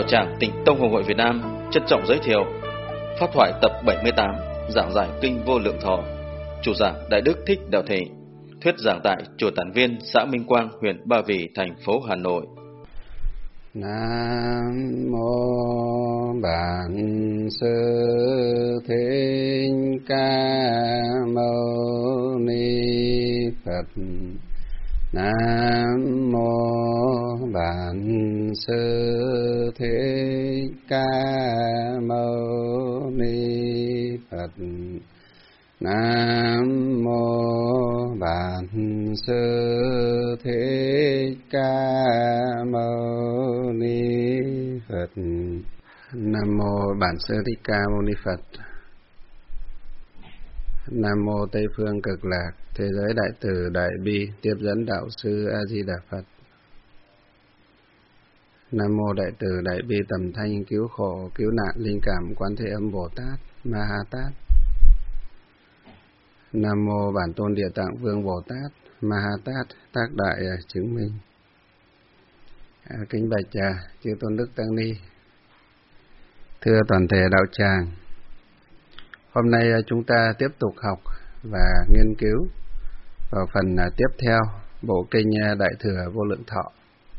Đạo Tràng Tịnh Tông Hội Hội Việt Nam trân trọng giới thiệu Pháp thoại tập 78 giảng giải kinh Vô Lượng Thọ. Chủ giảng Đại Đức Thích Đạo Thị, thuyết giảng tại chùa Tản Viên, xã Minh Quang, huyện Ba Vì, thành phố Hà Nội. Nam mô Bản Sư Thích Ca Mâu Ni Phật. Nam mô Bản Sư Thích Ca Mâu Ni Phật. Nam mô Bản Sư Thích Ca Mâu Ni Phật. Nam mô Bản Sư Thích Ca Mâu Ni Phật. Nam mô Tây Phương Cực Lạc Thế Giới Đại Từ Đại Bi Tiếp Dẫn Đạo Sư A Di Đà Phật. Nam mô Đại Từ Đại Bi Tầm Thanh Cứu Khổ Cứu Nạn Linh Cảm Quán Thế Âm Bồ Tát Ma Ha Tát. Nam mô Bản Tôn Địa Tạng Vương Bồ Tát Ma Ha Tát tác đại chứng minh. Kính bạch chư tôn đức tăng ni, thưa toàn thể đạo tràng, hôm nay chúng ta tiếp tục học và nghiên cứu vào phần tiếp theo bộ kinh Đại Thừa Vô Lượng Thọ.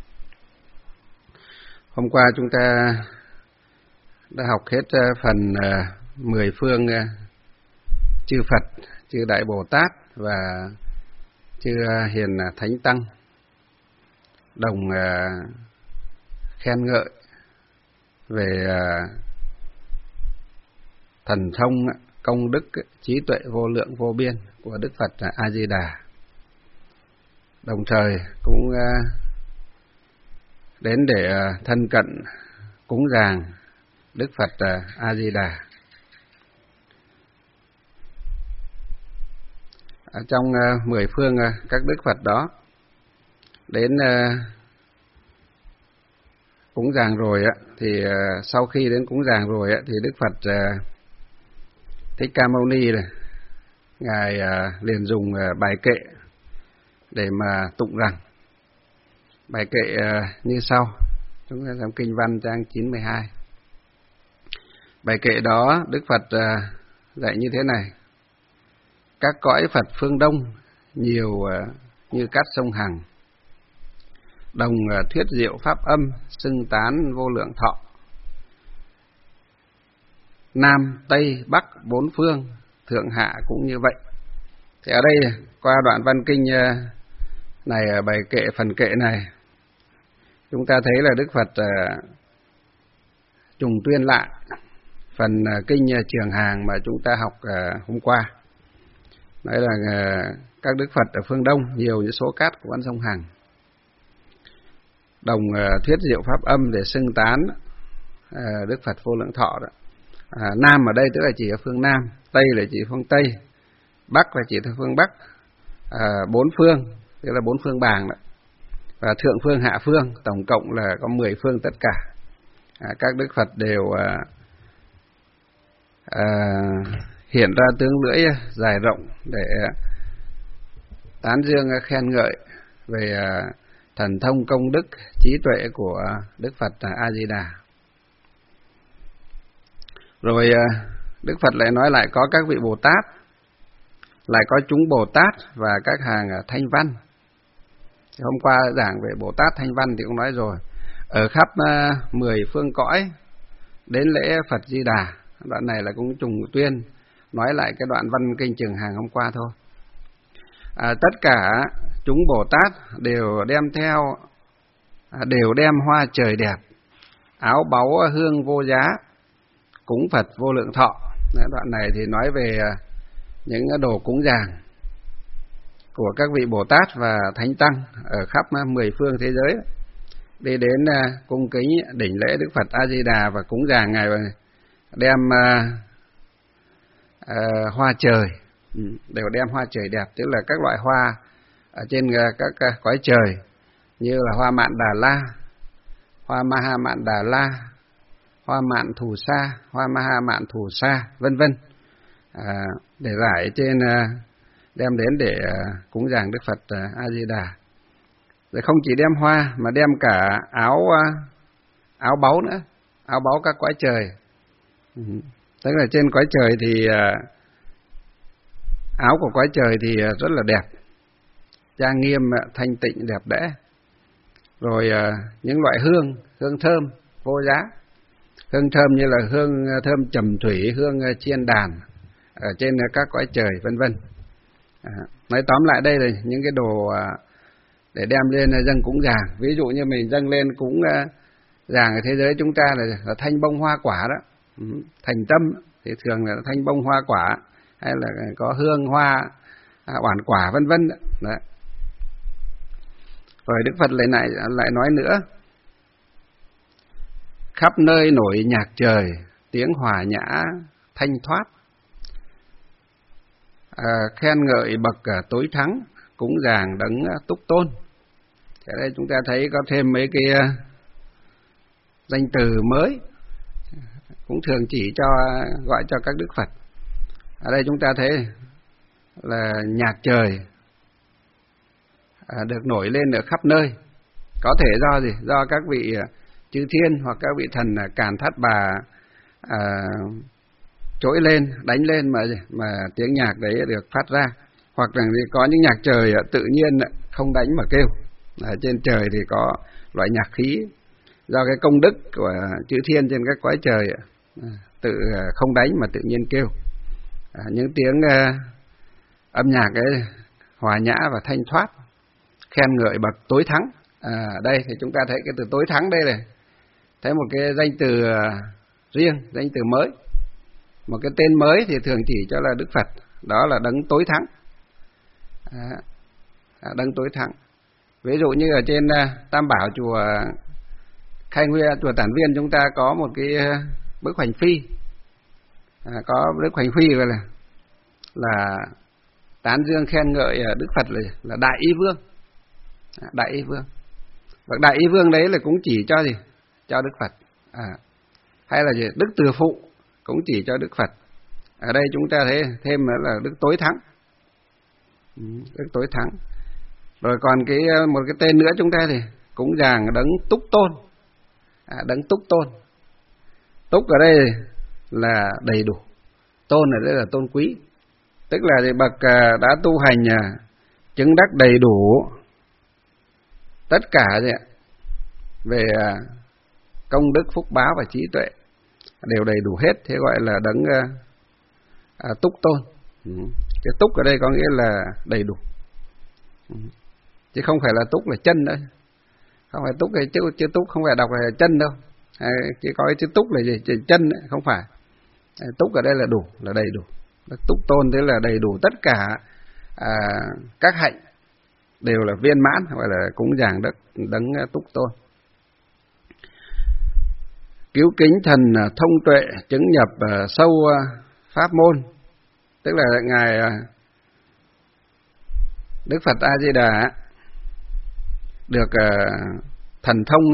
Hôm qua chúng ta đã học hết phần 10 phương chư Phật, chư Đại Bồ Tát và chư Hiền Thánh Tăng đồng khen ngợi về thần thông, công đức, trí tuệ vô lượng vô biên của Đức Phật A Di Đà. Đồng thời cũng đến để thân cận cúng dường Đức Phật A Di Đà. Trong 10 phương các Đức Phật đó đến cúng dường rồi thì sau khi đến cúng dường rồi thì Đức Phật Thích Ca Mâu Ni này, ngài liền dùng bài kệ để mà tụng rằng. Bài kệ như sau, chúng ta trong kinh văn trang 92. Bài kệ đó Đức Phật dạy như thế này: các cõi Phật phương Đông nhiều như cát sông Hằng, đồng thuyết diệu pháp âm, xưng tán vô lượng thọ. Nam, Tây, Bắc, bốn phương, thượng hạ cũng như vậy. Thì ở đây qua đoạn văn kinh này, bài kệ, phần kệ này, chúng ta thấy là Đức Phật trùng tuyên lại phần kinh Trường Hàng mà chúng ta học hôm qua. Nói là các Đức Phật ở phương Đông nhiều như số cát của con sông Hằng, đồng thuyết diệu pháp âm để xưng tán Đức Phật vô lượng thọ đó. Nam ở đây tức là chỉ ở phương Nam, Tây là chỉ phương Tây, Bắc là chỉ ở phương Bắc, bốn phương tức là bốn phương bàng đó, và thượng phương hạ phương, tổng cộng là có 10 phương tất cả. Các Đức Phật đều hiện ra tướng lưỡi dài rộng để tán dương khen ngợi về thần thông, công đức, trí tuệ của Đức Phật A Di Đà. Rồi Đức Phật lại nói lại có các vị Bồ Tát, lại có chúng Bồ Tát và các hàng thanh văn. Hôm qua giảng về Bồ Tát thanh văn thì cũng nói rồi, ở khắp 10 phương cõi đến lễ Phật Di Đà. Đoạn này là cũng trùng tuyên nói lại cái đoạn văn kinh Trường Hàng hôm qua thôi. Tất cả chúng Bồ Tát đều đem hoa trời đẹp, áo báu hương vô giá, cúng Phật vô lượng thọ. Đoạn này thì nói về những đồ cúng dường của các vị Bồ Tát và Thánh Tăng ở khắp 10 phương thế giới, đi đến cung kính đỉnh lễ Đức Phật A Di Đà và cúng dường ngài, đem hoa trời, đều đem hoa trời đẹp, tức là các loại hoa ở trên các cõi trời, như là hoa mạn Đà La, hoa Maha Mạn Đà La, hoa mạn Thù Sa, hoa Maha Mạn Thù Sa, vân vân, để rải trên, đem đến để cúng dường Đức Phật A Di Đà. Rồi không chỉ đem hoa mà đem cả áo báu nữa, áo báu các cõi trời. Tức là trên cõi trời thì áo của cõi trời thì rất là đẹp, trang nghiêm, thanh tịnh, đẹp đẽ. Rồi những loại hương thơm vô giá, hương thơm như là hương thơm trầm thủy, hương chiên đàn ở trên các cõi trời, vân vân. Nói tóm lại đây là những cái đồ để đem lên dâng cúng dường. Ví dụ như mình dâng lên cúng dường ở thế giới chúng ta là thanh bông hoa quả đó, thành tâm thì thường là thanh bông hoa quả, hay là có hương hoa oản quả, vân vân. Đấy. Rồi Đức Phật lại nói nữa: khắp nơi nổi nhạc trời, tiếng hòa nhã thanh thoát, khen ngợi bậc tối thắng, cúng dường đấng túc tôn. Ở đây chúng ta thấy có thêm mấy cái danh từ mới, cũng thường chỉ gọi cho các Đức Phật. Ở đây chúng ta thấy là nhạc trời được nổi lên ở khắp nơi. Có thể do gì? Do các vị chư thiên hoặc các vị thần Càn Thát Bà trỗi lên, đánh lên mà tiếng nhạc đấy được phát ra. Hoặc là có những nhạc trời tự nhiên không đánh mà kêu. Ở trên trời thì có loại nhạc khí do cái công đức của chư thiên trên các cõi trời tự không đánh mà tự nhiên kêu. Những tiếng âm nhạc ấy hòa nhã và thanh thoát, khen ngợi bậc tối thắng. Đây thì chúng ta thấy cái từ tối thắng đây này, thấy một cái danh từ riêng, danh từ mới, một cái tên mới thì thường chỉ cho là Đức Phật, đó là đấng tối thắng. Đấng tối thắng. Ví dụ như ở trên Tam Bảo chùa Khai Nguyên, chùa Tản Viên chúng ta có một cái bức hoành phi, có bức hoành phi gọi là tán dương khen ngợi Đức Phật là Đại Y Vương. Đại Y Vương. Và Đại Y Vương đấy là cũng chỉ cho gì? Cho Đức Phật. Hay là gì? Đức Từ Phụ cũng chỉ cho Đức Phật. Ở đây chúng ta thấy thêm là Đức Tối Thắng. Đức Tối Thắng. Rồi còn một cái tên nữa chúng ta thì cúng dường đấng Túc Tôn. Đấng Túc Tôn. Túc ở đây là đầy đủ, tôn ở đây là tôn quý, tức là bậc đã tu hành chứng đắc đầy đủ tất cả về công đức, phúc báo và trí tuệ, đều đầy đủ hết, thế gọi là đấng Túc Tôn. Cái túc ở đây có nghĩa là đầy đủ, chứ không phải là túc là chân nữa. Không phải túc cái chữ túc không phải đọc là chân đâu, chỉ có cái chữ túc là gì? Chân ấy, không phải. Túc ở đây là đủ, là đầy đủ. Túc Tôn thế là đầy đủ tất cả các hạnh đều là viên mãn, gọi là cúng dường đấng Túc Tôn. Cứu kính thần thông tuệ, chứng nhập sâu pháp môn, tức là ngài Đức Phật A Di Đà được thần thông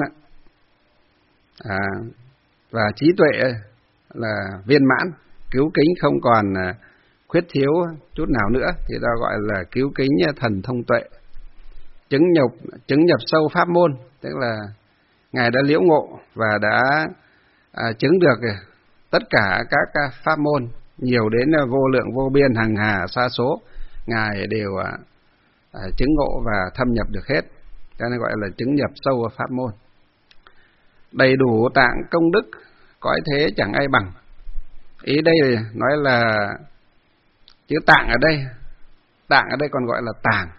và trí tuệ là viên mãn, cứu kính không còn khuyết thiếu chút nào nữa, thì ta gọi là cứu kính thần thông tuệ. Chứng nhập sâu pháp môn, tức là ngài đã liễu ngộ và đã chứng được tất cả các pháp môn nhiều đến vô lượng vô biên, hằng hà sa số, ngài đều chứng ngộ và thâm nhập được hết, cho nên gọi là chứng nhập sâu pháp môn. Đầy đủ tạng công đức, cõi thế chẳng ai bằng. Ý đây nói là chữ tạng ở đây còn gọi là tàng.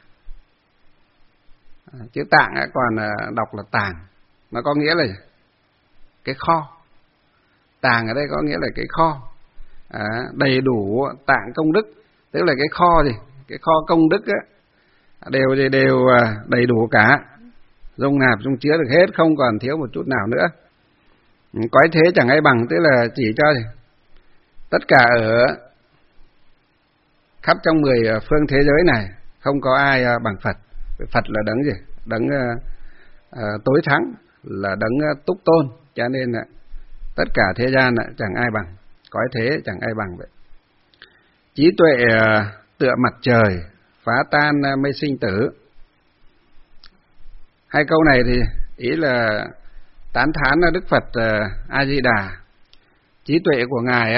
Chữ tạng còn đọc là tàng, nó có nghĩa là cái kho. Tàng ở đây có nghĩa là cái kho. Đầy đủ tạng công đức, tức là cái kho gì? Cái kho công đức đều đầy đủ cả, dung nạp dung chứa được hết, không còn thiếu một chút nào nữa. Cõi thế chẳng ai bằng, tức là chỉ cho gì? Tất cả ở khắp trong 10 phương thế giới này không có ai bằng Phật. Phật là đấng gì? Đấng tối thắng, là đấng Túc Tôn, cho nên tất cả thế gian chẳng ai bằng, cõi thế chẳng ai bằng vậy. Trí tuệ tựa mặt trời, phá tan mây sinh tử. Hai câu này thì ý là tán thán Đức Phật A Di Đà, trí tuệ của ngài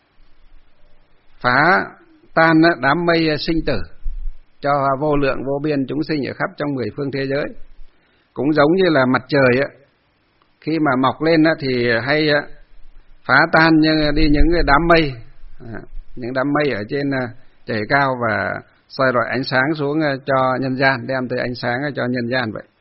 phá tan đám mây sinh tử cho vô lượng vô biên chúng sinh ở khắp trong 10 phương thế giới. Cũng giống như là mặt trời khi mà mọc lên thì hay phá tan đi những cái đám mây, những đám mây ở trên trời cao và soi rọi ánh sáng xuống cho nhân gian, đem tới ánh sáng cho nhân gian vậy.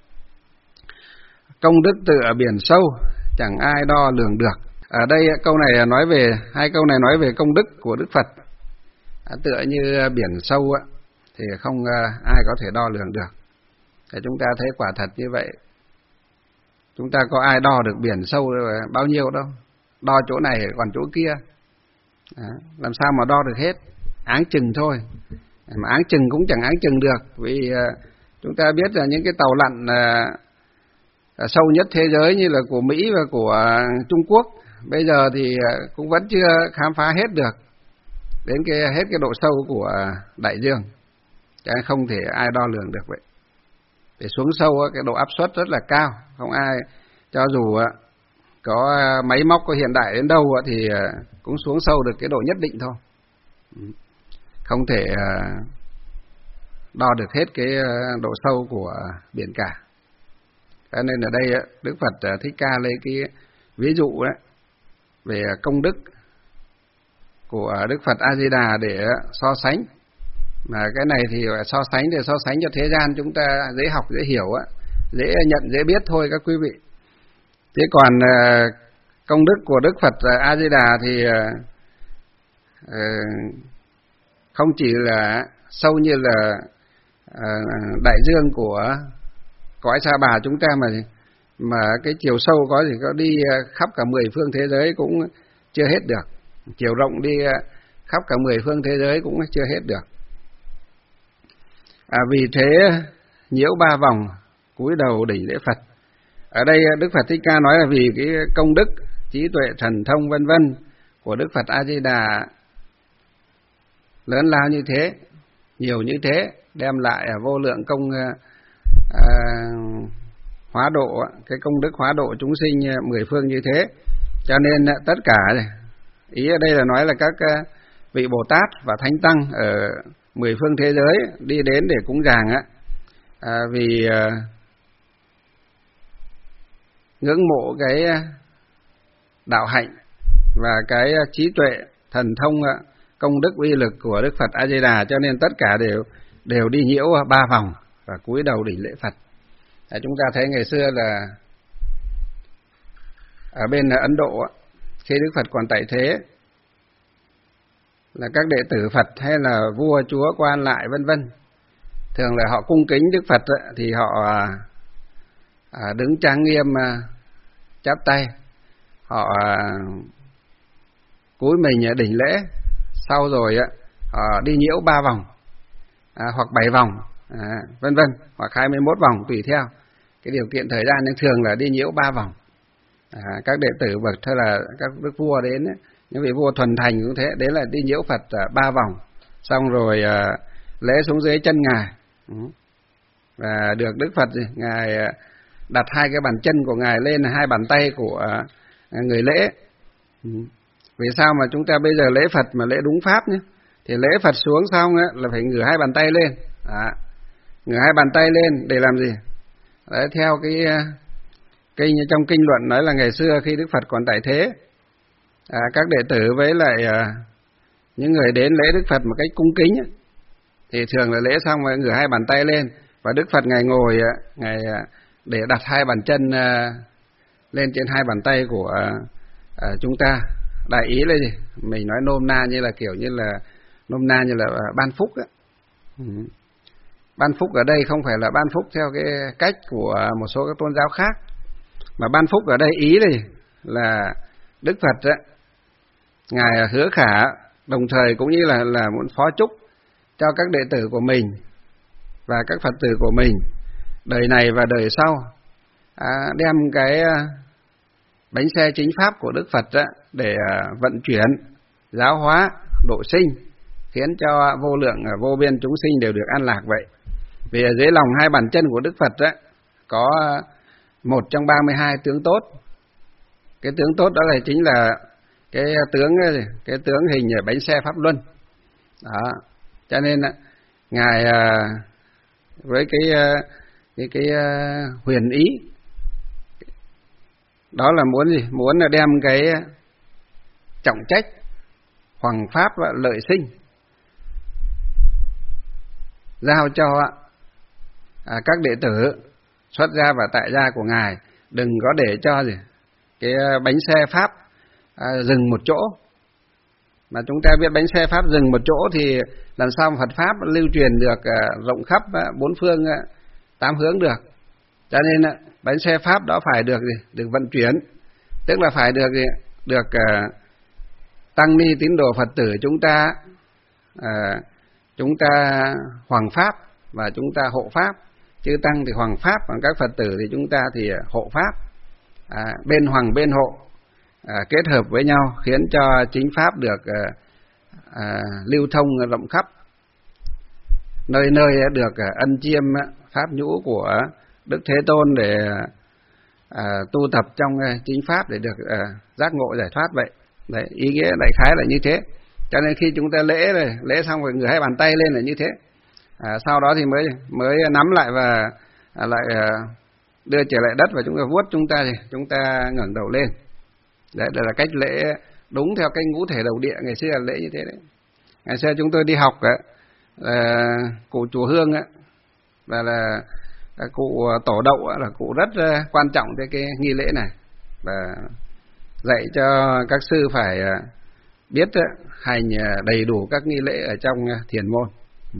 Công đức tựa biển sâu, chẳng ai đo lường được. Ở đây câu này nói về, hai câu này nói về công đức của Đức Phật. Tựa như biển sâu thì không ai có thể đo lường được. Để chúng ta thấy quả thật như vậy. Chúng ta có ai đo được biển sâu bao nhiêu đâu. Đo chỗ này còn chỗ kia. Làm sao mà đo được hết. Áng chừng thôi. Mà áng chừng cũng chẳng áng chừng được. Vì chúng ta biết là những cái tàu lặn sâu nhất thế giới như là của Mỹ và của Trung Quốc, bây giờ thì cũng vẫn chưa khám phá hết được đến hết cái độ sâu của đại dương. Cho nên không thể ai đo lường được vậy. Để xuống sâu cái độ áp suất rất là cao, không ai, cho dù có máy móc có hiện đại đến đâu thì cũng xuống sâu được cái độ nhất định thôi. Không thể đo được hết cái độ sâu của biển cả. Cho nên ở đây Đức Phật Thích Ca lấy cái ví dụ về công đức của Đức Phật A Di Đà để so sánh. Mà cái này thì so sánh để so sánh cho thế gian chúng ta dễ học, dễ hiểu, dễ nhận, dễ biết thôi các quý vị. Thế còn công đức của Đức Phật A Di Đà thì không chỉ là sâu như là đại dương của cõi Sa Bà chúng ta, mà cái chiều sâu có thì có đi khắp cả 10 phương thế giới cũng chưa hết được. Chiều rộng đi khắp cả 10 phương thế giới cũng chưa hết được. Vì thế nhiễu 3 vòng cúi đầu đỉnh lễ Phật. Ở đây Đức Phật Thích Ca nói là vì cái công đức, trí tuệ, thần thông vân vân của Đức Phật A Di Đà lớn lao như thế, nhiều như thế, đem lại vô lượng công hóa độ, cái công đức hóa độ chúng sinh 10 phương như thế. Cho nên tất cả, ý ở đây là nói là các vị Bồ Tát và Thánh Tăng ở 10 phương thế giới đi đến để cúng dường vì ngưỡng mộ cái đạo hạnh và cái trí tuệ, thần thông, công đức uy lực của Đức Phật A Di Đà, cho nên tất cả đều đi nhiễu 3 vòng và cúi đầu đỉnh lễ Phật. Chúng ta thấy ngày xưa là ở bên Ấn Độ, khi Đức Phật còn tại thế, là các đệ tử Phật hay là vua chúa quan lại vân vân, thường là họ cung kính Đức Phật thì họ đứng trang nghiêm chắp tay, họ cúi mình đỉnh lễ, sau rồi họ đi nhiễu 3 vòng hoặc 7 vòng vân vân, hoặc 21 vòng tùy theo cái điều kiện thời gian, nhưng thường là đi nhiễu 3 vòng. Các đệ tử bậc hay là các đức vua đến, những vị vua thuần thành cũng thế, đến là đi nhiễu Phật 3 vòng, xong rồi lễ xuống dưới chân ngài, và được Đức Phật ngài đặt 2 cái bàn chân của ngài lên 2 bàn tay của người lễ. Vì sao mà chúng ta bây giờ lễ Phật mà lễ đúng pháp nhé, thì lễ Phật xuống xong là phải ngửa 2 bàn tay lên, ngửa 2 bàn tay lên để làm gì? Đấy, theo cái kinh, trong kinh luận nói là ngày xưa khi Đức Phật còn tại thế, các đệ tử với lại những người đến lễ Đức Phật một cách cung kính thì thường là lễ xong ngửa 2 bàn tay lên, và Đức Phật ngài ngồi, ngài để đặt 2 bàn chân lên trên 2 bàn tay của chúng ta. Đại ý là gì? Mình nói nôm na như là kiểu như là ban phúc á. Ban phúc ở đây không phải là ban phúc theo cái cách của một số các tôn giáo khác, mà ban phúc ở đây ý là Đức Phật ngài hứa khả, đồng thời cũng như là muốn phó chúc cho các đệ tử của mình và các Phật tử của mình đời này và đời sau đem cái bánh xe chính pháp của Đức Phật để vận chuyển, giáo hóa, độ sinh, khiến cho vô lượng vô biên chúng sinh đều được an lạc vậy. Vì ở dưới lòng 2 bàn chân của Đức Phật có một trong 32 tướng tốt. Cái tướng tốt đó là chính là cái tướng hình bánh xe Pháp Luân. Đó. Cho nên ngài với cái huyền ý đó là muốn gì? Muốn là đem cái trọng trách hoằng pháp lợi sinh giao cho các đệ tử xuất gia và tại gia của ngài, đừng có để cho gì cái bánh xe pháp dừng một chỗ. Mà chúng ta biết bánh xe pháp dừng một chỗ thì làm sao Phật pháp lưu truyền được rộng khắp bốn phương tám hướng được. Cho nên bánh xe pháp đó phải được vận chuyển, tức là phải được tăng ni tín đồ Phật tử chúng ta hoằng pháp và chúng ta hộ pháp. Chư tăng thì hoằng pháp, còn các Phật tử thì chúng ta thì hộ pháp. Bên hoằng bên hộ kết hợp với nhau khiến cho chính pháp được lưu thông rộng khắp, nơi nơi được ân chiêm pháp nhũ của Đức Thế Tôn để tu tập trong chính pháp để được giác ngộ giải thoát vậy. Đấy, ý nghĩa đại khái là như thế. Cho nên khi chúng ta lễ xong rồi người hai bàn tay lên là như thế. Sau đó thì mới nắm lại và lại đưa trở lại đất và chúng ta vuốt, chúng ta ngẩng đầu lên. Đấy là cách lễ đúng theo cách ngũ thể đầu địa, ngày xưa là lễ như thế đấy. Ngày xưa chúng tôi đi học cụ chùa Hương là cụ tổ đậu là cụ rất quan trọng cái nghi lễ này, và dạy cho các sư phải biết hành đầy đủ các nghi lễ ở trong thiền môn.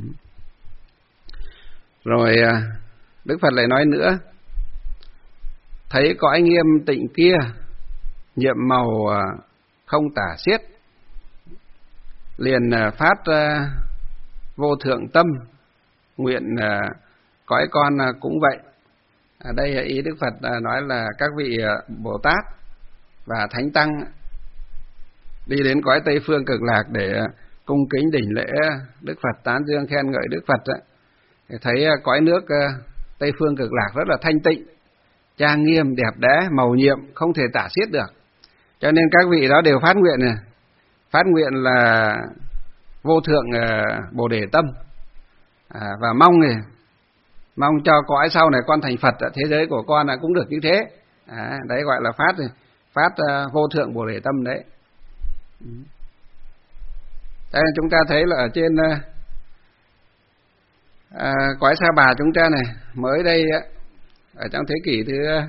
Rồi Đức Phật lại nói nữa: thấy cõi nghiêm tịnh kia, nhiệm màu không tả xiết, liền phát vô thượng tâm, nguyện cõi con cũng vậy. Ở đây ý Đức Phật nói là các vị Bồ Tát và Thánh Tăng đi đến cõi Tây Phương Cực Lạc để cung kính đảnh lễ Đức Phật, tán dương khen ngợi Đức Phật thì thấy cõi nước Tây Phương Cực Lạc rất là thanh tịnh, trang nghiêm, đẹp đẽ, màu nhiệm, không thể tả xiết được. Cho nên các vị đó đều phát nguyện là vô thượng Bồ Đề tâm, và mong cho cõi sau này con thành Phật, thế giới của con cũng được như thế. Đấy gọi là phát vô thượng Bồ Đề tâm đấy. Đây chúng ta thấy là ở trên cõi Sa Bà chúng ta này, mới đây ở trong thế kỷ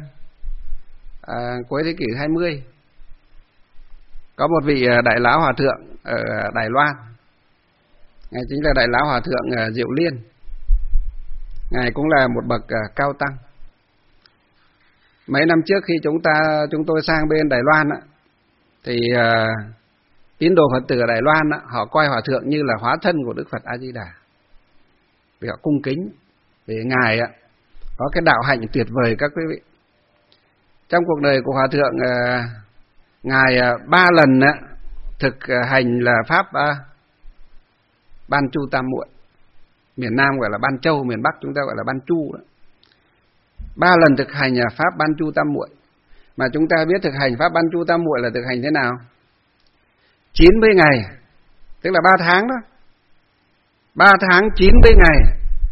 cuối thế kỷ 20, có một vị đại lão hòa thượng ở Đài Loan, ngài chính là đại lão hòa thượng Diệu Liên. Ngài cũng là một bậc cao tăng. Mấy năm trước khi chúng tôi sang bên Đài Loan thì tín đồ Phật tử ở Đài Loan họ coi hòa thượng như là hóa thân của Đức Phật A Di Đà, vì họ cung kính, vì ngài có cái đạo hạnh tuyệt vời các quý vị. Trong cuộc đời của hòa thượng, ngài 3 lần thực hành là pháp Ban Chu Tam Muội. Miền Nam gọi là Ban Châu, miền Bắc chúng ta gọi là Ban Chu đó. 3 lần thực hành pháp Ban Chu Tam Muội. Mà chúng ta biết thực hành pháp Ban Chu Tam Muội là thực hành thế nào? 90 ngày, tức là 3 tháng đó. 3 tháng 90 ngày,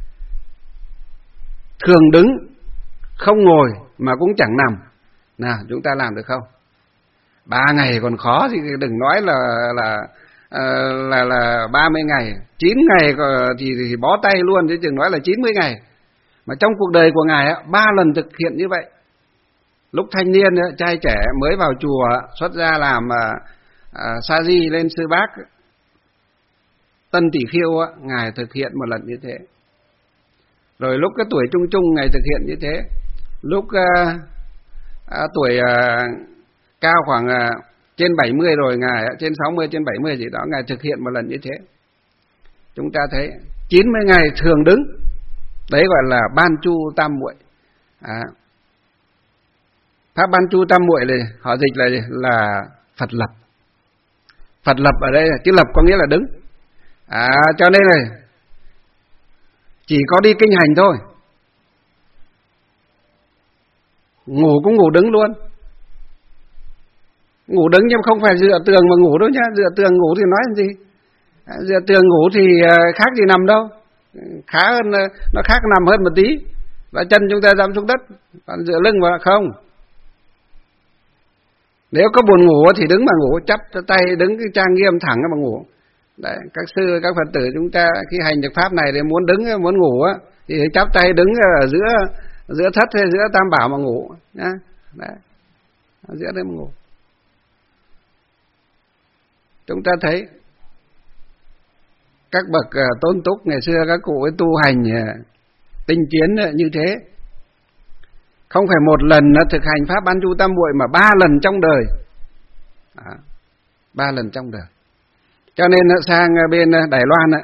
thường đứng, không ngồi mà cũng chẳng nằm. Nào, chúng ta làm được không? 3 ngày còn khó thì đừng nói là 30 ngày, 9 ngày thì bó tay luôn, chứ đừng nói là 90 ngày. Mà trong cuộc đời của ngài 3 lần thực hiện như vậy. Lúc thanh niên trai trẻ mới vào chùa xuất gia làm sa di lên sư bác Tân Tỷ Khiêu, ngài thực hiện một lần như thế. Rồi lúc cái tuổi trung trung ngài thực hiện như thế. Lúc tuổi cao khoảng trên 70 rồi, ngài trên 60 trên 70 gì đó, ngài thực hiện một lần như thế. Chúng ta thấy 90 ngày thường đứng, đấy gọi là Ban Chu Tam Muội. Pháp Ban Chu Tam Muội này họ dịch là Phật lập. Phật lập ở đây, chữ lập có nghĩa là đứng. Cho nên là chỉ có đi kinh hành thôi, ngủ cũng ngủ đứng luôn. Ngủ đứng nhưng không phải dựa tường mà ngủ đâu nhá. Dựa tường ngủ thì nói làm gì? Dựa tường ngủ thì khác gì nằm đâu. Khá hơn, nó khác nằm hơn một tí. Và chân chúng ta dẫm xuống đất. Còn dựa lưng mà không. Nếu có buồn ngủ thì đứng mà ngủ, chắp tay đứng cái trang nghiêm thẳng mà ngủ. Đấy, các sư, các Phật tử chúng ta khi hành được pháp này thì muốn đứng, muốn ngủ á thì chắp tay đứng ở giữa thất hay giữa tam bảo mà ngủ nhá. Đấy. Ở giữa đấy mà ngủ. Chúng ta thấy các bậc tôn túc ngày xưa các cụ ấy tu hành tinh tiến như thế. Không phải một lần thực hành pháp Ban Chu Tam Muội mà 3 lần trong đời. 3 lần trong đời. Cho nên sang bên Đài Loan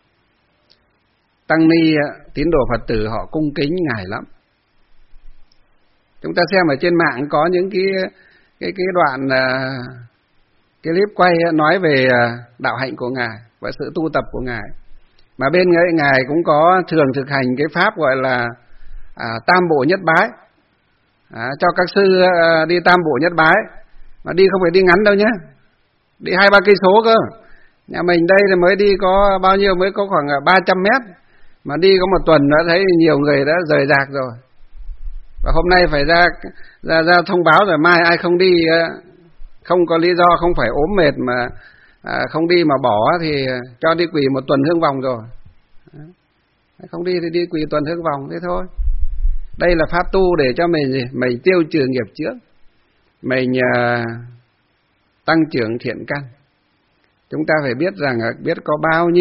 tăng ni tín đồ Phật tử họ cung kính ngài lắm. Chúng ta xem ở trên mạng có những cái đoạn cái clip quay nói về đạo hạnh của ngài và sự tu tập của ngài. Mà bên ngài cũng có thường thực hành cái pháp gọi là tam bộ nhất bái. Cho các sư đi tam bộ nhất bái, mà đi không phải đi ngắn đâu nhé, đi 2-3 cây số cơ. Nhà mình đây thì mới đi có bao nhiêu, mới có khoảng 300 mét, mà đi có một tuần đã thấy nhiều người đã rời rạc rồi. Và hôm nay phải ra thông báo rồi, mai ai không đi, không có lý do, không phải ốm mệt mà không đi mà bỏ thì cho đi quỳ một tuần hương vòng rồi. Không đi thì đi quỳ tuần hương vòng, thế thôi. Đây là pháp tu để cho mình tiêu trừ nghiệp trước, mình tăng trưởng thiện căn. Chúng ta phải biết rằng biết có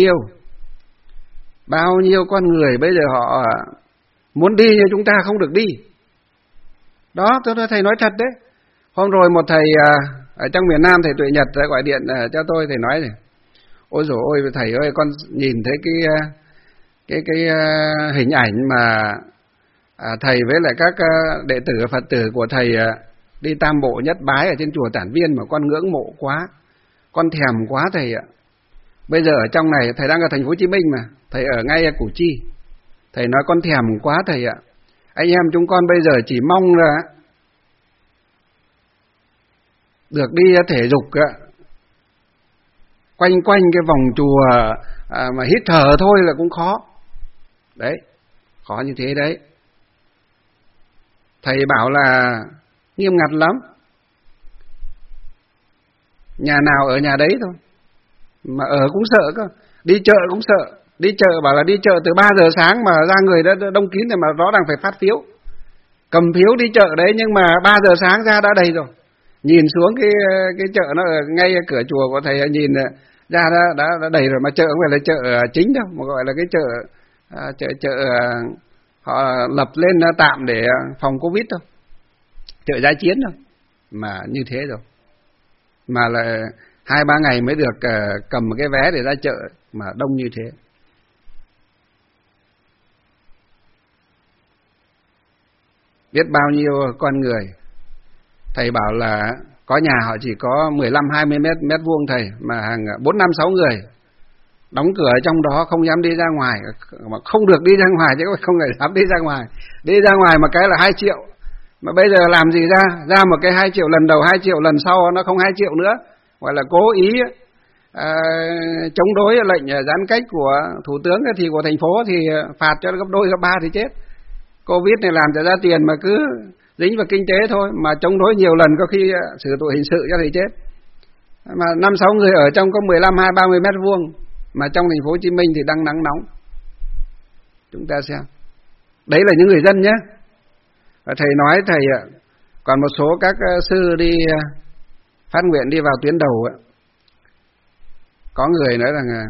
bao nhiêu con người bây giờ họ muốn đi nhưng chúng ta không được đi. Đó, tôi thầy nói thật đấy. Hôm rồi một thầy ở trong miền Nam, thầy Tuệ Nhật gọi điện cho tôi, thầy nói này: ôi dồi ôi thầy ơi, con nhìn thấy cái hình ảnh mà thầy với lại các đệ tử Phật tử của thầy đi tam bộ nhất bái ở trên chùa Tản Viên mà con ngưỡng mộ quá, con thèm quá thầy ạ. Bây giờ ở trong này, thầy đang ở thành phố Hồ Chí Minh mà, thầy ở ngay Củ Chi. Thầy nói con thèm quá thầy ạ. Anh em chúng con bây giờ chỉ mong là được đi thể dục quanh cái vòng chùa mà hít thở thôi là cũng khó. Đấy, khó như thế đấy. Thầy bảo là nghiêm ngặt lắm. Nhà nào ở nhà đấy thôi. Mà ở cũng sợ cơ. Đi chợ cũng sợ. Đi chợ bảo là đi chợ từ 3 giờ sáng mà ra người đã đông kín rồi, mà rõ ràng phải phát phiếu. Cầm phiếu đi chợ đấy nhưng mà 3 giờ sáng ra đã đầy rồi. Nhìn xuống cái chợ nó ở ngay cửa chùa của thầy, nhìn ra đã đầy rồi, mà chợ không phải là chợ chính đâu, mà gọi là cái chợ họ lập lên tạm để phòng Covid thôi. Chợ Giã Chiến thôi. Mà như thế rồi. Mà là 2-3 ngày mới được cầm một cái vé để ra chợ, mà đông như thế. Biết bao nhiêu con người. Thầy bảo là có nhà họ chỉ có 15-20 mét vuông thầy, mà hàng 4-5-6 người đóng cửa ở trong đó, không dám đi ra ngoài, mà không được đi ra ngoài chứ không phải dám đi ra ngoài. Đi ra ngoài mà cái là 2 triệu. Mà bây giờ làm gì ra một cái 2 triệu, lần đầu 2 triệu, lần sau nó không 2 triệu nữa. Gọi là cố ý chống đối lệnh giãn cách của Thủ tướng thì của thành phố thì phạt cho gấp đôi gấp 3 thì chết. Covid này làm cho ra tiền mà cứ dính vào kinh tế thôi, mà chống đối nhiều lần có khi xử tội hình sự cho thì chết. Mà 5-6 người ở trong có 15-20 mét vuông, mà trong thành phố Hồ Chí Minh thì đang nắng nóng. Chúng ta xem. Đấy là những người dân nhé. Và thầy nói còn một số các sư đi phát nguyện đi vào tuyến đầu có người nói rằng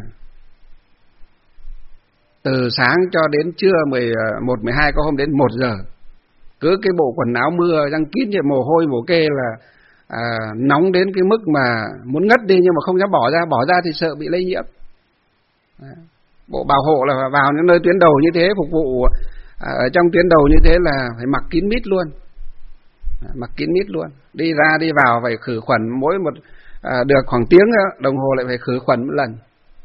từ sáng cho đến trưa 11-12, có hôm đến 1 giờ, cứ cái bộ quần áo mưa răng kín như mồ hôi mồ kê là nóng đến cái mức mà muốn ngất đi, nhưng mà không dám bỏ ra thì sợ bị lây nhiễm. Bộ bảo hộ là vào những nơi tuyến đầu như thế, phục vụ ở trong tuyến đầu như thế là phải mặc kín mít luôn. Mặc kín mít luôn. Đi ra đi vào phải khử khuẩn, mỗi một được khoảng tiếng đồng hồ lại phải khử khuẩn một lần.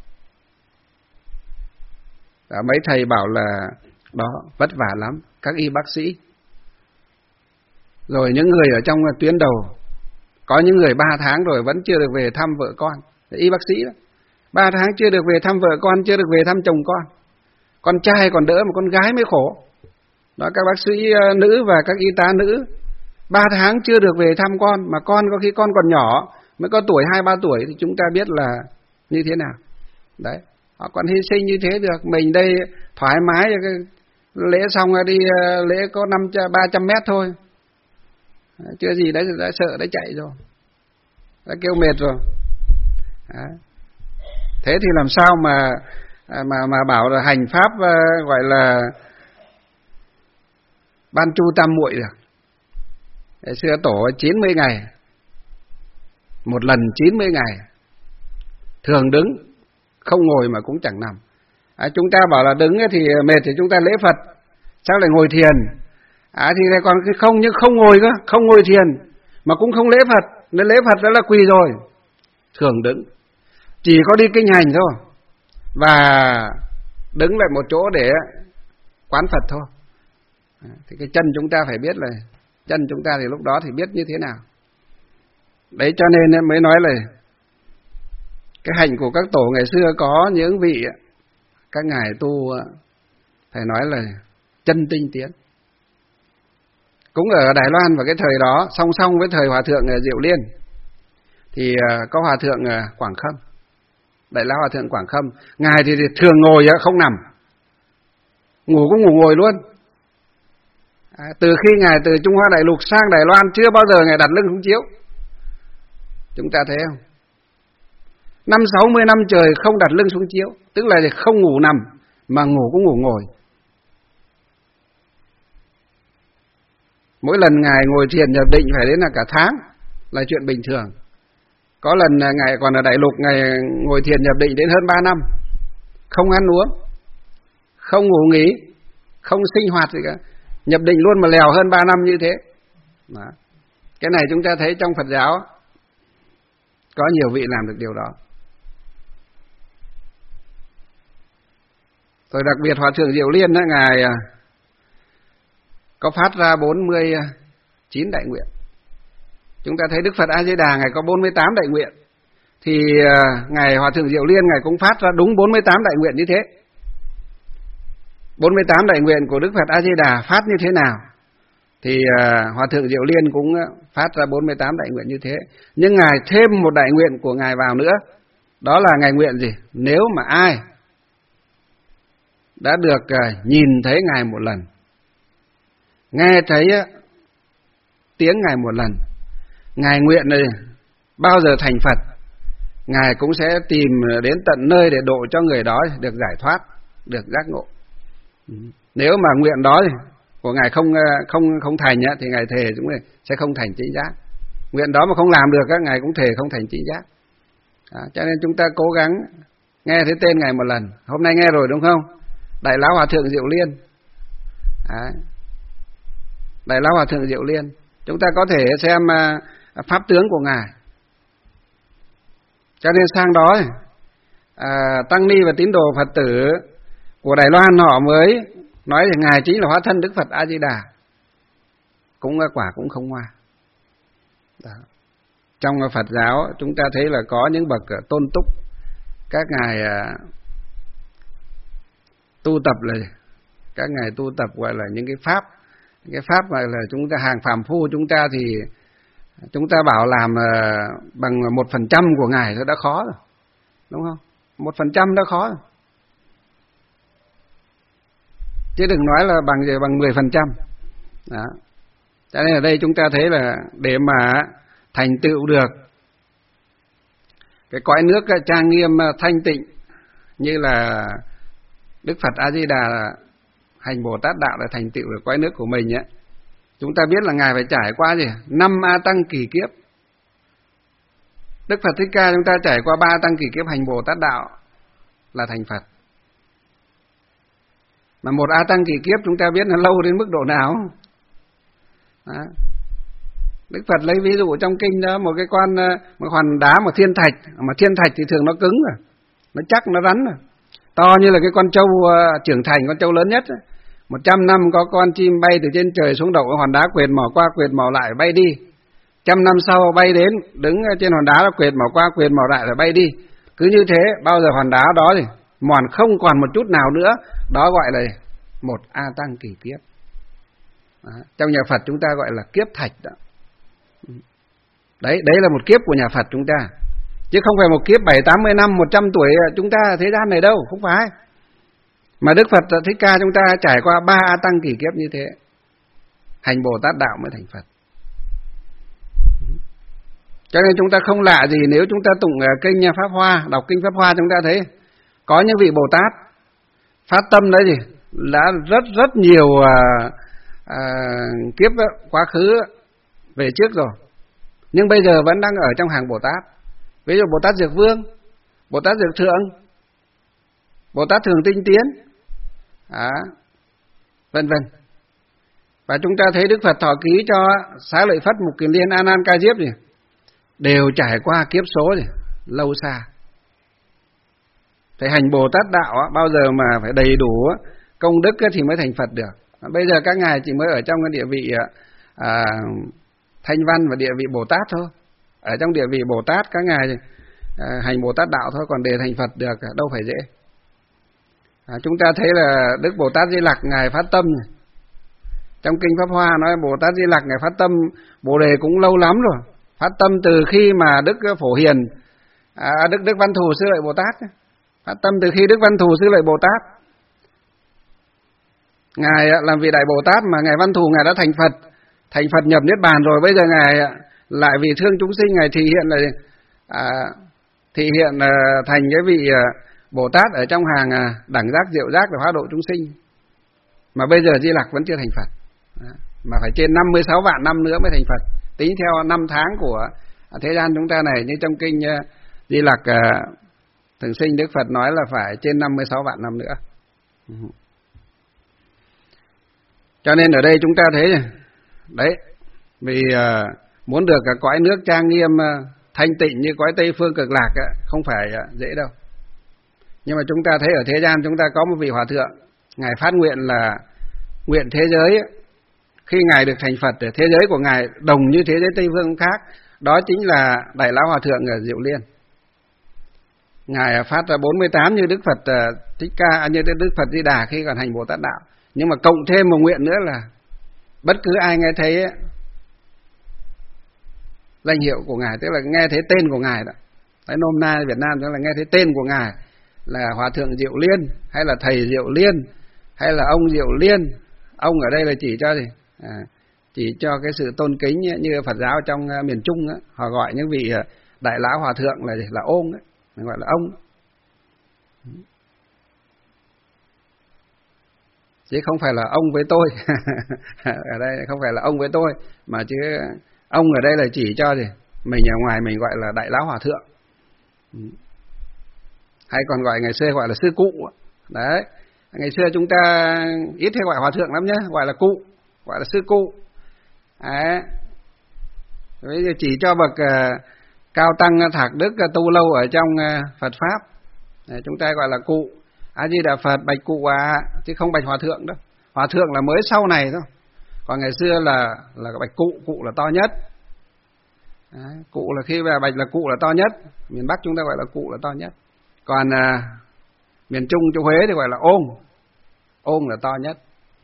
Mấy thầy bảo là đó vất vả lắm, các y bác sĩ Rồi những người ở trong tuyến đầu, có những người 3 tháng rồi vẫn chưa được về thăm vợ con, y bác sĩ đó. 3 tháng chưa được về thăm vợ con, chưa được về thăm chồng con trai còn đỡ mà con gái mới khổ. Đó, các bác sĩ nữ và các y tá nữ 3 tháng chưa được về thăm con, mà con có khi con còn nhỏ, mới có tuổi 2-3 tuổi thì chúng ta biết là như thế nào. Đấy, họ còn hy sinh như thế được, mình đây thoải mái, lễ xong đi lễ có 300 mét thôi, chưa gì đã sợ đã chạy rồi, đã kêu mệt rồi. Đấy. Thế thì làm sao mà bảo là hành pháp gọi là ban chu tam muội được. Ngày xưa tổ 90 ngày, một lần 90 ngày, thường đứng, không ngồi mà cũng chẳng nằm. Chúng ta bảo là đứng thì mệt thì chúng ta lễ Phật, sao lại ngồi thiền? Thì còn không, nhưng không ngồi cơ, không ngồi thiền mà cũng không lễ Phật, nên lễ Phật đó là quỳ rồi. Thường đứng, chỉ có đi kinh hành thôi, và đứng lại một chỗ để quán Phật thôi. Thì cái chân chúng ta phải biết là chân chúng ta thì lúc đó thì biết như thế nào. Đấy, cho nên mới nói là cái hành của các tổ ngày xưa có những vị các ngài tu phải nói là chân tinh tiến. Cũng ở Đài Loan vào cái thời đó, song song với thời Hòa thượng Diệu Liên, thì có Hòa thượng Quảng Khâm, Đại lão Hòa thượng Quảng Khâm. Ngài thì thường ngồi không nằm, ngủ cũng ngủ ngồi luôn. Từ khi ngài từ Trung Hoa đại lục sang Đài Loan, chưa bao giờ ngài đặt lưng xuống chiếu. Chúng ta thấy không? 50-60 năm trời không đặt lưng xuống chiếu, tức là không ngủ nằm, mà ngủ cũng ngủ ngồi. Mỗi lần ngài ngồi thiền nhập định phải đến là cả tháng, là chuyện bình thường. Có lần ngài còn ở đại lục, ngài ngồi thiền nhập định đến hơn 3 năm, không ăn uống, không ngủ nghỉ, không sinh hoạt gì cả, nhập định luôn mà lèo hơn 3 năm như thế. Đó. Cái này chúng ta thấy trong Phật giáo có nhiều vị làm được điều đó. Rồi đặc biệt Hòa thượng Diệu Liên đó, ngài có phát ra 49 đại nguyện. Chúng ta thấy Đức Phật A Di Đà ngài có 48 đại nguyện, thì ngài Hòa thượng Diệu Liên ngài cũng phát ra đúng 48 đại nguyện như thế. 48 đại nguyện của Đức Phật A Di Đà phát như thế nào thì Hòa thượng Diệu Liên cũng phát ra 48 đại nguyện như thế. Nhưng ngài thêm một đại nguyện của ngài vào nữa, đó là ngài nguyện gì? Nếu mà ai đã được nhìn thấy ngài một lần, nghe thấy tiếng ngài một lần, ngài nguyện này bao giờ thành Phật, ngài cũng sẽ tìm đến tận nơi để độ cho người đó được giải thoát, được giác ngộ. Nếu mà nguyện đó của ngài không thành thì ngài thề chúng sẽ không thành chính giác. Nguyện đó mà không làm được ngài cũng thề không thành chính giác. Cho nên chúng ta cố gắng nghe thấy tên ngài một lần. Hôm nay nghe rồi đúng không? Đại lão Hòa thượng Diệu Liên. Đại lão Hòa thượng Diệu Liên, chúng ta có thể xem pháp tướng của ngài. Cho nên sang đó tăng ni và tín đồ Phật tử của Đài Loan họ mới nói rằng ngài chính là hóa thân Đức Phật A Di Đà. Cũng quả cũng không ngoa. Trong Phật giáo chúng ta thấy là có những bậc tôn túc, các ngài tu tập là các ngài tu tập gọi là những cái pháp mà là chúng ta hàng phàm phu chúng ta thì chúng ta bảo làm bằng 1% của ngài thôi đã khó rồi, đúng không? 1% đã khó rồi, chứ đừng nói là bằng 10%. Đó. Cho nên ở đây chúng ta thấy là để mà thành tựu được cái cõi nước trang nghiêm thanh tịnh như là Đức Phật A Di Đà hành Bồ Tát đạo để thành tựu được cõi nước của mình ấy, chúng ta biết là ngài phải trải qua gì? 5 A Tăng kỳ kiếp. Đức Phật Thích Ca chúng ta trải qua 3 Tăng kỳ kiếp hành Bồ Tát đạo là thành Phật. Mà một A Tăng kỳ kiếp chúng ta biết là lâu đến mức độ nào. Đó. Đức Phật lấy ví dụ trong kinh đó, một hòn đá, một thiên thạch, mà thiên thạch thì thường nó cứng rồi, nó chắc, nó rắn rồi, to như là cái con trâu trưởng thành, con trâu lớn nhất. 100 năm có con chim bay từ trên trời xuống đậu hòn đá, quệt mỏ qua quệt mỏ lại bay đi. 100 năm sau bay đến đứng trên hòn đá, nó quệt mỏ qua quệt mỏ lại rồi bay đi. Cứ như thế bao giờ hòn đá đó thì mòn không còn một chút nào nữa, đó gọi là một A Tăng kỳ kiếp. Đó. Trong nhà Phật chúng ta gọi là kiếp thạch đó. Đấy là một kiếp của nhà Phật chúng ta, chứ không phải một kiếp 70-80 năm 100 tuổi chúng ta thế gian này đâu, không phải. Mà Đức Phật Thích Ca chúng ta trải qua 3 A Tăng kỳ kiếp như thế, hành Bồ Tát đạo mới thành Phật. Cho nên chúng ta không lạ gì nếu chúng ta tụng kinh Pháp Hoa, đọc kinh Pháp Hoa chúng ta thấy có những vị Bồ Tát phát tâm đấy gì đã rất nhiều kiếp quá khứ về trước rồi, nhưng bây giờ vẫn đang ở trong hàng Bồ Tát. Ví dụ Bồ Tát Dược Vương, Bồ Tát Dược Thượng, Bồ Tát Thường Tinh Tiến, vân vân. Và chúng ta thấy Đức Phật thọ ký cho Xá Lợi Phất, Mục Kiền Liên, A Nan Ca Diếp gì đều trải qua kiếp số gì lâu xa. Thì hành Bồ Tát đạo bao giờ mà phải đầy đủ công đức thì mới thành Phật được. Bây giờ các ngài chỉ mới ở trong cái địa vị Thanh Văn và địa vị Bồ Tát thôi. Ở trong địa vị Bồ Tát các ngài hành Bồ Tát đạo thôi, còn để thành Phật được đâu phải dễ. Chúng ta thấy là Đức Bồ Tát Di Lặc ngài phát tâm. Trong kinh Pháp Hoa nói Bồ Tát Di Lặc ngài phát tâm Bồ đề cũng lâu lắm rồi. Phát tâm từ khi mà Đức Phổ Hiền, Đức Văn Thù Sư Lợi Bồ Tát. Phát tâm từ khi Đức Văn Thù Sư Lợi Bồ Tát. Ngài làm vị Đại Bồ Tát mà ngài Văn Thù ngài đã thành Phật. Thành Phật nhập Niết Bàn rồi, bây giờ ngài lại vì thương chúng sinh ngài thị hiện thành cái vị Bồ Tát ở trong hàng đẳng giác, diệu giác để hóa độ chúng sinh. Mà bây giờ Di Lặc vẫn chưa thành Phật, mà phải trên 56 vạn năm nữa mới thành Phật. Tính theo năm tháng của thế gian chúng ta này, như trong kinh Di Lặc Thường Sinh Đức Phật nói là phải trên 56 vạn năm nữa. Cho nên ở đây chúng ta thấy đấy, vì muốn được cõi nước trang nghiêm thanh tịnh như cõi Tây Phương Cực Lạc không phải dễ đâu. Nhưng mà chúng ta thấy ở thế gian chúng ta có một vị hòa thượng, ngài phát nguyện là nguyện thế giới khi ngài được thành Phật, thế giới của ngài đồng như thế giới Tây Phương khác. Đó chính là Đại Lão Hòa Thượng ở Diệu Liên. Ngài phát ra 48 như Đức Phật Thích Ca, như Đức Phật Di Đà khi còn hành Bồ Tát đạo. Nhưng mà cộng thêm một nguyện nữa là bất cứ ai nghe thấy danh hiệu của ngài, tức là nghe thấy tên của ngài đó. Tại nôm na Việt Nam tức là nghe thấy tên của ngài là Hòa Thượng Diệu Liên, hay là Thầy Diệu Liên, hay là ông Diệu Liên. Ông ở đây là chỉ cho gì? Chỉ cho cái sự tôn kính như Phật giáo trong miền Trung đó, họ gọi những vị Đại Lão Hòa Thượng là ôn ấy, gọi là ông. Chứ không phải là ông với tôi. Ở đây không phải là ông với tôi, mà chứ ông ở đây là chỉ cho gì? Mình ở ngoài mình gọi là Đại Lão Hòa Thượng. Hay còn gọi ngày xưa gọi là sư cụ. Đấy. Ngày xưa chúng ta ít hay gọi hòa thượng lắm nhé, gọi là cụ, gọi là sư cụ. Đấy. Bây giờ chỉ cho bậc cao tăng thạc đức tu lâu ở trong Phật pháp. Đấy, chúng ta gọi là cụ. A Di Đà Phật, bạch cụ chứ không bạch hòa thượng đâu. Hòa thượng là mới sau này thôi. Còn ngày xưa là bạch cụ là to nhất. Đấy, cụ là khi bạch là cụ là to nhất. Miền Bắc chúng ta gọi là cụ là to nhất. Còn miền Trung châu Huế thì gọi là ôn là to nhất.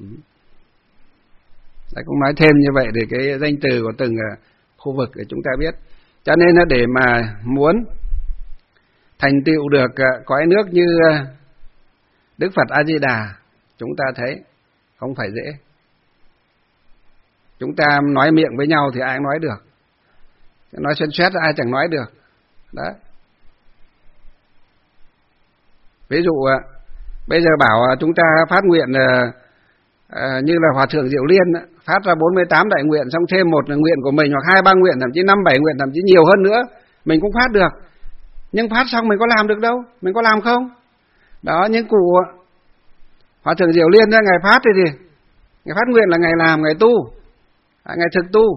Đấy, cũng nói thêm như vậy để cái danh từ của từng khu vực để chúng ta biết. Cho nên là để mà muốn thành tựu được cõi nước như Đức Phật A Di Đà, chúng ta thấy không phải dễ. Chúng ta nói miệng với nhau thì ai cũng nói được, nói xuyên suét ai chẳng nói được. Đấy. Ví dụ bây giờ bảo chúng ta phát nguyện như là Hòa Thượng Diệu Liên phát ra 48 đại nguyện, xong thêm một nguyện của mình hoặc 2-3 nguyện, thậm chí 5-7 nguyện, thậm chí nhiều hơn nữa mình cũng phát được. Nhưng phát xong mình có làm được đâu, mình có làm không? Đó, những cụ Hòa Thượng Diệu Liên ra ngày phát thì gì? Ngày phát nguyện là ngày làm, ngày tu, ngày thực tu.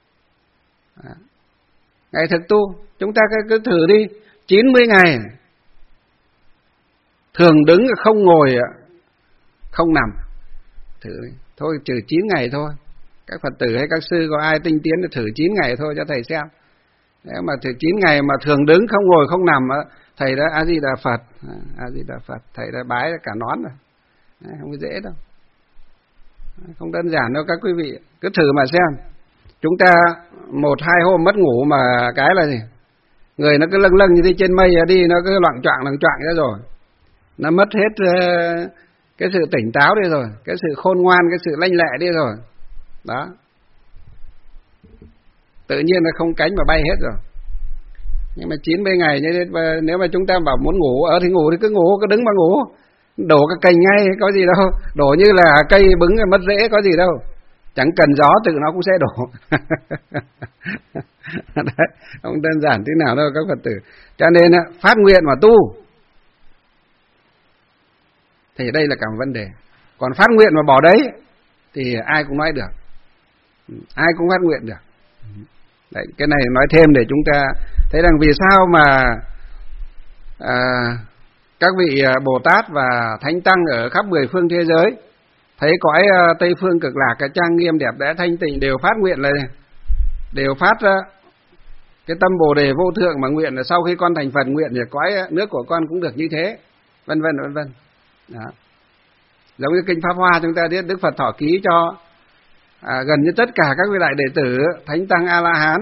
Ngày thực tu, chúng ta cứ thử đi, 90 ngày thường đứng không ngồi không nằm, Thử đi. Thôi trừ 9 ngày thôi. Các Phật tử hay các sư có ai tinh tiến thì thử 9 ngày thôi cho thầy xem. Nếu mà thử 9 ngày mà thường đứng không ngồi không nằm, thầy đã A Di Đà Phật, A Di Đà Phật, thầy đã bái cả nón rồi. Đấy, không có dễ đâu. Không đơn giản đâu các quý vị, cứ thử mà xem. Chúng ta 1-2 hôm mất ngủ mà cái là gì? Người nó cứ lâng lâng như đi trên mây đi, nó cứ loạng choạng ra rồi. Nó mất hết cái sự tỉnh táo đi rồi, cái sự khôn ngoan, cái sự lanh lẹ đi rồi. Đó. Tự nhiên là không cánh mà bay hết rồi. Nhưng mà 90 ngày nếu mà chúng ta bảo muốn ngủ, thì ngủ thì cứ ngủ, cứ đứng mà ngủ. Đổ cái cành ngay có gì đâu, đổ như là cây bứng mất rễ có gì đâu. Chẳng cần gió tự nó cũng sẽ đổ. Đấy, không đơn giản thế nào đâu các Phật tử. Cho nên phát nguyện mà tu thì đây là cả một vấn đề. Còn phát nguyện mà bỏ đấy thì ai cũng nói được, ai cũng phát nguyện được. Đấy, cái này nói thêm để chúng ta thấy rằng vì sao mà các vị Bồ Tát và Thánh Tăng ở khắp 10 phương thế giới thấy cõi Tây Phương Cực Lạc cái trang nghiêm đẹp đẽ thanh tịnh đều phát nguyện là đều phát cái tâm Bồ Đề vô thượng mà nguyện là sau khi con thành Phật nguyện thì cõi nước của con cũng được như thế, vân vân vân vân. Đó. Giống như kinh Pháp Hoa chúng ta biết Đức Phật thọ ký cho gần như tất cả các vị đại đệ tử Thánh Tăng A La Hán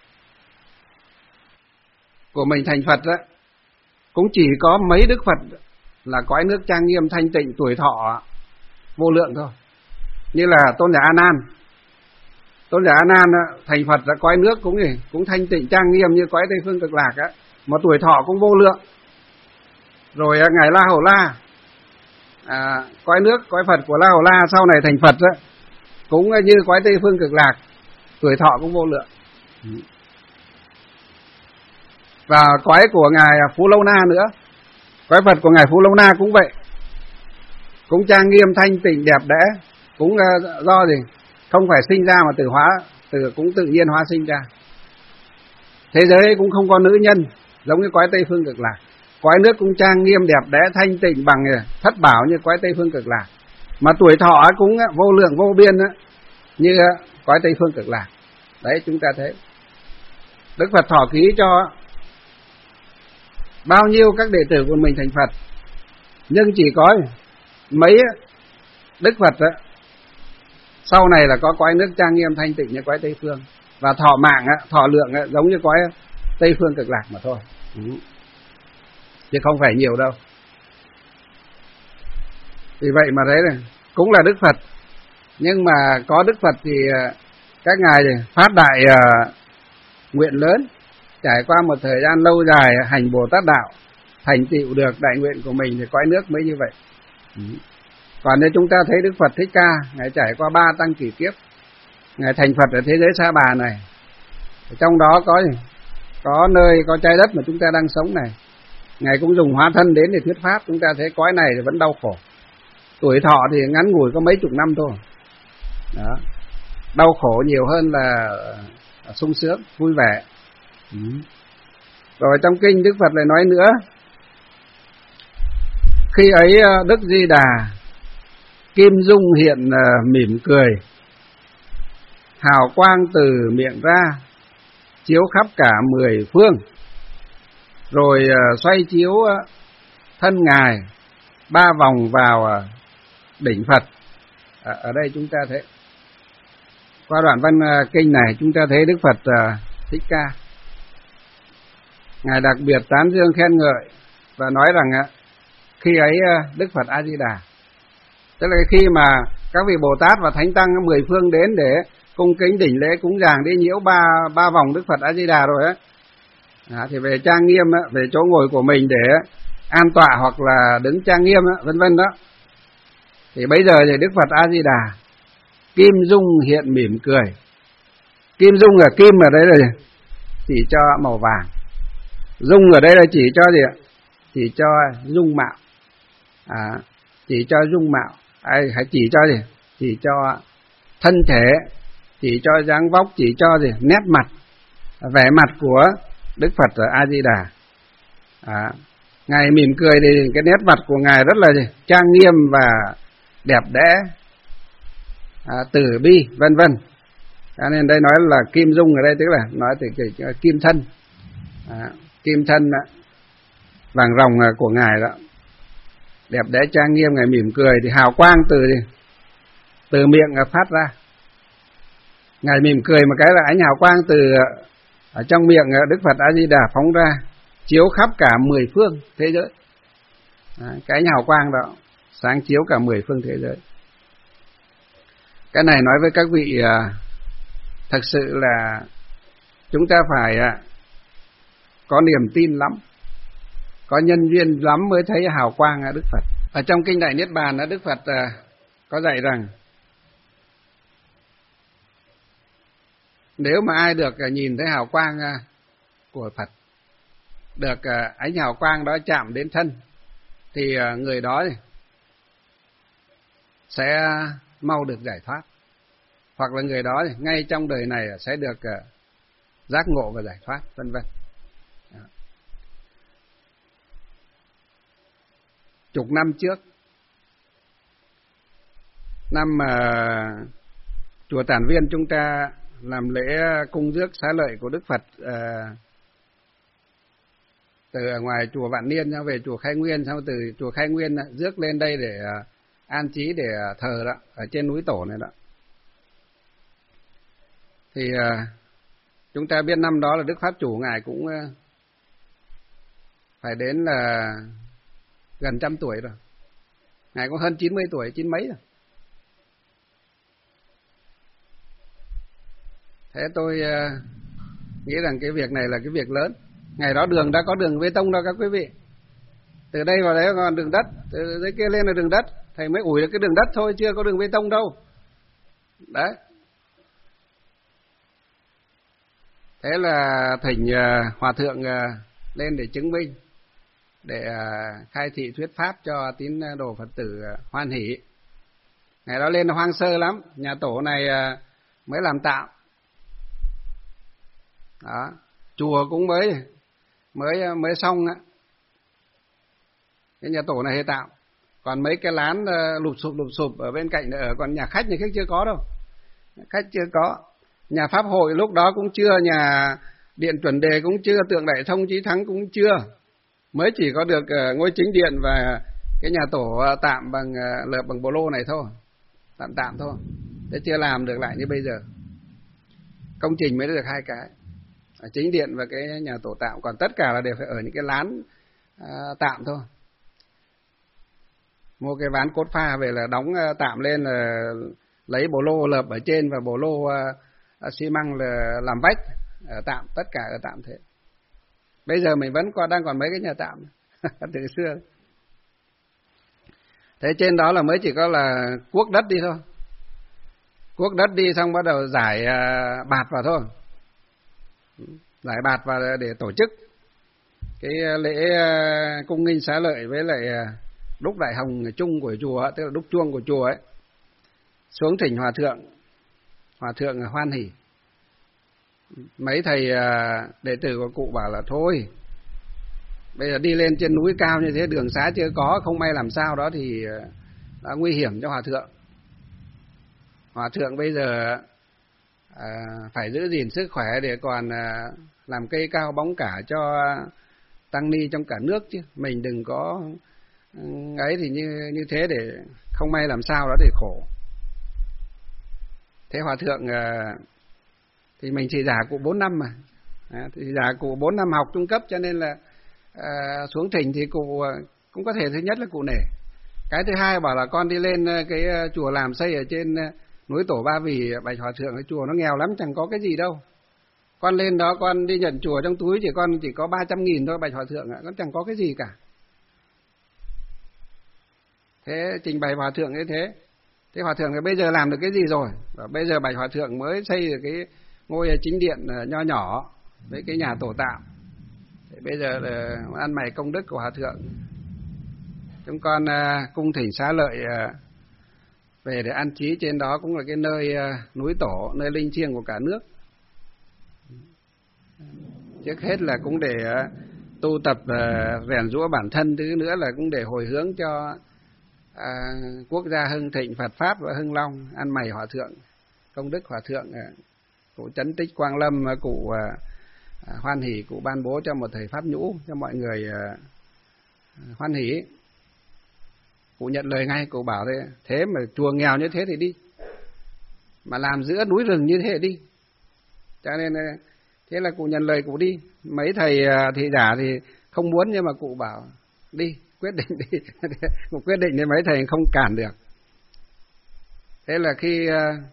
của mình thành Phật đó, cũng chỉ có mấy Đức Phật là cõi nước trang nghiêm thanh tịnh tuổi thọ vô lượng thôi. Như là Tôn giả A Nan. Tôn giả A Nan thành Phật là cõi nước cũng thanh tịnh trang nghiêm như cõi Tây Phương Cực Lạc á, mà tuổi thọ cũng vô lượng. Rồi ngài La Hầu La, cõi nước cõi Phật của La Hầu La sau này thành Phật á, cũng như cõi Tây Phương Cực Lạc, tuổi thọ cũng vô lượng. Và cõi của ngài Phú Lâu Na nữa, cõi Phật của ngài Phú Lâu Na cũng vậy, cũng trang nghiêm thanh tịnh đẹp đẽ, cũng do gì? Không phải sinh ra mà cũng tự nhiên hóa sinh ra. Thế giới cũng không có nữ nhân, giống như cõi Tây Phương Cực Lạc. Cõi nước cũng trang nghiêm đẹp đẽ thanh tịnh bằng thất bảo như cõi Tây Phương Cực Lạc. Mà tuổi thọ cũng vô lượng vô biên như cõi Tây Phương Cực Lạc. Đấy, chúng ta thấy Đức Phật thọ ký cho bao nhiêu các đệ tử của mình thành Phật, nhưng chỉ có mấy Đức Phật sau này là có cõi nước trang nghiêm thanh tịnh như cõi Tây Phương, và thọ mạng thọ lượng giống như cõi Tây Phương Cực Lạc mà thôi, chứ không phải nhiều đâu. Vì vậy mà thấy này, cũng là Đức Phật, nhưng mà có Đức Phật thì các ngài phát đại nguyện lớn, trải qua một thời gian lâu dài hành Bồ Tát đạo, thành tựu được đại nguyện của mình thì cõi nước mới như vậy. Còn nếu chúng ta thấy Đức Phật Thích Ca, ngài trải qua 3 tăng kỷ kiếp, ngài thành Phật ở thế giới Sa Bà này, trong đó có nơi có trái đất mà chúng ta đang sống này, ngài cũng dùng hóa thân đến để thuyết pháp. Chúng ta thấy cõi này thì vẫn đau khổ, tuổi thọ thì ngắn ngủi có mấy chục năm thôi. Đó, đau khổ nhiều hơn là sung sướng vui vẻ. Rồi trong kinh Đức Phật lại nói nữa, khi ấy Đức Di Đà kim dung hiện mỉm cười, hào quang từ miệng ra chiếu khắp cả 10 phương, rồi xoay chiếu thân ngài 3 vòng vào đỉnh Phật. Ở đây chúng ta thấy qua đoạn văn kinh này, chúng ta thấy Đức Phật Thích Ca ngài đặc biệt tán dương khen ngợi và nói rằng khi ấy Đức Phật A Di Đà, tức là khi mà các vị Bồ Tát và Thánh Tăng 10 phương đến để cung kính đỉnh lễ cúng dường đi nhiễu ba vòng Đức Phật A Di Đà rồi thì về trang nghiêm về chỗ ngồi của mình để an tọa hoặc là đứng trang nghiêm vân vân đó, thì bây giờ thì Đức Phật A Di Đà kim dung hiện mỉm cười. Kim dung là kim ở đây là chỉ cho màu vàng, dung ở đây là chỉ cho gì ạ? Chỉ cho dung mạo, chỉ cho dung mạo, hay chỉ cho gì? Chỉ cho thân thể, chỉ cho dáng vóc, chỉ cho gì? Nét mặt, vẻ mặt của Đức Phật A Di Đà. Ngài mỉm cười thì cái nét mặt của ngài rất là gì? Trang nghiêm và đẹp đẽ, Từ bi, vân vân. Cho nên đây nói là kim dung ở đây tức là nói từ cái kim thân, kim thân vàng ròng của ngài đó, đẹp đẽ trang nghiêm, ngài mỉm cười thì hào quang từ miệng phát ra. Ngài mỉm cười một cái là ánh hào quang từ ở trong miệng Đức Phật A Di Đà phóng ra, chiếu khắp cả 10 phương thế giới. Cái ánh hào quang đó sáng chiếu cả 10 phương thế giới. Cái này nói với các vị, thật sự là chúng ta phải có niềm tin lắm, có nhân duyên lắm mới thấy hào quang Đức Phật. Ở trong kinh Đại Niết Bàn Đức Phật có dạy rằng nếu mà ai được nhìn thấy hào quang của Phật, được ánh hào quang đó chạm đến thân, thì người đó sẽ mau được giải thoát, hoặc là người đó ngay trong đời này sẽ được giác ngộ và giải thoát, vân vân. Chục năm trước, năm mà chùa Tản Viên chúng ta làm lễ cung rước xá lợi của Đức Phật từ ngoài chùa Vạn Niên về chùa Khai Nguyên, xong từ chùa Khai Nguyên rước lên đây để an trí để thờ đó, ở trên núi Tổ này đó. Thì chúng ta biết năm đó là Đức Pháp Chủ ngài cũng phải đến là gần 100 tuổi rồi. Ngài cũng hơn 90 tuổi, 90 mấy rồi. Thế tôi nghĩ rằng cái việc này là cái việc lớn. Ngày đó đường đã có đường bê tông đâu các quý vị. Từ đây vào đấy còn đường đất, từ dưới kia lên là đường đất. Thầy mới ủi được cái đường đất thôi, chưa có đường bê tông đâu. Đấy. Thế là thỉnh hòa thượng lên để chứng minh, để khai thị thuyết pháp cho tín đồ Phật tử hoan hỷ. Ngày đó lên hoang sơ lắm, nhà tổ này mới làm tạm. Đó, chùa cũng mới xong á. Cái nhà tổ này hay tạo. Còn mấy cái lán lụp sụp ở bên cạnh ở, còn nhà khách chưa có đâu. Khách chưa có. Nhà Pháp hội lúc đó cũng chưa, nhà Điện Chuẩn Đề cũng chưa, Tượng Đại Thông Chí Thắng cũng chưa. Mới chỉ có được ngôi chính điện và cái nhà tổ tạm bằng lợp bằng bồ lô này thôi. Tạm thôi. Thế chưa làm được lại như bây giờ. Công trình mới được 2 cái. Chính điện và cái nhà tổ tạm, còn tất cả là đều phải ở những cái lán tạm thôi. Mua cái ván cốt pha về là đóng tạm lên, là lấy bồ lô lợp ở trên và bồ lô xi măng là làm vách ở tạm, tất cả ở tạm thế. Bây giờ mình vẫn đang còn mấy cái nhà tạm từ xưa. Thế trên đó là mới chỉ có là cuốc đất đi thôi. Cuốc đất đi xong bắt đầu giải bạt vào thôi. Giải bạt vào để tổ chức cái lễ cung nghinh xá lợi với lại đúc đại hồng chung của chùa, tức là đúc chuông của chùa ấy. Xuống thỉnh hòa thượng hoan hỉ. Mấy thầy đệ tử của cụ bảo là thôi, bây giờ đi lên trên núi cao như thế, đường xá chưa có, không may làm sao đó thì đã nguy hiểm cho hòa thượng. Hòa thượng bây giờ phải giữ gìn sức khỏe để còn làm cây cao bóng cả cho tăng ni trong cả nước chứ. Mình đừng có ấy thì như thế để không may làm sao đó thì khổ. Thế hòa thượng thì mình chỉ giả cụ 4 năm mà. Thì giả cụ 4 năm học trung cấp cho nên là xuống thỉnh thì cụ cũng có thể thứ nhất là cụ nể. Cái thứ hai bảo là con đi lên cái chùa làm xây ở trên núi Tổ Ba Vì, bạch hòa thượng, cái chùa nó nghèo lắm, chẳng có cái gì đâu. Con lên đó con đi nhận chùa trong túi con chỉ có 300.000 thôi bạch hòa thượng ạ, nó chẳng có cái gì cả. Thế trình bày hòa thượng như thế. Thế hòa thượng thì bây giờ làm được cái gì rồi? Và bây giờ bạch hòa thượng mới xây được cái ngôi chính điện nho nhỏ với cái nhà tổ tạm. Thế bây giờ là ăn mày công đức của hòa thượng. Chúng con cung thỉnh xá lợi về để an trí trên đó, cũng là cái nơi núi Tổ, nơi linh thiêng của cả nước. Trước hết là cũng để tu tập rèn giũa bản thân, thứ nữa là cũng để hồi hướng cho quốc gia hưng thịnh, Phật pháp và hưng long, ăn mày hòa thượng, công đức hòa thượng, cụ Trấn Tích Quang Lâm, cụ hoan hỉ, cụ ban bố cho một thầy pháp nhũ cho mọi người hoan hỉ. Cụ nhận lời ngay, cụ bảo thế mà chùa nghèo như thế thì đi, mà làm giữa núi rừng như thế thì đi. Cho nên thế là cụ nhận lời, cụ đi. Mấy thầy thị giả thì không muốn, nhưng mà cụ bảo đi, quyết định đi. Cụ quyết định thì mấy thầy không cản được. Thế là khi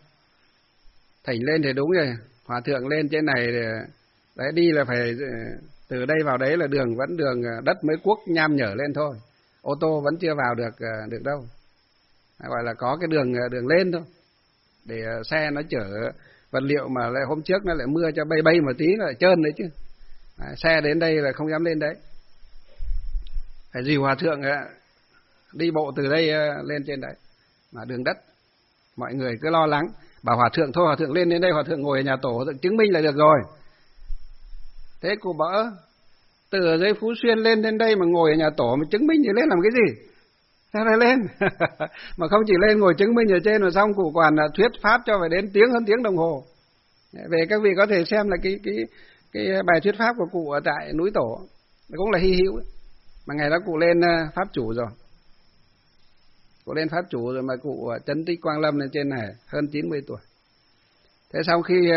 thỉnh lên thì đúng rồi, hòa thượng lên trên này đấy, đi là phải từ đây vào đấy là đường vẫn đường đất mới cuốc nham nhở lên thôi, ô tô vẫn chưa vào được đâu, gọi là có cái đường lên thôi, để xe nó chở vật liệu, mà lại hôm trước nó lại mưa cho bay bay một tí nó lại trơn đấy chứ. Xe đến đây là không dám lên đấy, phải dìu hòa thượng đi bộ từ đây lên trên đấy, mà đường đất. Mọi người cứ lo lắng, bảo hòa thượng thôi, hòa thượng lên đến đây, hòa thượng ngồi ở nhà tổ, hòa thượng chứng minh là được rồi. Thế cụ bảo từ ở dưới Phú Xuyên lên đến đây mà ngồi ở nhà tổ mà chứng minh thì lên làm cái gì? Sao lại lên? Mà không chỉ lên ngồi chứng minh ở trên rồi xong, cụ còn thuyết pháp cho phải đến tiếng hơn tiếng đồng hồ. Về các vị có thể xem là cái bài thuyết pháp của cụ ở tại núi Tổ, cũng là hy hữu. Mà ngày đó cụ lên pháp chủ rồi. Cụ lên pháp chủ rồi mà cụ Trấn Tích Quang Lâm lên trên này hơn 90 tuổi. Thế sau khi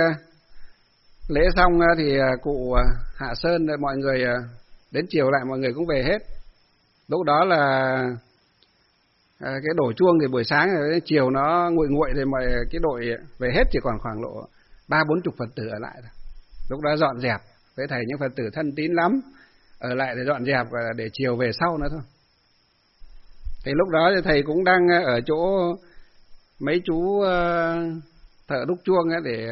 lễ xong thì cụ hạ sơn, mọi người đến chiều lại mọi người cũng về hết. Lúc đó là cái đổ chuông thì buổi sáng rồi, chiều nó nguội nguội thì mọi cái đội về hết, chỉ còn khoảng độ 30-40 Phật tử ở lại rồi. Lúc đó dọn dẹp với thầy, những Phật tử thân tín lắm ở lại để dọn dẹp để chiều về sau nữa thôi. Thì lúc đó thì thầy cũng đang ở chỗ mấy chú thợ đúc chuông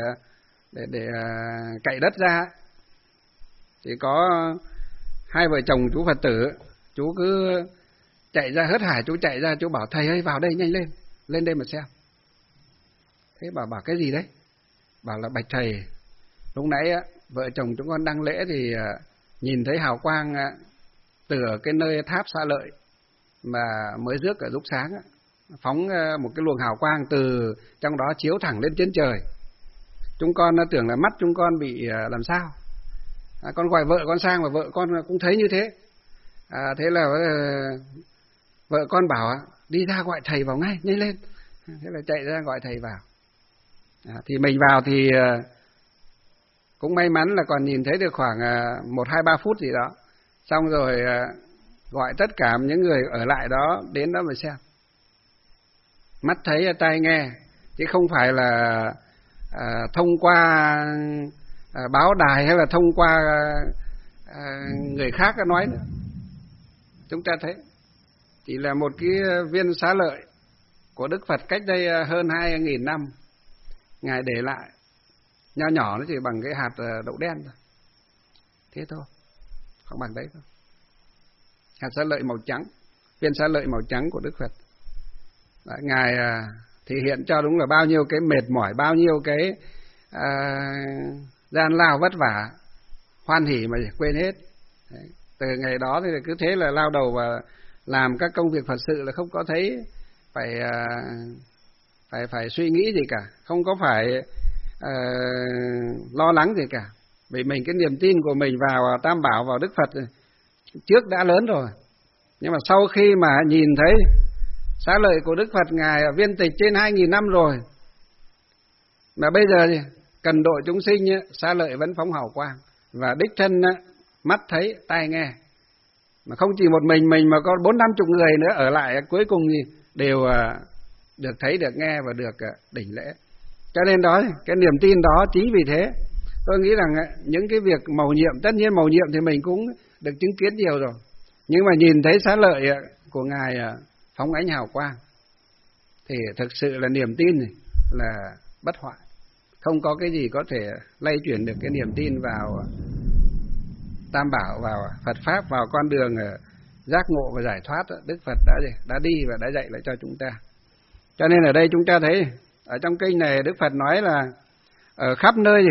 để cậy đất ra. Thì có hai vợ chồng chú Phật tử, chú cứ chạy ra hớt hải, chú chạy ra, chú bảo thầy ơi vào đây nhanh lên đây mà xem. Thế bảo cái gì đấy? Bảo là bạch thầy, lúc nãy vợ chồng chúng con đăng lễ thì nhìn thấy hào quang từ cái nơi tháp Xá Lợi mà mới rước ở lúc sáng, phóng một cái luồng hào quang từ trong đó chiếu thẳng lên trên trời. Chúng con tưởng là mắt chúng con bị làm sao, con gọi vợ con sang và vợ con cũng thấy như thế. Thế là vợ con bảo đi ra gọi thầy vào ngay, nhanh lên. Thế là chạy ra gọi thầy vào. Thì mình vào thì cũng may mắn là còn nhìn thấy được khoảng 1-2-3 phút gì đó. Xong rồi gọi tất cả những người ở lại đó đến đó mà xem. Mắt thấy tai nghe, chứ không phải là thông qua báo đài hay là thông qua người khác nói nữa. Chúng ta thấy chỉ là một cái viên xá lợi của Đức Phật cách đây hơn 2.000 năm, Ngài để lại, nho nhỏ, nó chỉ bằng cái hạt đậu đen thôi. Thế thôi, không bằng đấy thôi. Hạt xá lợi màu trắng, viên xá lợi màu trắng của Đức Phật. Ngài thể hiện cho đúng là bao nhiêu cái mệt mỏi, bao nhiêu cái gian lao vất vả, hoan hỉ mà quên hết. Đấy. Từ ngày đó thì cứ thế là lao đầu và làm các công việc Phật sự, là không có thấy phải suy nghĩ gì cả, không có phải lo lắng gì cả. Vì mình cái niềm tin của mình vào Tam Bảo, vào Đức Phật trước đã lớn rồi. Nhưng mà sau khi mà nhìn thấy xá lợi của Đức Phật, Ngài viên tịch trên 2.000 năm rồi, mà bây giờ thì cần độ chúng sinh, xá lợi vẫn phóng hào quang, và đích thân mắt thấy, tai nghe. Mà không chỉ một mình mà có 40-50 người nữa ở lại, cuối cùng thì đều được thấy, được nghe và được đỉnh lễ. Cho nên đó, cái niềm tin đó chính vì thế tôi nghĩ rằng những cái việc mầu nhiệm, tất nhiên mầu nhiệm thì mình cũng được chứng kiến nhiều rồi, nhưng mà nhìn thấy xá lợi của Ngài phóng ánh hào quang thì thực sự là niềm tin là bất hoại. Không có cái gì có thể lay chuyển được cái niềm tin vào Tam Bảo, vào Phật Pháp, vào con đường giác ngộ và giải thoát. Đức Phật đã đi và đã dạy lại cho chúng ta. Cho nên ở đây chúng ta thấy, ở trong kinh này Đức Phật nói là ở khắp nơi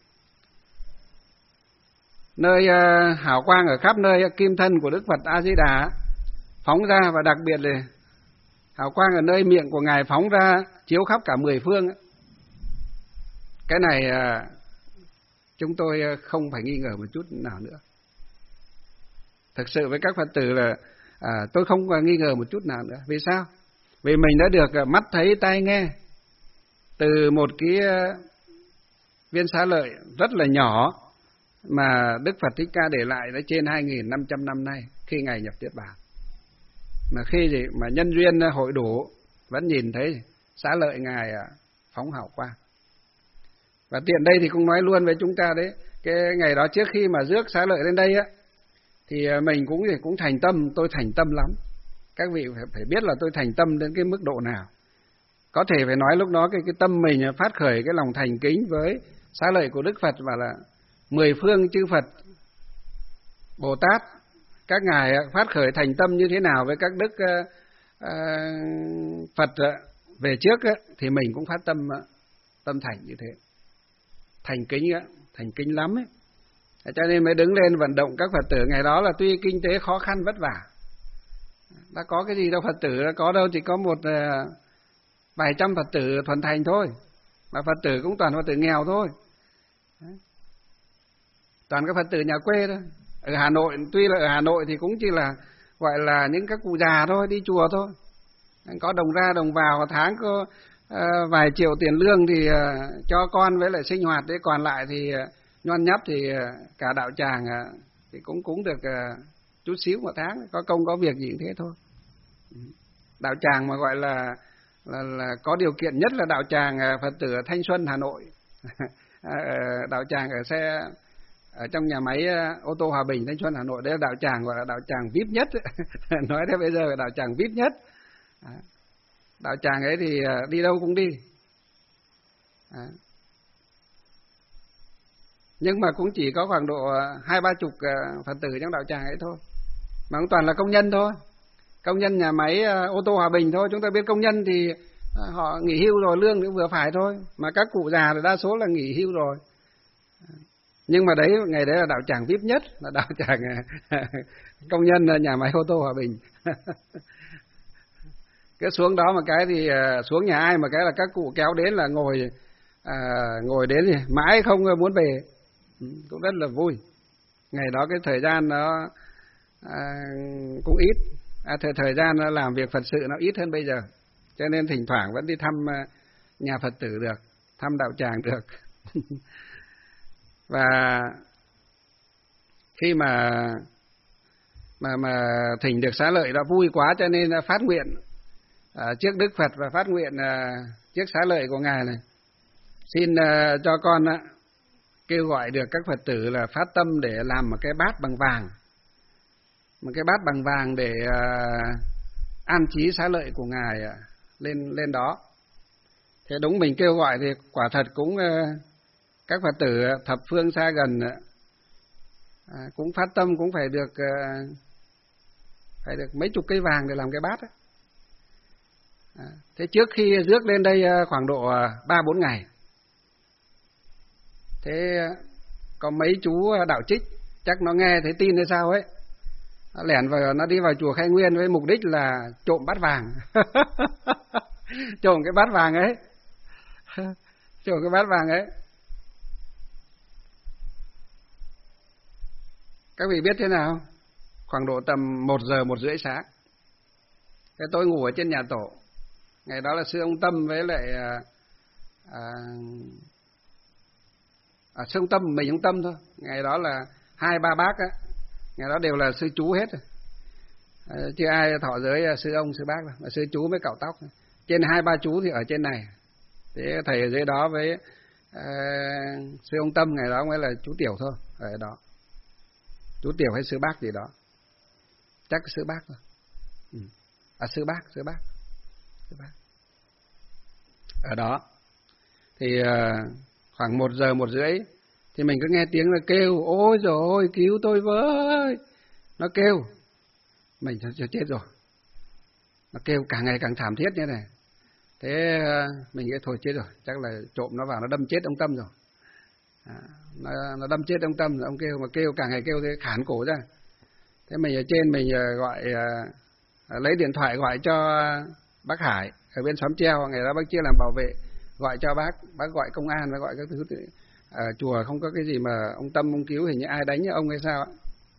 hào quang ở khắp nơi, kim thân của Đức Phật A Di Đà phóng ra, và đặc biệt là hào quang ở nơi miệng của Ngài phóng ra chiếu khắp cả 10 phương. Cái này chúng tôi không phải nghi ngờ một chút nào nữa. Thực sự với các Phật tử là tôi không nghi ngờ một chút nào nữa. Vì sao? Vì mình đã được mắt thấy tai nghe từ một cái viên xá lợi rất là nhỏ mà Đức Phật Thích Ca để lại đã trên 2.500 năm nay khi Ngài nhập Niết Bàn. Mà khi gì mà nhân duyên hội đủ vẫn nhìn thấy xá lợi Ngài phóng hào quang. Và tiện đây thì cũng nói luôn với chúng ta đấy, cái ngày đó trước khi mà rước xá lợi lên đây á, thì mình cũng thành tâm, tôi thành tâm lắm. Các vị phải biết là tôi thành tâm đến cái mức độ nào. Có thể phải nói lúc đó cái tâm mình phát khởi cái lòng thành kính với xá lợi của Đức Phật, và là 10 phương chư Phật, Bồ Tát, các ngài phát khởi thành tâm như thế nào với các đức Phật về trước á, thì mình cũng phát tâm thành như thế. Thành kính lắm ấy. Cho nên mới đứng lên vận động các Phật tử. Ngày đó là tuy kinh tế khó khăn vất vả, đã có cái gì đâu Phật tử, đã có đâu, chỉ có một vài trăm Phật tử thuần thành thôi, mà Phật tử cũng toàn Phật tử nghèo thôi. Toàn các Phật tử nhà quê thôi. Ở Hà Nội, tuy là ở Hà Nội thì cũng chỉ là gọi là những các cụ già thôi, đi chùa thôi, có đồng ra đồng vào, tháng có vài triệu tiền lương thì cho con với lại sinh hoạt đấy, còn lại thì nhon nhấp thì cả đạo tràng thì cũng được chút xíu một tháng, có công có việc gì cũng thế thôi. Đạo tràng mà gọi là có điều kiện nhất là đạo tràng Phật tử Thanh Xuân Hà Nội. Đạo tràng ở trong nhà máy ô tô Hòa Bình Thanh Xuân Hà Nội, đấy là đạo tràng gọi là đạo tràng VIP nhất. Nói thế bây giờ là đạo tràng VIP nhất. Đạo tràng ấy thì đi đâu cũng đi. Nhưng mà cũng chỉ có khoảng độ 20-30 Phật tử trong đạo tràng ấy thôi, mà cũng toàn là công nhân thôi, công nhân nhà máy ô tô Hòa Bình thôi. Chúng ta biết công nhân thì họ nghỉ hưu rồi, lương cũng vừa phải thôi, mà các cụ già thì đa số là nghỉ hưu rồi. Nhưng mà đấy, ngày đấy là đạo tràng VIP nhất, là đạo tràng công nhân nhà máy ô tô Hòa Bình. Cái xuống đó một cái thì xuống nhà ai mà cái là các cụ kéo đến là ngồi đến thì mãi không muốn về. Cũng rất là vui. Ngày đó cái thời gian nó cũng ít, thời gian nó làm việc Phật sự nó ít hơn bây giờ, cho nên thỉnh thoảng vẫn đi thăm nhà Phật tử được, thăm đạo tràng được. Và khi mà thỉnh được xá lợi đã vui quá, cho nên phát nguyện trước Đức Phật và phát nguyện trước xá lợi của Ngài này, xin cho con kêu gọi được các Phật tử là phát tâm để làm một cái bát bằng vàng, một cái bát bằng vàng để an trí xá lợi của Ngài lên đó. Thế đúng mình kêu gọi thì quả thật cũng các Phật tử thập phương xa gần cũng phát tâm, cũng phải được mấy chục cây vàng để làm cái bát ấy. Thế trước khi rước lên đây khoảng độ 3-4 ngày, thế có mấy chú đạo trích, chắc nó nghe thấy tin hay sao ấy, nó lẻn vào, nó đi vào chùa Khai Nguyên với mục đích là trộm bát vàng. Trộm cái bát vàng ấy. Trộm cái bát vàng ấy. Các vị biết thế nào? Khoảng độ tầm 1 giờ 1 rưỡi sáng. Thế tôi ngủ ở trên nhà tổ. Ngày đó là sư ông Tâm với lại sư ông Tâm, mình ông Tâm thôi. Ngày đó là 2-3 bác á, ngày đó đều là sư chú hết rồi. Chứ ai thọ giới sư ông sư bác đâu, mà sư chú mới cạo tóc. Trên 2-3 chú thì ở trên này. Thế thầy ở dưới đó với sư ông Tâm ngày đó mới là chú Tiểu thôi, ở đó. Chú Tiểu hay sư bác gì đó, chắc sư bác thôi. Sư bác ở đó. Thì khoảng 1 giờ 1 rưỡi thì mình cứ nghe tiếng là kêu, ôi trời ơi cứu tôi với. Nó kêu, mình chết rồi. Nó kêu càng ngày càng thảm thiết như này. Thế mình nghĩ thôi chết rồi, chắc là trộm nó vào nó đâm chết ông Tâm rồi. Nó đâm chết ông Tâm rồi, ông kêu mà kêu càng ngày kêu thế khản cổ ra. Thế mình ở trên mình gọi lấy điện thoại gọi cho bác Hải ở bên xóm Treo, ngày đó bác chia làm bảo vệ, gọi cho bác gọi công an và gọi các thứ. Chùa không có cái gì mà ông Tâm ông cứu, hình như ai đánh ông hay sao ạ.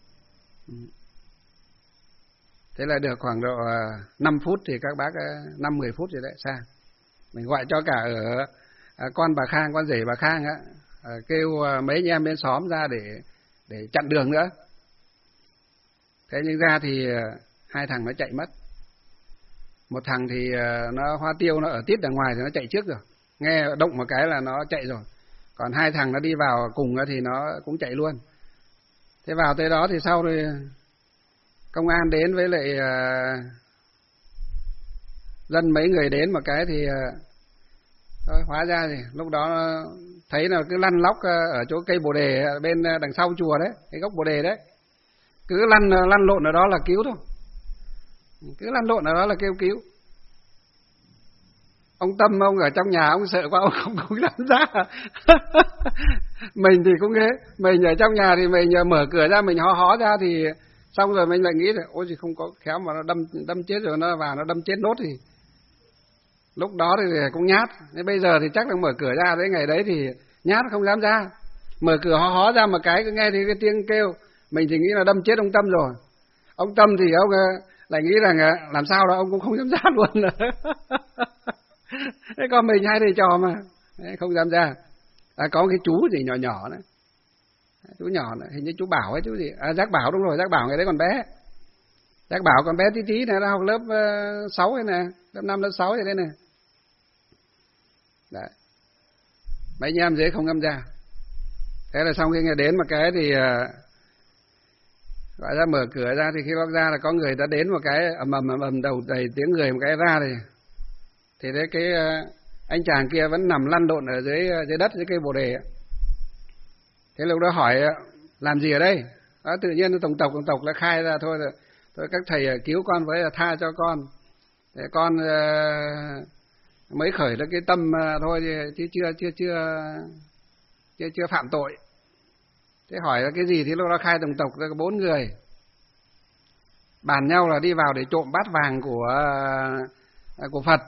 Thế là được khoảng độ 5 phút thì các bác 5-10 phút rồi đấy sang. Mình gọi cho cả ở con bà Khang, con rể bà Khang á, kêu mấy anh em bên xóm ra để chặn đường nữa. Thế nhưng ra thì 2 thằng nó chạy mất. Một thằng thì nó hoa tiêu, nó ở tít đằng ngoài thì nó chạy trước rồi, nghe động một cái là nó chạy rồi. Còn 2 thằng nó đi vào cùng thì nó cũng chạy luôn. Thế vào tới đó thì sau rồi công an đến với lại dân mấy người đến một cái thì thôi hóa ra thì lúc đó thấy là cứ lăn lóc ở chỗ cây bồ đề bên đằng sau chùa đấy, cái gốc bồ đề đấy, cứ lăn lộn ở đó là cứu thôi, cứ lăn lộn ở đó là kêu cứu. Ông Tâm ông ở trong nhà ông sợ quá, ông không dám ra. Mình thì cũng thế, mình ở trong nhà thì mình mở cửa ra, mình hó ra thì xong rồi mình lại nghĩ là ôi gì không có khéo mà nó đâm chết rồi, nó vào nó đâm chết nốt thì lúc đó thì cũng nhát. Thế bây giờ thì chắc là mở cửa ra, đấy ngày đấy thì nhát không dám ra, mở cửa hó ra một cái cứ nghe thấy cái tiếng kêu, mình thì nghĩ là đâm chết ông Tâm rồi. Ông Tâm thì ông lại nghĩ rằng làm sao đó ông cũng không dám ra luôn. Thế còn mình hai thầy trò mà không dám ra. Có cái chú gì nhỏ nhỏ đấy, chú nhỏ này, hình như chú Bảo hay chú gì, Giác Bảo, đúng rồi, Giác Bảo ngày đấy còn bé. Giác Bảo còn bé tí tí này, nó học lớp 6 này nè, lớp 5 lớp 6 vậy đây này. Đấy. Mấy anh em dễ không dám ra. Thế là xong khi nghe đến một cái thì gọi ra mở cửa ra, thì khi bác ra là có người đã đến một cái ầm đầu đầy tiếng người một cái ra thì đấy cái anh chàng kia vẫn nằm lăn lộn ở dưới đất, dưới cây bồ đề. Thế lúc đó hỏi làm gì ở đây? Đó, tự nhiên tổng tộc là khai ra thôi các thầy cứu con với là tha cho con. Thế con mới khởi được cái tâm thôi chứ chưa phạm tội. Thế hỏi là cái gì thì lúc đó khai tổng tộc là 4 người bàn nhau là đi vào để trộm bát vàng của Phật.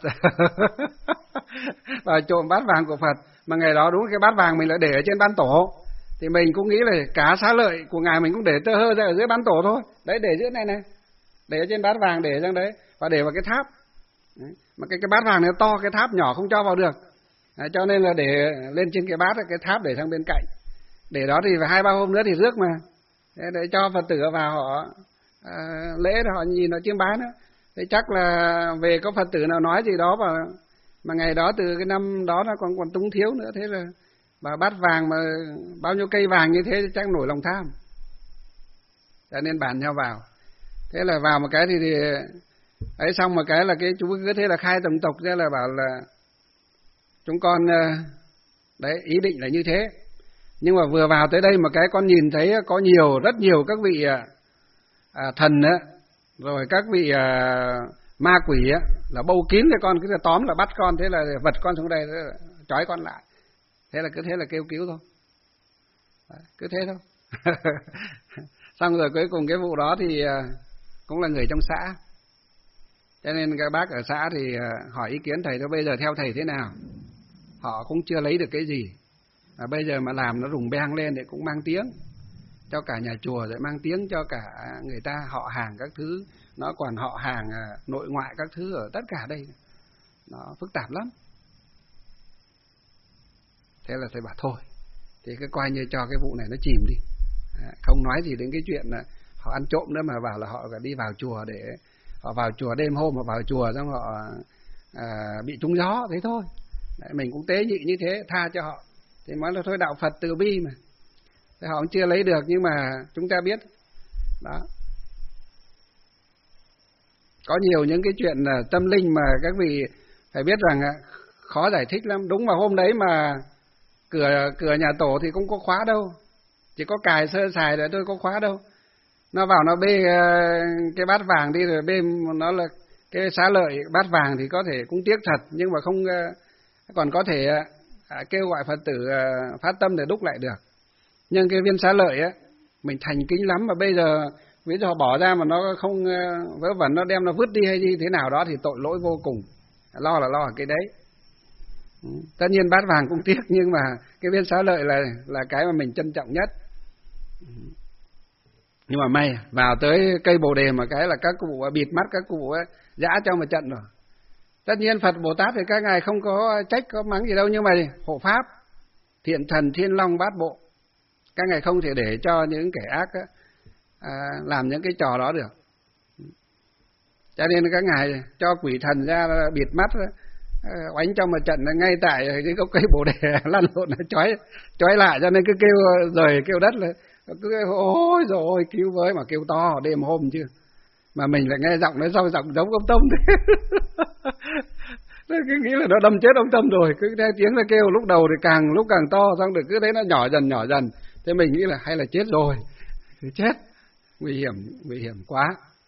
Và trộm bát vàng của Phật, mà ngày đó đúng cái bát vàng mình lại để ở trên ban tổ, thì mình cũng nghĩ là cá xá lợi của ngài mình cũng để tơ hơ ra ở dưới ban tổ thôi. Đấy, để dưới này để ở trên bát vàng, để sang đấy và để vào cái tháp. Đấy. Mà cái bát vàng này to, cái tháp nhỏ không cho vào được. Đấy, cho nên là để lên trên cái bát, cái tháp để sang bên cạnh. Để đó thì 2-3 hôm nữa thì rước mà. Thế để cho Phật tử vào họ lễ, họ nhìn họ chiêm bái nữa. Thế chắc là về có Phật tử nào nói gì đó mà ngày đó từ cái năm đó nó còn túng thiếu nữa. Thế là mà bát vàng mà bao nhiêu cây vàng như thế chắc nổi lòng tham, cho nên bàn nhau vào. Thế là vào một cái thì ấy, xong một cái là cái chú cứ thế là khai tổng tộc ra là bảo là chúng con đấy ý định là như thế. Nhưng mà vừa vào tới đây một cái con nhìn thấy có rất nhiều các vị thần á, rồi các vị ma quỷ á, là bâu kín cái con, cứ tóm là bắt con, thế là vật con xuống đây, trói con lại. Thế là cứ thế là kêu cứu thôi. Đấy, cứ thế thôi. Xong rồi cuối cùng cái vụ đó thì cũng là người trong xã, cho nên các bác ở xã thì hỏi ý kiến thầy thôi, bây giờ theo thầy thế nào. Họ cũng chưa lấy được cái gì, bây giờ mà làm nó rùng beng lên thì cũng mang tiếng cho cả nhà chùa, rồi mang tiếng cho cả người ta họ hàng các thứ, nó còn họ hàng nội ngoại các thứ ở tất cả đây, nó phức tạp lắm. Thế là thầy bảo thôi thì cứ coi như cho cái vụ này nó chìm đi, không nói gì đến cái chuyện là họ ăn trộm nữa, mà bảo là họ đi vào chùa, để họ vào chùa đêm hôm, họ vào chùa xong họ bị trúng gió, thế thôi. Đấy, mình cũng tế nhị như thế, tha cho họ. Thì nói là thôi, đạo Phật từ bi mà. Thế họ cũng chưa lấy được, nhưng mà chúng ta biết đó, có nhiều những cái chuyện tâm linh mà các vị phải biết rằng khó giải thích lắm. Đúng mà hôm đấy mà cửa nhà tổ thì cũng có khóa đâu, chỉ có cài sơ sài để tôi, có khóa đâu. Nó vào nó bê cái bát vàng đi, rồi bê nó là cái xá lợi bát vàng thì có thể cũng tiếc thật, nhưng mà không còn có thể kêu gọi Phật tử phát tâm để đúc lại được. Nhưng cái viên xá lợi á, mình thành kính lắm, mà bây giờ ví dụ bỏ ra mà nó không vớ vẩn, nó đem nó vứt đi hay gì thế nào đó thì tội lỗi vô cùng. Lo là lo ở cái đấy. Tất nhiên bát vàng cũng tiếc, nhưng mà cái viên xá lợi là cái mà mình trân trọng nhất. Nhưng mà may vào tới cây Bồ Đề mà cái là các cụ bịt mắt, các cụ giã cho một trận rồi. Tất nhiên Phật Bồ Tát thì các ngài không có trách có mắng gì đâu, nhưng mà hộ pháp Thiện Thần Thiên Long Bát Bộ, các ngài không thể để cho những kẻ ác làm những cái trò đó được. Cho nên các ngài cho quỷ thần ra bịt mắt, oánh trong một trận ngay tại cái gốc cây Bồ Đề, lăn lộn trói lại, cho nên cứ kêu rời kêu đất là cứ ôi rồi ôi cứu với, mà kêu to đêm hôm chứ, mà mình lại nghe giọng nó sau giọng giống ông Tâm thế. Cứ nghĩ là nó đâm chết ông Tâm rồi, cứ nghe tiếng nó kêu lúc đầu thì càng lúc càng to, xong được cứ thấy nó nhỏ dần, thế mình nghĩ là hay là chết rồi, thì chết, nguy hiểm quá.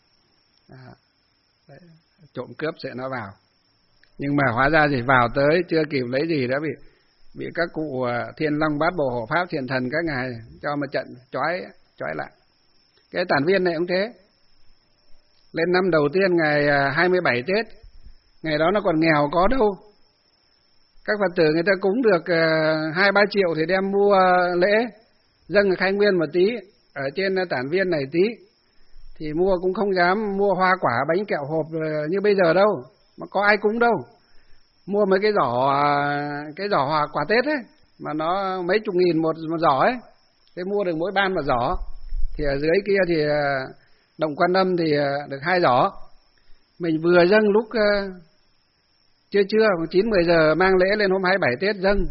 Đấy, trộm cướp sẽ nó vào, nhưng mà hóa ra thì vào tới chưa kịp lấy gì đã bị các cụ Thiên Long Bát Bộ Hộ Pháp Thiện Thần các ngài cho một trận trói lại. Cái Tản Viên này cũng thế, lên năm đầu tiên ngày 27 Tết, ngày đó nó còn nghèo có đâu, các Phật tử người ta cúng được 2-3 triệu thì đem mua lễ dâng Khai Nguyên một tí ở trên Tản Viên này tí, thì mua cũng không dám mua hoa quả bánh kẹo hộp như bây giờ đâu, mà có ai cúng đâu. Mua mấy cái giỏ hoa quả Tết ấy, mà nó mấy chục nghìn một giỏ ấy, thế mua được mỗi ban một giỏ, thì ở dưới kia thì Động Quan Âm thì được 2 giỏ. Mình vừa dâng lúc trưa 9-10 giờ mang lễ lên hôm 27 Tết dâng,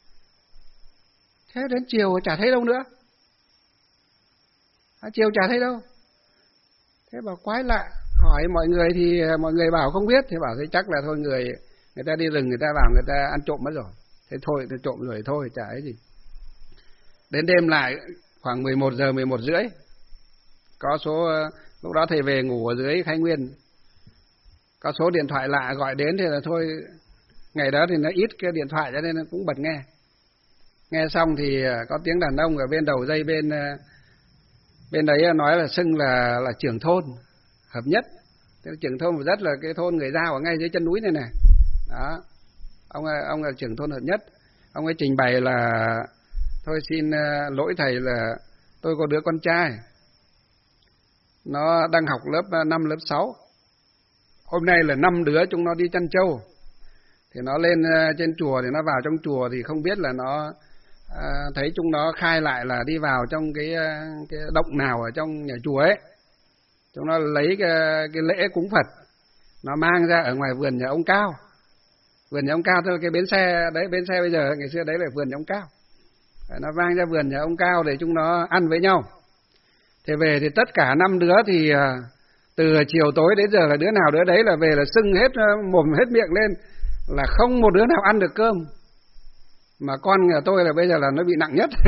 thế đến chiều chả thấy đâu nữa, chiều chả thấy đâu. Thế bảo quái lạ, hỏi mọi người thì mọi người bảo không biết, thì bảo thế chắc là thôi người ta đi rừng, người ta vào người ta ăn trộm mất rồi, thế thôi tôi trộm rồi thôi, chả ấy gì. Đến đêm lại khoảng 11 giờ 11 rưỡi, có số lúc đó thầy về ngủ ở dưới Khai Nguyên, có số điện thoại lạ gọi đến, thì là thôi, ngày đó thì nó ít cái điện thoại cho nên nó cũng bật nghe xong thì có tiếng đàn ông ở bên đầu dây bên đấy nói là xưng là trưởng thôn hợp nhất. Thế trưởng thôn Hợp Nhất là cái thôn người Dao ở ngay dưới chân núi này đó, ông là trưởng thôn Hợp Nhất. Ông ấy trình bày là thôi xin lỗi thầy là tôi có đứa con trai, nó đang học lớp 5, lớp 6. Hôm nay là 5 đứa chúng nó đi chăn trâu, thì nó lên trên chùa, thì nó vào trong chùa thì không biết là nó thấy chúng nó khai lại là đi vào trong cái động nào ở trong nhà chùa ấy, chúng nó lấy cái lễ cúng Phật, nó mang ra ở ngoài vườn nhà ông Cao. Vườn nhà ông Cao thôi, cái bến xe đấy, bến xe bây giờ, ngày xưa đấy là vườn nhà ông Cao. Nó mang ra vườn nhà ông Cao để chúng nó ăn với nhau. Thế về thì tất cả 5 đứa thì từ chiều tối đến giờ là đứa nào đứa đấy là về là sưng hết mồm hết miệng lên, là không một đứa nào ăn được cơm. Mà con nhà tôi là bây giờ là nó bị nặng nhất.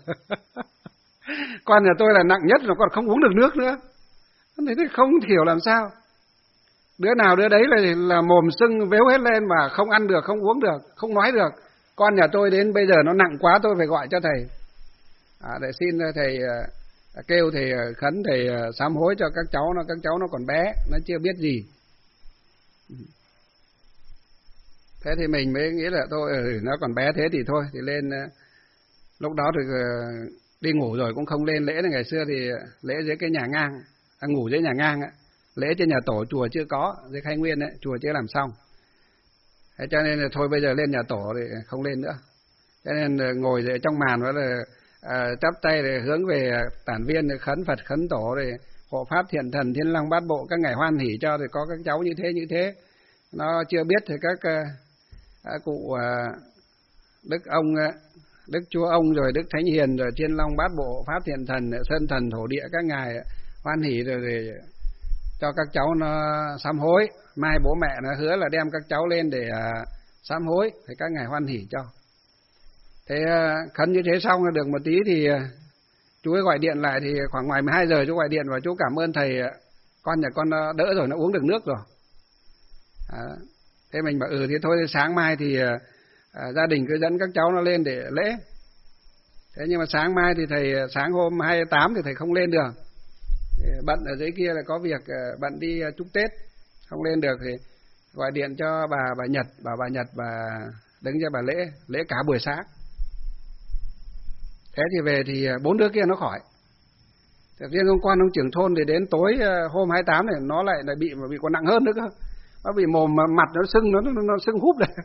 Con nhà tôi là nặng nhất, nó còn không uống được nước nữa. Thế thì không hiểu làm sao. Đứa nào đứa đấy là mồm sưng véo hết lên mà không ăn được, không uống được, không nói được. Con nhà tôi đến bây giờ nó nặng quá, tôi phải gọi cho thầy. Để xin thầy kêu thầy khấn thầy sám hối cho các cháu nó còn bé, nó chưa biết gì. Thế thì mình mới nghĩ là thôi nó còn bé thế thì thôi, thì lên lúc đó thì đi ngủ rồi cũng không lên lễ. Ngày xưa thì lễ dưới cái nhà ngang, ngủ dưới nhà ngang ấy. Lễ trên nhà tổ chùa chưa có, dưới Khai Nguyên ấy, chùa chưa làm xong. Thế cho nên là thôi bây giờ lên nhà tổ thì không lên nữa. Cho nên ngồi ở trong màn đó là chắp tay để hướng về Tản Viên, để khấn Phật khấn tổ, để hộ pháp Thiện Thần Thiên Long Bát Bộ các ngài hoan hỷ cho, thì có các cháu như thế. Nó chưa biết thì các cụ Đức ông, Đức Chúa Ông, rồi Đức Thánh Hiền, rồi Thiên Long Bát Bộ, Pháp Thiện Thần, Sơn Thần Thổ Địa các ngài hoan hỷ rồi để cho các cháu nó sám hối. Mai bố mẹ nó hứa là đem các cháu lên để sám hối, thì các ngài hoan hỷ cho. Thế khấn như thế xong được một tí thì chú ấy gọi điện lại, thì khoảng ngoài 12 giờ chú gọi điện và chú cảm ơn thầy, con nhà con nó đỡ rồi, nó uống được nước rồi. Thế mình bảo thì thôi sáng mai thì gia đình cứ dẫn các cháu nó lên để lễ. Thế nhưng mà sáng mai thì thầy, sáng hôm 28 thì thầy không lên được. bận ở dưới kia là có việc, bận đi chúc Tết, không lên được thì gọi điện cho bà Nhật, bảo bà Nhật bà đứng cho bà lễ cả buổi sáng. Thế thì về thì 4 đứa kia nó khỏi. Riêng con ông trưởng thôn thì đến tối hôm 28 này nó lại bị còn nặng hơn nữa cơ. Nó bị mồm mặt nó sưng, nó sưng húp này.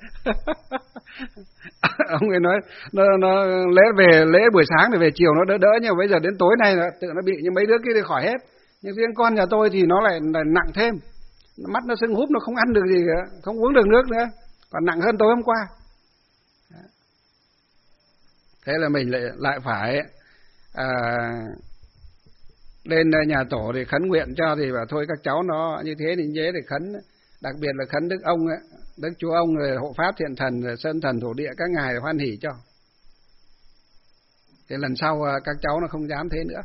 Ông ấy nói nó lễ buổi sáng thì về chiều nó đỡ nhưng mà bây giờ đến tối nay là tự nó bị, nhưng mấy đứa kia thì khỏi hết. Nhưng riêng con nhà tôi thì nó lại nặng thêm. Mắt nó sưng húp, nó không ăn được gì nữa, không uống được nước nữa, còn nặng hơn tối hôm qua. Thế là mình lại phải lên nhà tổ thì khấn nguyện cho, thì bảo thôi các cháu nó như thế thì dễ để khấn, đặc biệt là khấn Đức ông ấy, Đức Chúa Ông rồi hộ pháp thiện thần rồi sơn thần thổ địa các ngài hoan hỉ cho. Thế lần sau các cháu nó không dám thế nữa.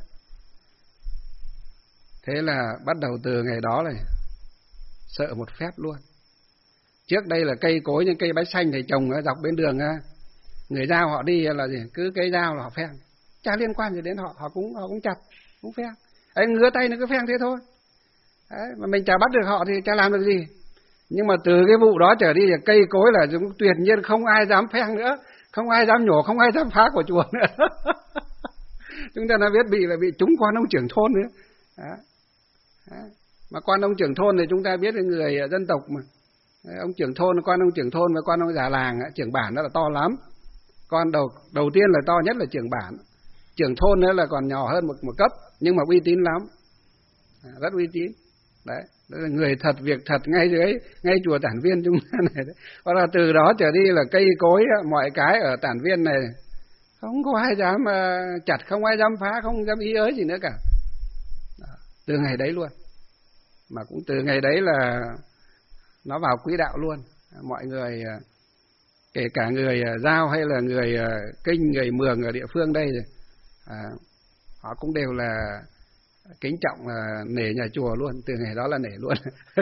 Thế là bắt đầu từ ngày đó này sợ một phép luôn. Trước đây là cây cối, những cây bách xanh thì trồng ở dọc bên đường, người giao họ đi là gì, cứ cây dao là họ phèn, chả liên quan gì đến họ, họ cũng chặt, cũng phèn. Ấy ngứa tay nó cứ phèn thế thôi. Đấy, mà mình chả bắt được họ thì chả làm được gì. Nhưng mà từ cái vụ đó trở đi thì cây cối là chúng tuyệt nhiên không ai dám phèn nữa, không ai dám nhổ, không ai dám phá của chùa nữa. Chúng ta đã biết bị trúng quan ông trưởng thôn nữa. Đó. Đó. Mà quan ông trưởng thôn thì chúng ta biết là người dân tộc mà. Ông trưởng thôn, quan ông trưởng thôn và quan ông già làng, trưởng bản đó là to lắm. Con đầu tiên là to nhất là trưởng bản. Trưởng thôn nữa là còn nhỏ hơn một cấp, nhưng mà uy tín lắm. Rất uy tín. Đấy, đó là người thật, việc thật ngay chùa Tản Viên chúng ta này đấy. Hoặc là từ đó trở đi là cây cối, mọi cái ở Tản Viên này không có ai dám chặt, không ai dám phá, không dám ý ới gì nữa cả. Đó, từ ngày đấy luôn. Mà cũng từ ngày đấy là nó vào quỹ đạo luôn. Mọi người, kể cả người Dao hay là người Kinh, người Mường ở địa phương đây, họ cũng đều là kính trọng, nể nhà chùa luôn. Từ ngày đó là nể luôn.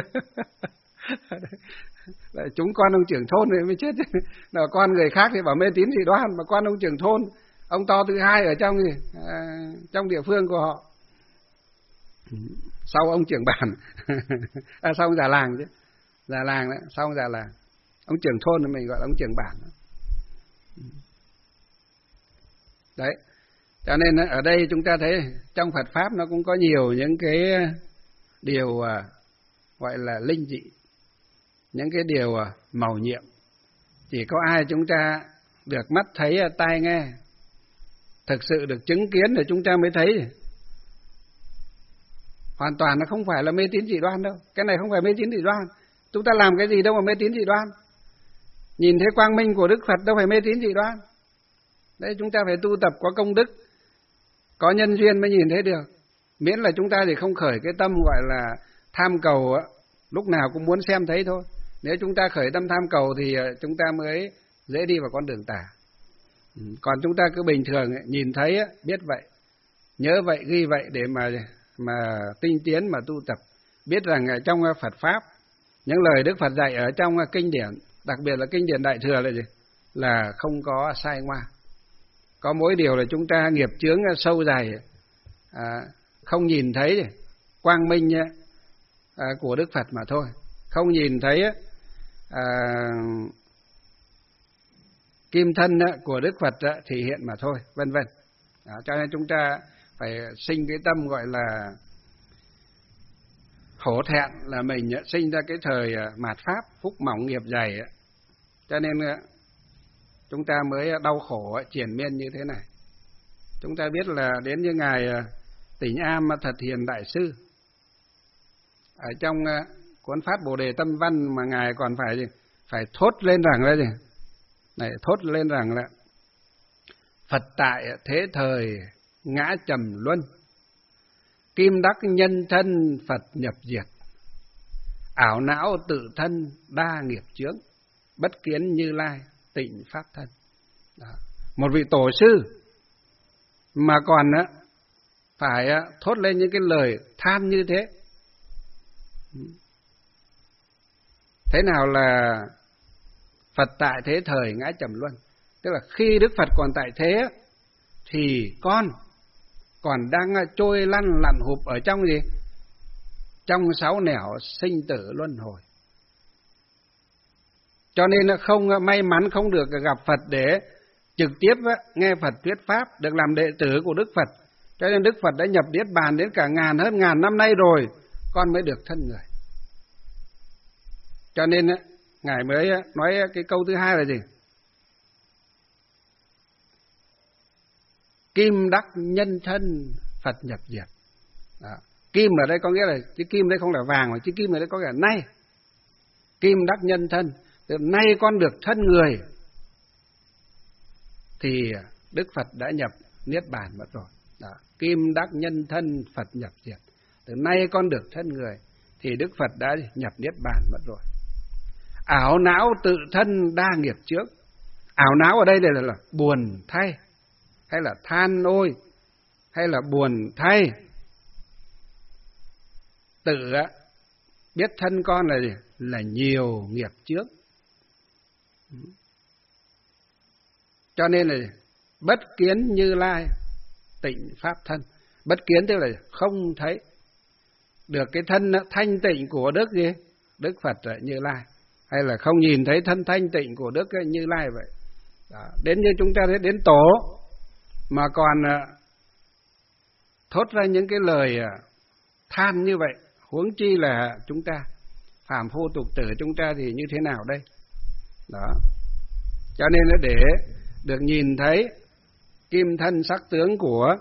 Chúng con ông trưởng thôn này mới chết. Nào con người khác thì bảo mê tín dị đoan, mà con ông trưởng thôn, ông to thứ hai ở trong địa phương của họ, sau ông trưởng bản. Sau ông già làng chứ, già làng đấy, sau ông già làng. Ông trưởng thôn thì mình gọi là ông trưởng bản. Đấy, cho nên ở đây chúng ta thấy trong Phật Pháp nó cũng có nhiều những cái điều gọi là linh dị, những cái điều mầu nhiệm. Chỉ có ai chúng ta được mắt thấy, tai nghe, thực sự được chứng kiến thì chúng ta mới thấy. Hoàn toàn nó không phải là mê tín dị đoan đâu. Cái này không phải mê tín dị đoan. Chúng ta làm cái gì đâu mà mê tín dị đoan. Nhìn thấy quang minh của Đức Phật đâu phải mê tín dị đoan. Đấy, chúng ta phải tu tập có công đức, có nhân duyên mới nhìn thấy được. Miễn là chúng ta thì không khởi cái tâm gọi là tham cầu, lúc nào cũng muốn xem thấy thôi. Nếu chúng ta khởi tâm tham cầu thì chúng ta mới dễ đi vào con đường tà. Còn chúng ta cứ bình thường nhìn thấy, biết vậy, nhớ vậy, ghi vậy để mà tinh tiến mà tu tập. Biết rằng trong Phật Pháp, những lời Đức Phật dạy ở trong kinh điển, đặc biệt là kinh điển Đại Thừa là gì? Là không có sai ngoa. Có mỗi điều là chúng ta nghiệp chướng sâu dày, không nhìn thấy quang minh của Đức Phật mà thôi. Không nhìn thấy kim thân của Đức Phật thể hiện mà thôi, vân vân. Cho nên chúng ta phải sinh cái tâm gọi là hổ thẹn, là mình sinh ra cái thời mạt Pháp, phúc mỏng nghiệp dày, cho nên chúng ta mới đau khổ triền miên như thế này. Chúng ta biết là đến như Ngài Tỉnh Am Thật Hiền Đại Sư, ở trong cuốn Phát Bồ Đề Tâm Văn mà Ngài còn phải thốt lên rằng là gì? Này, thốt lên rằng là Phật tại thế thời ngã trầm luân, kim đắc nhân thân Phật nhập diệt, ảo não tự thân đa nghiệp chướng, bất kiến Như Lai tịnh pháp thân. Đó. Một vị tổ sư mà còn phải thốt lên những cái lời than như thế. Thế nào là Phật tại thế thời ngã trầm luân? Tức là khi Đức Phật còn tại thế thì con còn đang trôi lăn lặn hụp ở trong gì? trong sáu nẻo sinh tử luân hồi. Cho nên nó không may mắn không được gặp Phật để trực tiếp nghe Phật thuyết pháp, được làm đệ tử của Đức Phật. Cho nên Đức Phật đã nhập Niết Bàn đến cả hơn ngàn năm nay rồi, con mới được thân người. Cho nên Ngài mới nói cái câu thứ hai là gì? Kim đắc nhân thân Phật nhập diệt. Đó. Kim ở đây có nghĩa là, chữ kim đây không là vàng, mà chữ kim ở đây có nghĩa là nay. Kim đắc nhân thân, từ nay con được thân người, thì Đức Phật đã nhập Niết Bàn mất rồi. Đó. Kim đắc nhân thân Phật nhập diệt. Từ nay con được thân người, thì Đức Phật đã nhập Niết Bàn mất rồi. Ảo não tự thân đa nghiệp trước. Ảo não ở đây là buồn thay, hay là than ôi, hay là buồn thay. Tự biết thân con là gì? Là nhiều nghiệp trước. Cho nên là bất kiến Như Lai tịnh pháp thân. Bất kiến tức là không thấy được cái thân thanh tịnh của Đức gì? Đức Phật Như Lai. Hay là không nhìn thấy thân thanh tịnh của Đức Như Lai vậy. Đó. Đến như chúng ta thấy đến tổ mà còn thốt ra những cái lời than như vậy, huống chi là chúng ta phàm phu tục tử, chúng ta thì như thế nào đây? Đó. Cho nên là để được nhìn thấy kim thân sắc tướng của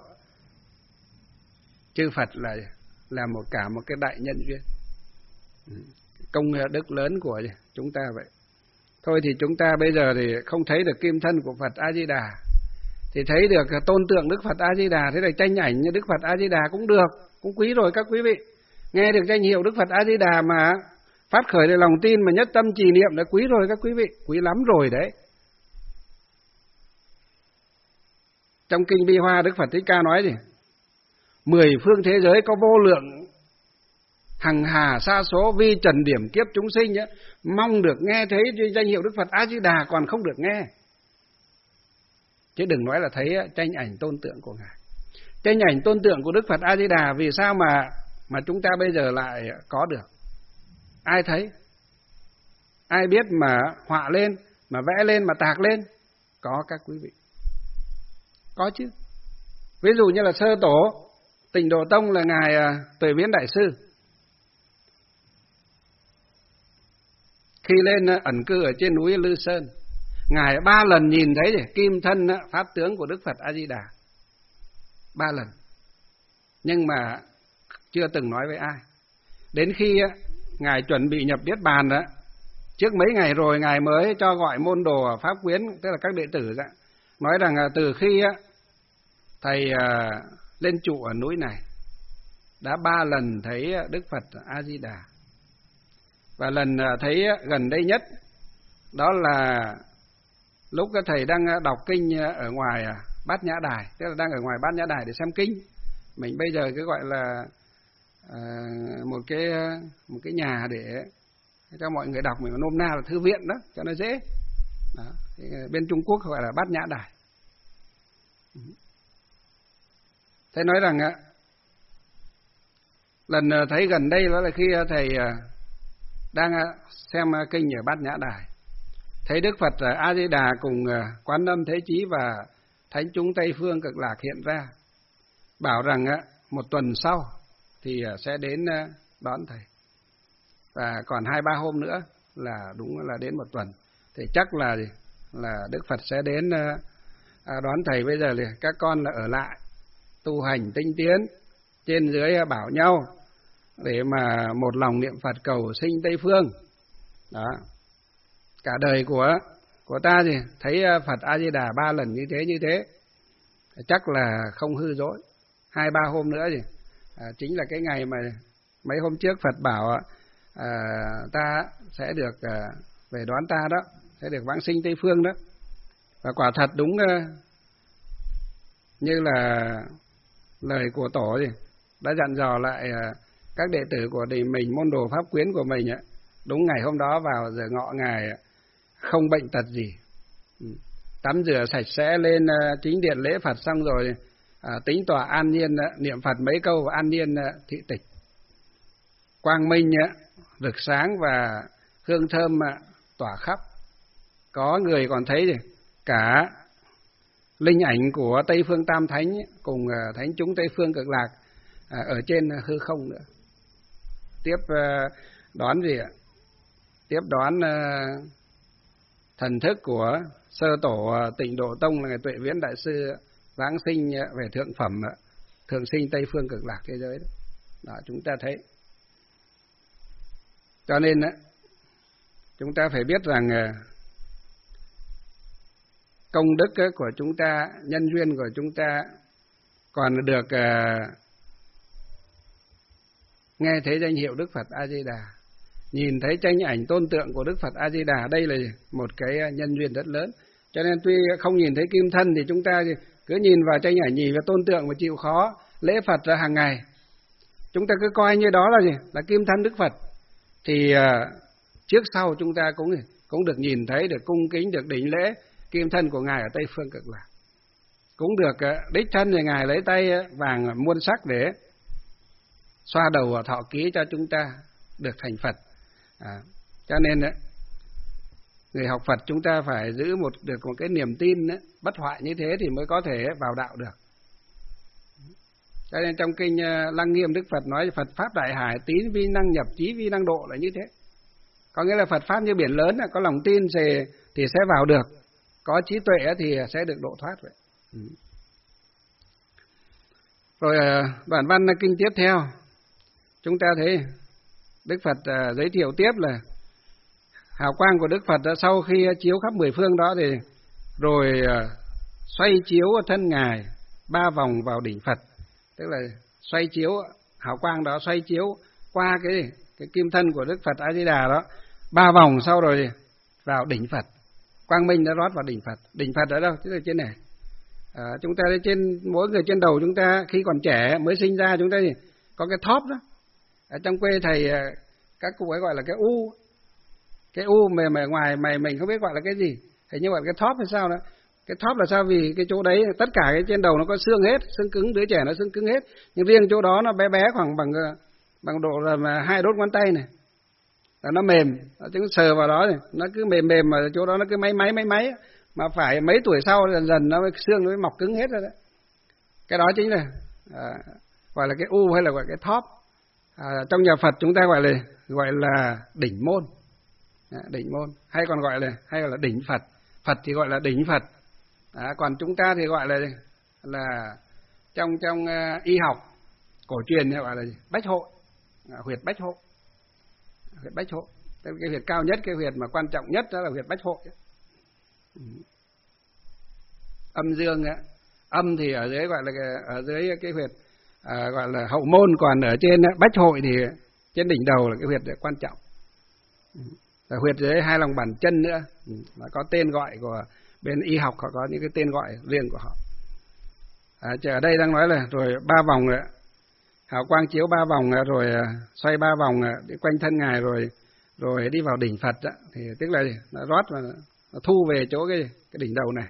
chư Phật là cả một cái đại nhân duyên, công đức lớn của chúng ta vậy. Thôi thì chúng ta bây giờ thì không thấy được kim thân của Phật A Di Đà, thì thấy được tôn tượng Đức Phật A Di Đà, thế là tranh ảnh như Đức Phật A Di Đà cũng được, cũng quý rồi các quý vị. Nghe được danh hiệu Đức Phật A Di Đà mà phát khởi được lòng tin mà nhất tâm trì niệm đã quý rồi các quý vị, quý lắm rồi đấy. Trong kinh Bi Hoa, Đức Phật Thích Ca nói gì? 10 phương thế giới có vô lượng hằng hà sa số vi trần điểm kiếp chúng sinh nhé, mong được nghe thấy danh hiệu Đức Phật A Di Đà còn không được nghe. Chứ đừng nói là thấy tranh ảnh tôn tượng của Ngài. Tranh ảnh tôn tượng của Đức Phật A Di Đà vì sao mà chúng ta bây giờ lại có được? Ai thấy? Ai biết mà họa lên, mà vẽ lên, mà tạc lên? Có các quý vị. Có chứ. Ví dụ như là sơ tổ Tịnh Độ Tông là Ngài Tuệ Viễn Đại Sư. Khi lên ẩn cư ở trên núi Lư Sơn, Ngài 3 lần nhìn thấy kim thân pháp tướng của Đức Phật A Di Đà. 3 lần. Nhưng mà chưa từng nói với ai. Đến khi Ngài chuẩn bị nhập Niết Bàn đó, trước mấy ngày rồi Ngài mới cho gọi môn đồ Pháp Quyến, tức là các đệ tử đó, nói rằng từ khi Thầy lên trụ ở núi này, đã 3 lần thấy Đức Phật A Di Đà. Và lần thấy gần đây nhất đó là lúc thầy đang đọc kinh ở ngoài Bát Nhã Đài, tức là đang ở ngoài Bát Nhã Đài để xem kinh. Mình bây giờ cứ gọi là một cái nhà để cho mọi người đọc, mình nôm na là thư viện đó cho nó dễ. Đó. Bên Trung Quốc gọi là Bát Nhã Đài. Thầy nói rằng lần thấy gần đây đó là khi thầy đang xem kinh ở Bát Nhã Đài, thấy Đức Phật A Di Đà cùng Quán Âm Thế Chí và thánh chúng Tây Phương Cực Lạc hiện ra, bảo rằng một tuần sau thì sẽ đến đón thầy, và còn 2-3 hôm nữa là đúng là đến một tuần, thì chắc là Đức Phật sẽ đến đón thầy. Bây giờ thì các con là ở lại tu hành tinh tiến, trên dưới bảo nhau để mà một lòng niệm Phật cầu sinh Tây Phương. Đó. Cả đời của ta thì thấy Phật A Di Đà 3 lần như thế, chắc là không hư dối. 2-3 hôm nữa thì chính là cái ngày mà mấy hôm trước Phật bảo ta sẽ được về đón ta đó, sẽ được vãng sinh Tây Phương đó. Và quả thật đúng như là lời của Tổ thì đã dặn dò lại các đệ tử của mình, môn đồ Pháp Quyến của mình, đúng ngày hôm đó vào giờ ngọ Ngài không bệnh tật gì, tắm rửa sạch sẽ lên chính điện lễ Phật xong rồi tính tọa an nhiên niệm Phật mấy câu và an nhiên thị tịch. quang minh rực sáng và hương thơm tỏa khắp. Có người còn thấy cả linh ảnh của Tây Phương Tam Thánh cùng thánh chúng Tây Phương Cực Lạc ở trên hư không nữa. Tiếp đón tiếp đón thần thức của sơ tổ Tịnh Độ Tông là ngài Tuệ Viễn Đại Sư vãng sinh về thượng phẩm thường sinh Tây Phương Cực Lạc thế giới đó. Đó, chúng ta thấy. Cho nên chúng ta phải biết rằng công đức của chúng ta, nhân duyên của chúng ta còn được nghe thấy danh hiệu Đức Phật A Di Đà, nhìn thấy tranh ảnh tôn tượng của Đức Phật A Di Đà, đây là một cái nhân duyên rất lớn. Cho nên tuy không nhìn thấy kim thân thì chúng ta cứ nhìn vào tranh ảnh, nhìn vào tôn tượng và chịu khó lễ Phật ra hàng ngày. Chúng ta cứ coi như đó là là kim thân Đức Phật, thì trước sau chúng ta cũng được nhìn thấy, được cung kính, được đảnh lễ kim thân của ngài ở Tây Phương Cực Lạc, cũng được đích thân thì ngài lấy tay vàng muôn sắc để xoa đầu và thọ ký cho chúng ta được thành Phật. Cho nên người học Phật chúng ta phải giữ được một cái niềm tin bất hoại như thế thì mới có thể vào đạo được. Cho nên trong kinh Lăng Nghiêm Đức Phật nói Phật pháp đại hải, tín vi năng nhập, trí vi năng độ là như thế. Có nghĩa là Phật pháp như biển lớn, có lòng tin thì sẽ vào được, có trí tuệ thì sẽ được độ thoát vậy. Rồi đoạn văn kinh tiếp theo chúng ta thấy Đức Phật giới thiệu tiếp là hào quang của Đức Phật sau khi chiếu khắp mười phương đó thì rồi xoay chiếu thân ngài 3 vòng vào đỉnh Phật, tức là xoay chiếu hào quang đó, xoay chiếu qua cái kim thân của Đức Phật A Di Đà đó 3 vòng, sau rồi vào đỉnh Phật, quang minh đã rót vào đỉnh Phật. Đỉnh Phật ở đâu? Tức là trên này. Chúng ta trên mỗi người trên đầu chúng ta khi còn trẻ mới sinh ra chúng ta thì có cái thóp đó. Ở trong quê thầy các cụ ấy gọi là cái u. Cái u mà ở ngoài mày mình không biết gọi là cái gì. Hình như gọi là cái thóp hay sao đó. Cái thóp là sao? Vì cái chỗ đấy tất cả cái trên đầu nó có xương hết, xương cứng, đứa trẻ nó xương cứng hết. Nhưng riêng chỗ đó nó bé bé khoảng bằng độ là 2 đốt ngón tay này. Là nó mềm, nó chứng sờ vào đó thì nó cứ mềm mà chỗ đó nó cứ máy mà phải mấy tuổi sau dần dần nó xương nó mới mọc cứng hết rồi đấy. Cái đó chính là gọi là cái u hay là gọi cái thóp. Trong nhà Phật chúng ta gọi là đỉnh môn. Đỉnh môn hay còn gọi là đỉnh Phật. Phật thì gọi là đỉnh Phật. Còn chúng ta thì gọi là trong y học cổ truyền thì gọi là bách hội, huyệt bách hội. Huyệt bách hội, cái huyệt cao nhất, cái huyệt mà quan trọng nhất đó là huyệt bách hội. Âm dương âm thì ở dưới gọi là ở dưới cái huyệt gọi là hậu môn, còn ở trên bách hội thì trên đỉnh đầu là cái huyệt quan trọng. Ở huyệt dưới 2 lòng bàn chân nữa, nó có tên gọi của bên y học, họ có những cái tên gọi riêng của họ. Ở đây đang nói là rồi 3 vòng nữa, hào quang chiếu 3 vòng rồi xoay 3 vòng quanh thân ngài rồi đi vào đỉnh Phật đó, thì tức là nó rót và nó thu về chỗ cái đỉnh đầu này.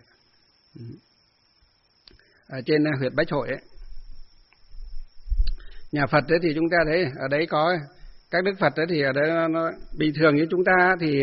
Ở trên huyệt bách hội ấy. Nhà Phật ấy thì chúng ta thấy ở đấy có các đức Phật ấy, thì ở đấy nó bình thường như chúng ta thì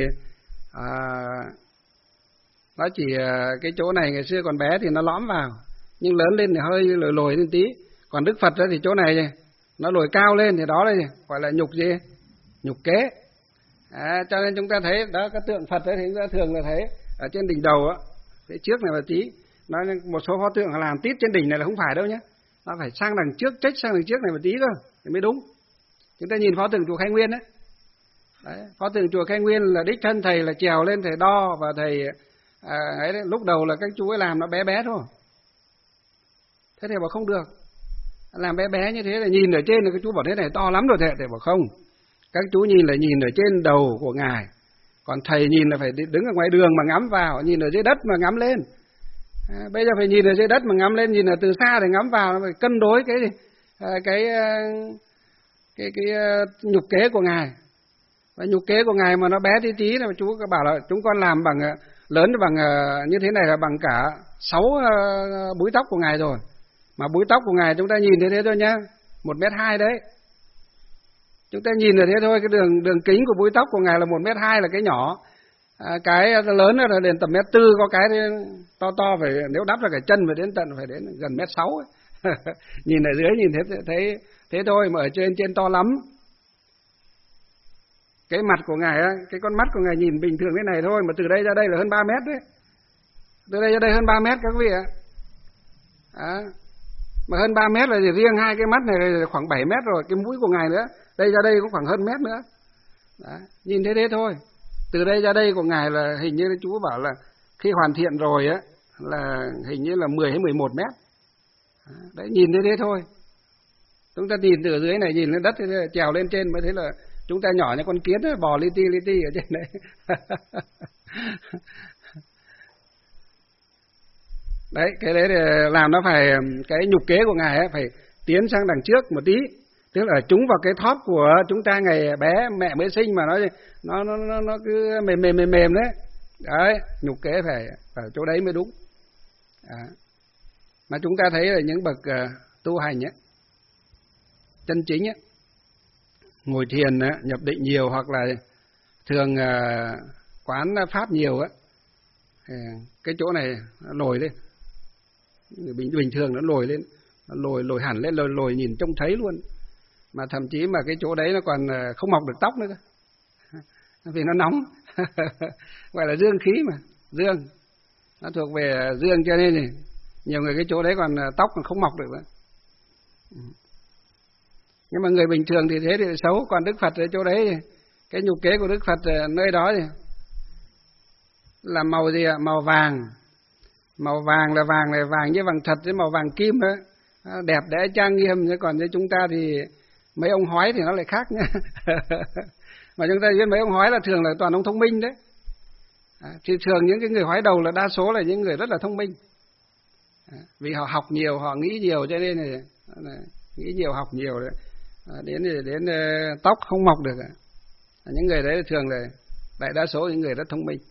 nó chỉ cái chỗ này ngày xưa còn bé thì nó lõm vào, nhưng lớn lên thì hơi lồi lên tí. Còn Đức Phật ấy thì chỗ này nó lồi cao lên thì đó là gọi là nhục kế. Cho nên chúng ta thấy đó, cái tượng Phật ấy thì chúng ta thường là thấy ở trên đỉnh đầu á, phía trước này là tí, nói một số pho tượng làm tít trên đỉnh này là không phải đâu nhé, nó phải sang đằng trước, trách sang đằng trước này một tí thôi thì mới đúng. Chúng ta nhìn pho tượng chùa Khai Nguyên đấy, pho tượng chùa Khai Nguyên là đích thân thầy là trèo lên thầy đo và thầy ấy đấy, lúc đầu là các chú ấy làm nó bé bé thôi, thế thầy bảo không được, làm bé bé như thế là nhìn ở trên là các chú bảo thế này to lắm rồi, thầy bảo không, các chú nhìn là nhìn ở trên đầu của ngài, còn thầy nhìn là phải đứng ở ngoài đường mà ngắm vào, nhìn ở dưới đất mà ngắm lên. Bây giờ phải nhìn ở dưới đất mà ngắm lên, nhìn ở từ xa để ngắm vào, phải cân đối cái nhục kế của ngài. Và nhục kế của ngài mà nó bé tí tí là chú bảo là chúng con làm bằng lớn bằng như thế này là bằng cả 6 búi tóc của ngài rồi. Mà búi tóc của ngài chúng ta nhìn thấy thế thôi nhá, 1,2 m đấy. Chúng ta nhìn là thế thôi, cái đường kính của búi tóc của ngài là 1m2 là cái nhỏ, cái lớn là đến tầm 1m4, có cái to phải nếu đắp ra cả chân phải đến gần 1m6 ấy. Nhìn ở dưới nhìn thế thôi, mà ở trên to lắm. Cái mặt của ngài á, cái con mắt của ngài nhìn bình thường thế này thôi, mà từ đây ra đây là hơn 3 mét đấy. Từ đây ra đây hơn 3 mét các vị ạ. Mà hơn 3 mét là riêng hai cái mắt này là khoảng 7 mét rồi, cái mũi của ngài nữa, đây ra đây cũng khoảng hơn mét nữa. Đó, nhìn thế thôi. Từ đây ra đây của ngài là hình như chú bảo là khi hoàn thiện rồi á là hình như là 10 hay 11 mét. Đấy, nhìn thế thôi. Chúng ta nhìn từ dưới này nhìn lên đất, trèo lên trên mới thấy là chúng ta nhỏ như con kiến ấy, bò li ti ở trên đấy. Đấy, cái đấy để làm nó phải, cái nhục kế của ngài ấy phải tiến sang đằng trước một tí, tức là trúng vào cái thóp của chúng ta ngày bé mẹ mới sinh mà nó cứ mềm đấy. Đấy, nhục kế phải ở chỗ đấy mới đúng. Mà chúng ta thấy là những bậc tu hành ấy, chân chính ấy, ngồi thiền nhập định nhiều hoặc là thường quán pháp nhiều á, cái chỗ này nó lồi lên, bình thường nó lồi lên, nó lồi hẳn lên, lồi nhìn trông thấy luôn, mà thậm chí mà cái chỗ đấy nó còn không mọc được tóc nữa cơ, vì nó nóng. Gọi là dương khí mà, dương nó thuộc về dương, cho nên này nhiều người cái chỗ đấy còn tóc còn không mọc được nữa. Nhưng mà người bình thường thì thế thì xấu, còn Đức Phật ở chỗ đấy cái nhục kế của Đức Phật nơi đó thì là màu gì ạ? Màu vàng. Màu vàng là vàng này, vàng như vàng thật, với màu vàng kim đó, đẹp đẽ trang nghiêm. Chứ còn với chúng ta thì mấy ông hói thì nó lại khác nhá. Mà chúng ta biết mấy ông hói là thường là toàn ông thông minh đấy. Thì thường những cái người hói đầu là đa số là những người rất là thông minh. Vì họ học nhiều, họ nghĩ nhiều, cho nên là nghĩ nhiều, học nhiều đấy. Đến tóc không mọc được. Những người đấy thường là đại đa số những người rất thông minh.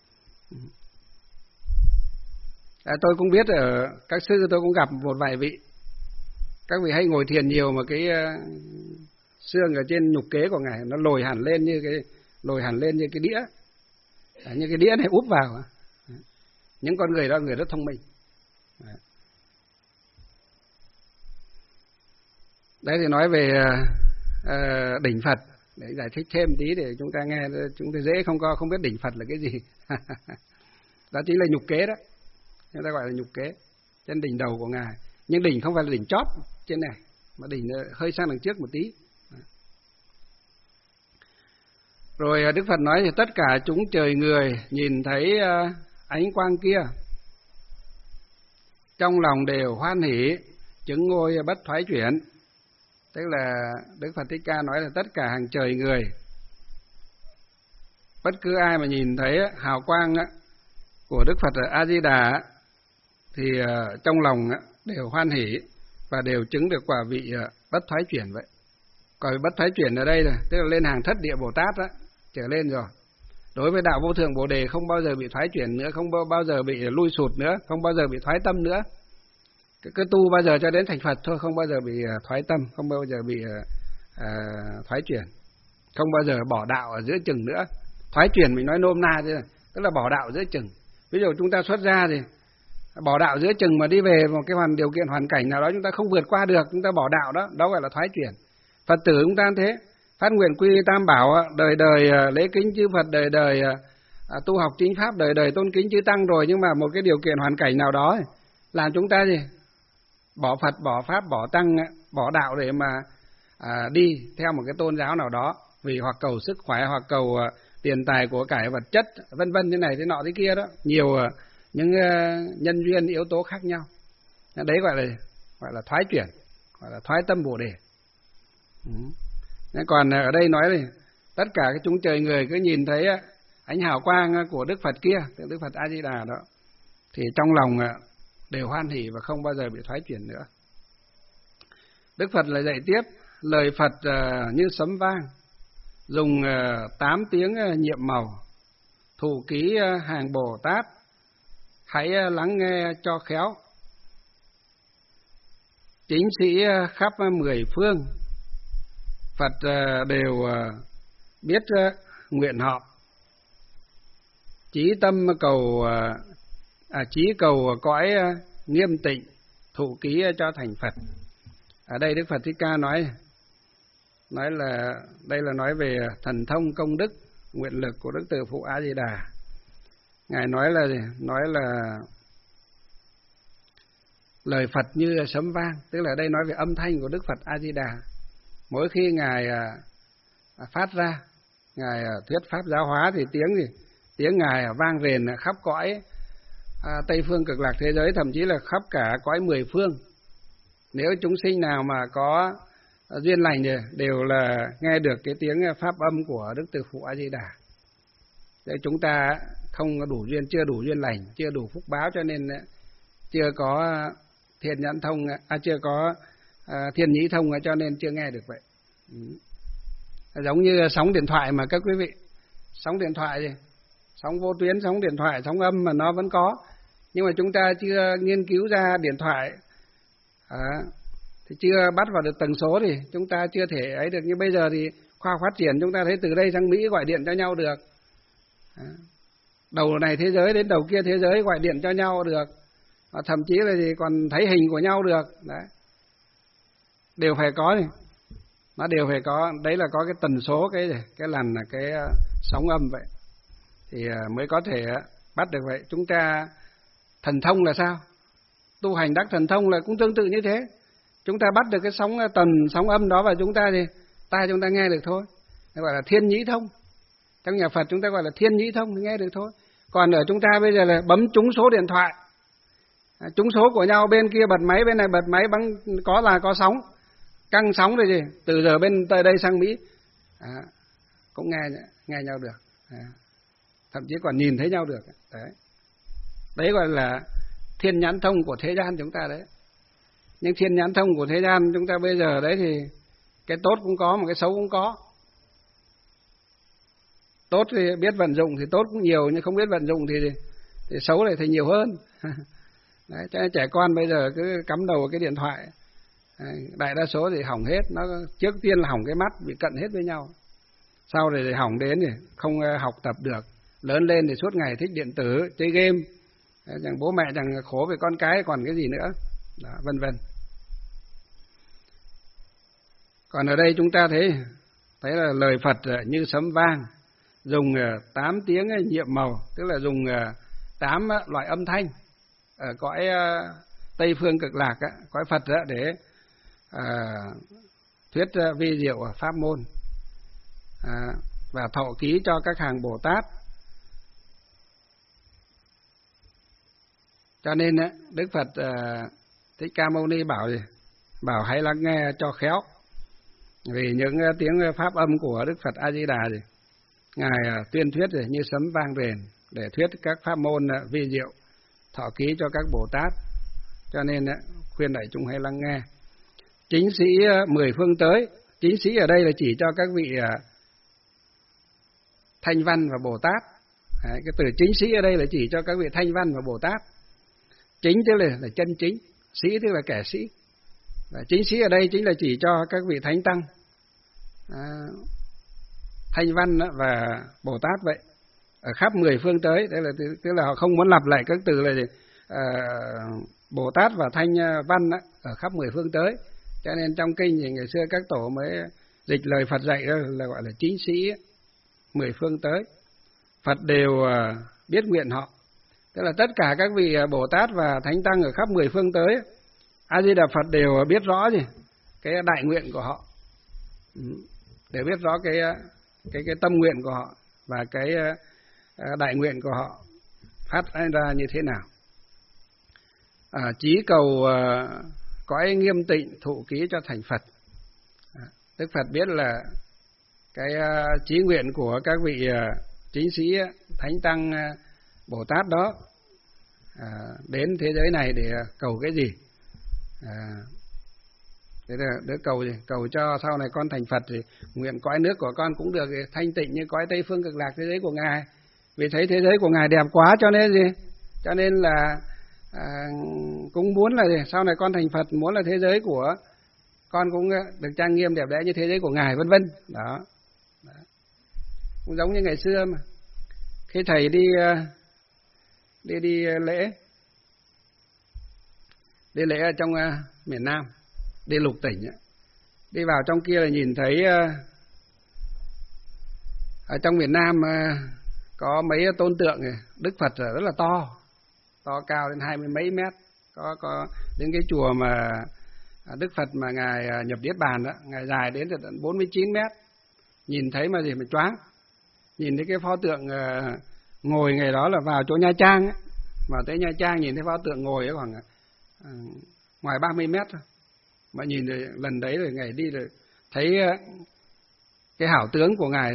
Tôi cũng biết ở các sư tôi cũng gặp một vài vị, các vị hay ngồi thiền nhiều mà cái xương ở trên nhục kế của ngài nó lồi hẳn lên như cái đĩa, như cái đĩa này úp vào. Những con người đó người rất thông minh. Đấy thì nói về đỉnh Phật để giải thích thêm tí để chúng ta nghe, chúng ta dễ không biết đỉnh Phật là cái gì. Đó chính là nhục kế đó, chúng ta gọi là nhục kế trên đỉnh đầu của ngài. Nhưng đỉnh không phải là đỉnh chóp trên này, mà đỉnh hơi sang đằng trước một tí. Rồi Đức Phật nói thì tất cả chúng trời người nhìn thấy ánh quang kia, trong lòng đều hoan hỷ, chứng ngôi bất thoái chuyển. Tức là Đức Phật Thích Ca nói là tất cả hàng trời người, bất cứ ai mà nhìn thấy hào quang của Đức Phật A Di Đà thì trong lòng đều hoan hỷ và đều chứng được quả vị bất thoái chuyển vậy. Còn bất thoái chuyển ở đây là tức là lên hàng thất địa Bồ Tát trở lên rồi. Đối với đạo vô thượng Bồ đề không bao giờ bị thoái chuyển nữa, không bao giờ bị lui sụt nữa, không bao giờ bị thoái tâm nữa. Cứ tu bao giờ cho đến thành Phật thôi, không bao giờ bị thoái tâm, không bao giờ bị thoái chuyển, không bao giờ bỏ đạo ở giữa chừng nữa. Thoái chuyển mình nói nôm na thế, tức là bỏ đạo giữa chừng. Ví dụ chúng ta xuất gia thì bỏ đạo giữa chừng mà đi về một cái điều kiện hoàn cảnh nào đó chúng ta không vượt qua được, chúng ta bỏ đạo đó, đó gọi là thoái chuyển. Phật tử chúng ta thế, phát nguyện quy tam bảo, đời đời lễ kính chư Phật, đời đời tu học chính pháp, đời đời tôn kính chư tăng rồi, nhưng mà một cái điều kiện hoàn cảnh nào đó làm chúng ta gì? Bỏ Phật, bỏ Pháp, bỏ Tăng, bỏ đạo để mà đi theo một cái tôn giáo nào đó, vì hoặc cầu sức khỏe, hoặc cầu tiền tài của cải vật chất, vân vân, thế này thế nọ thế kia đó, nhiều những nhân duyên yếu tố khác nhau. Đấy gọi là thoái chuyển, gọi là thoái tâm Bồ đề. Còn ở đây nói thì tất cả cái chúng trời người cứ nhìn thấy ánh hào quang của Đức Phật kia, Đức Phật A Di Đà đó, thì trong lòng đều hoan hỷ và không bao giờ bị thoái chuyển nữa. Đức Phật lại dạy tiếp, lời Phật như sấm vang, dùng 8 tiếng nhiệm màu, thủ ký hàng Bồ Tát, hãy lắng nghe cho khéo. Chính sĩ khắp 10 phương, Phật đều biết nguyện họ, chí tâm cầu chí cầu cõi nghiêm tịnh, thụ ký cho thành Phật. Ở đây Đức Phật Thích Ca nói là đây là nói về thần thông công đức nguyện lực của Đức Từ Phụ A Di Đà. Ngài nói là lời Phật như sấm vang, tức là đây nói về âm thanh của Đức Phật A Di Đà. Mỗi khi ngài phát ra, ngài thuyết pháp giáo hóa thì tiếng ngài vang rền khắp cõi Tây phương Cực Lạc thế giới, thậm chí là khắp cả cõi mười phương. Nếu chúng sinh nào mà có duyên lành thì đều là nghe được cái tiếng pháp âm của Đức Từ Phụ A Di Đà. Để chúng ta không đủ duyên, chưa đủ duyên lành, chưa đủ phúc báo, cho nên chưa có thiên nhãn thông, chưa có thiên nhĩ thông, cho nên chưa nghe được vậy. Giống như sóng điện thoại mà các quý vị, sóng điện thoại gì, sóng vô tuyến, sóng điện thoại, sóng âm mà nó vẫn có, nhưng mà chúng ta chưa nghiên cứu ra điện thoại, thì chưa bắt vào được tần số thì chúng ta chưa thể ấy được. Như bây giờ thì khoa học phát triển, chúng ta thấy từ đây sang Mỹ gọi điện cho nhau được, đầu này thế giới đến đầu kia thế giới gọi điện cho nhau được, thậm chí là gì còn thấy hình của nhau được. Đấy, đều phải có thì nó đều phải có, đấy là có cái tần số, cái lần là cái sóng âm vậy thì mới có thể bắt được vậy. Chúng ta thần thông là sao? Tu hành đắc thần thông là cũng tương tự như thế. Chúng ta bắt được cái sóng âm đó và chúng ta thì tai chúng ta nghe được thôi, gọi là thiên nhĩ thông. Trong nhà Phật chúng ta gọi là thiên nhĩ thông, nghe được thôi. Còn ở chúng ta bây giờ là bấm trúng số điện thoại, trúng số của nhau, bên kia bật máy, bên này bật máy, bắn có sóng, căng sóng rồi gì, từ giờ bên đây sang Mỹ cũng nghe nhau được, thậm chí còn nhìn thấy nhau được. Đấy gọi là thiên nhãn thông của thế gian chúng ta đấy. Nhưng thiên nhãn thông của thế gian chúng ta bây giờ đấy thì cái tốt cũng có mà cái xấu cũng có. Tốt thì biết vận dụng thì tốt cũng nhiều, nhưng không biết vận dụng thì xấu lại thì nhiều hơn. Đấy, cho nên trẻ con bây giờ cứ cắm đầu vào cái điện thoại, đại đa số thì hỏng hết. Nó trước tiên là hỏng cái mắt, bị cận hết với nhau, sau rồi thì hỏng đến thì không học tập được, lớn lên thì suốt ngày thích điện tử, chơi game, chẳng bố mẹ chẳng khổ về con cái còn cái gì nữa. Đó, vân vân. Còn ở đây chúng ta thấy là lời Phật như sấm vang, dùng 8 tiếng nhiệm màu, tức là dùng 8 loại âm thanh ở cõi Tây phương Cực Lạc, cõi Phật để thuyết vi diệu pháp môn và thọ ký cho các hàng Bồ Tát. Cho nên Đức Phật Thích Ca Mâu Ni bảo hãy lắng nghe cho khéo, vì những tiếng pháp âm của Đức Phật A Di Đà ngài tuyên thuyết như sấm vang rền để thuyết các pháp môn vi diệu, thọ ký cho các Bồ Tát. Cho nên khuyên đại chúng hãy lắng nghe. Chính sĩ 10 phương tới, chính sĩ ở đây là chỉ cho các vị Thanh Văn và Bồ Tát. Cái từ chính sĩ ở đây là chỉ cho các vị Thanh Văn và Bồ Tát. Chính tức là chân chính, sĩ tức là kẻ sĩ. Và chính sĩ ở đây chính là chỉ cho các vị Thánh Tăng, Thanh Văn và Bồ Tát vậy, ở khắp 10 phương tới. Đây là tức là họ không muốn lặp lại các từ là Bồ Tát và Thanh Văn ở khắp 10 phương tới. Cho nên trong kinh thì ngày xưa các tổ mới dịch lời Phật dạy đó là gọi là chính sĩ 10 phương tới. Phật đều biết nguyện họ, tức là tất cả các vị Bồ Tát và Thánh Tăng ở khắp 10 phương tới, A Di Đà Phật đều biết rõ cái đại nguyện của họ, đều biết rõ cái tâm nguyện của họ và cái đại nguyện của họ phát ra như thế nào. Chí cầu cõi nghiêm tịnh, thụ ký cho thành Phật. Đức Phật biết là cái chí nguyện của các vị chính sĩ Thánh Tăng Bồ Tát đó đến thế giới này để cầu cái gì. Thế là đứa cầu gì? Cầu cho sau này con thành Phật thì nguyện cõi nước của con cũng được thanh tịnh như cõi Tây phương Cực Lạc thế giới của Ngài. Vì thấy thế giới của Ngài đẹp quá cho nên gì? Cho nên là cũng muốn là gì? Sau này con thành Phật muốn là thế giới của con cũng được trang nghiêm đẹp đẽ như thế giới của ngài, vân vân. Đó. Cũng giống như ngày xưa mà khi thầy đi lễ ở trong miền Nam, đi lục tỉnh, đi vào trong kia là nhìn thấy ở trong miền Nam có mấy tôn tượng Đức Phật rất là to cao đến 20 mấy mét, có đến cái chùa mà Đức Phật mà ngài nhập niết bàn đó, ngài dài đến tận 49 mét, nhìn thấy mà gì mà choáng. Nhìn thấy cái pho tượng ngồi ngày đó là vào chỗ Nha Trang ấy. Vào tới Nha Trang nhìn thấy pho tượng ngồi ấy khoảng ngoài 30 mét thôi. Mà nhìn rồi, lần đấy rồi ngày đi rồi thấy cái hảo tướng của ngài,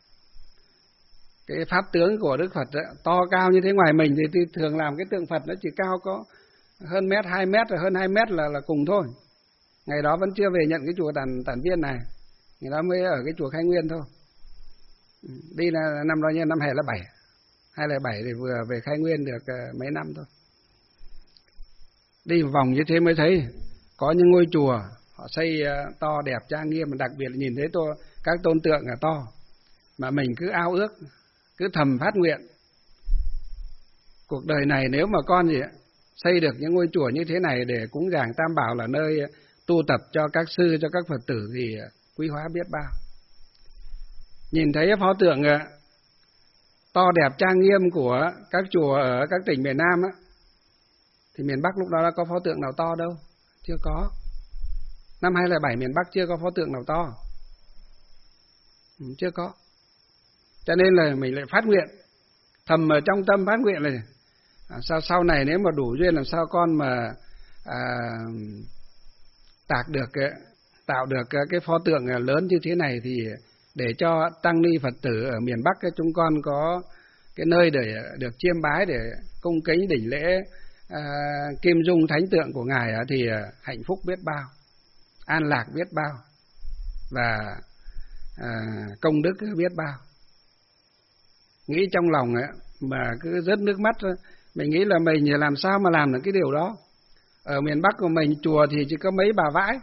cái pháp tướng của Đức Phật ấy, to cao như thế. Ngoài mình thì thường làm cái tượng Phật nó chỉ cao có hơn mét, 2 mét, rồi hơn 2 mét là cùng thôi. Ngày đó vẫn chưa về nhận cái chùa Tản Viên này, ngày đó mới ở cái chùa Khai Nguyên thôi. Đi là năm đó như năm 2007 thì vừa về Khai Nguyên được mấy năm thôi. Đi một vòng như thế mới thấy có những ngôi chùa họ xây to đẹp trang nghiêm, mà đặc biệt là nhìn thấy các tôn tượng là to, mà mình cứ ao ước, cứ thầm phát nguyện cuộc đời này nếu mà con xây được những ngôi chùa như thế này để cúng dường Tam Bảo, là nơi tu tập cho các sư, cho các Phật tử thì quý hóa biết bao. Nhìn thấy pho tượng to đẹp trang nghiêm của các chùa ở các tỉnh miền Nam á, thì miền Bắc lúc đó đã có pho tượng nào to đâu, chưa có. Năm 2007 miền Bắc chưa có pho tượng nào to, chưa có. Cho nên là mình lại phát nguyện, thầm ở trong tâm phát nguyện là sau này nếu mà đủ duyên làm sao con mà tạo được cái pho tượng lớn như thế này, thì để cho tăng ni Phật tử ở miền Bắc chúng con có cái nơi để được chiêm bái, để cung kính đảnh lễ kim dung thánh tượng của ngài, thì hạnh phúc biết bao, an lạc biết bao, và công đức biết bao. Nghĩ trong lòng mà cứ rớt nước mắt. Mình nghĩ là mình làm sao mà làm được cái điều đó. Ở miền Bắc của mình chùa thì chỉ có mấy bà vãi.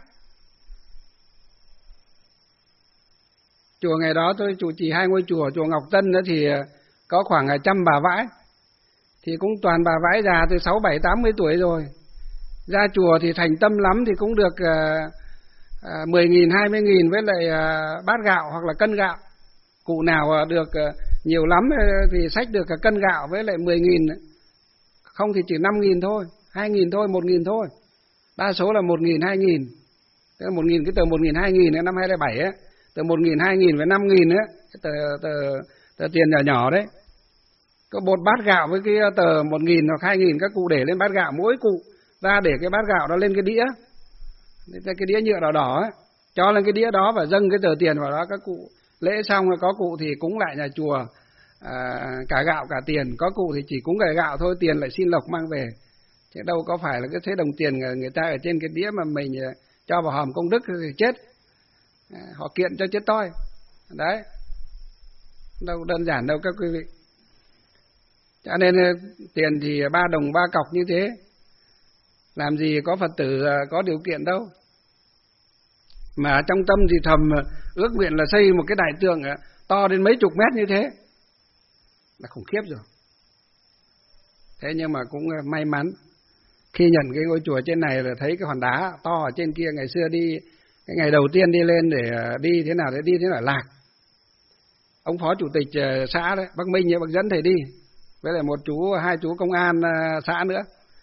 Chùa ngày đó tôi chủ trì 2 ngôi chùa, chùa Ngọc Tân đó thì có khoảng 100 bà vãi, thì cũng toàn bà vãi già từ 6, 7, 80 tuổi rồi. Ra chùa thì thành tâm lắm thì cũng được 10.000, 20.000 với lại bát gạo hoặc là cân gạo. Cụ nào được nhiều lắm thì xách được cả cân gạo với lại 10.000, không thì chỉ 5.000 thôi, 2.000 thôi, 1.000 thôi. Đa số là 1.000, 2.000. Cái 1.000, cái tờ 1.000, 2.000 năm 2007 ấy, tờ 1.000, 2.000 với 5.000 ấy, cái tờ tiền nhỏ nhỏ đấy. Có một bát gạo với cái tờ 1.000 hoặc 2.000, các cụ để lên bát gạo, mỗi cụ ra để cái bát gạo đó lên cái đĩa. Cái đĩa nhựa đỏ đỏ ấy, cho lên cái đĩa đó và dâng cái tờ tiền vào đó. Các cụ lễ xong rồi có cụ thì cúng lại nhà chùa cả gạo cả tiền, có cụ thì chỉ cúng cả gạo thôi, tiền lại xin lộc mang về. Chứ đâu có phải là cái thế đồng tiền người ta ở trên cái đĩa mà mình cho vào hòm công đức thì chết. Họ kiện cho chết toi. Đấy. Đâu đơn giản đâu các quý vị. Cho nên tiền thì 3 đồng 3 cọc như thế, làm gì có Phật tử có điều kiện đâu. Mà trong tâm thì thầm ước nguyện là xây một cái đại tượng to đến mấy chục mét như thế là khủng khiếp rồi. Thế nhưng mà cũng may mắn khi nhận cái ngôi chùa trên này là thấy cái hòn đá to ở trên kia. Ngày xưa đi, cái ngày đầu tiên đi lên để đi thế nào, để đi thế nào lạc. Ông phó chủ tịch xã đấy, bác Minh bác dẫn thầy đi, với lại một chú, 2 chú công an xã nữa,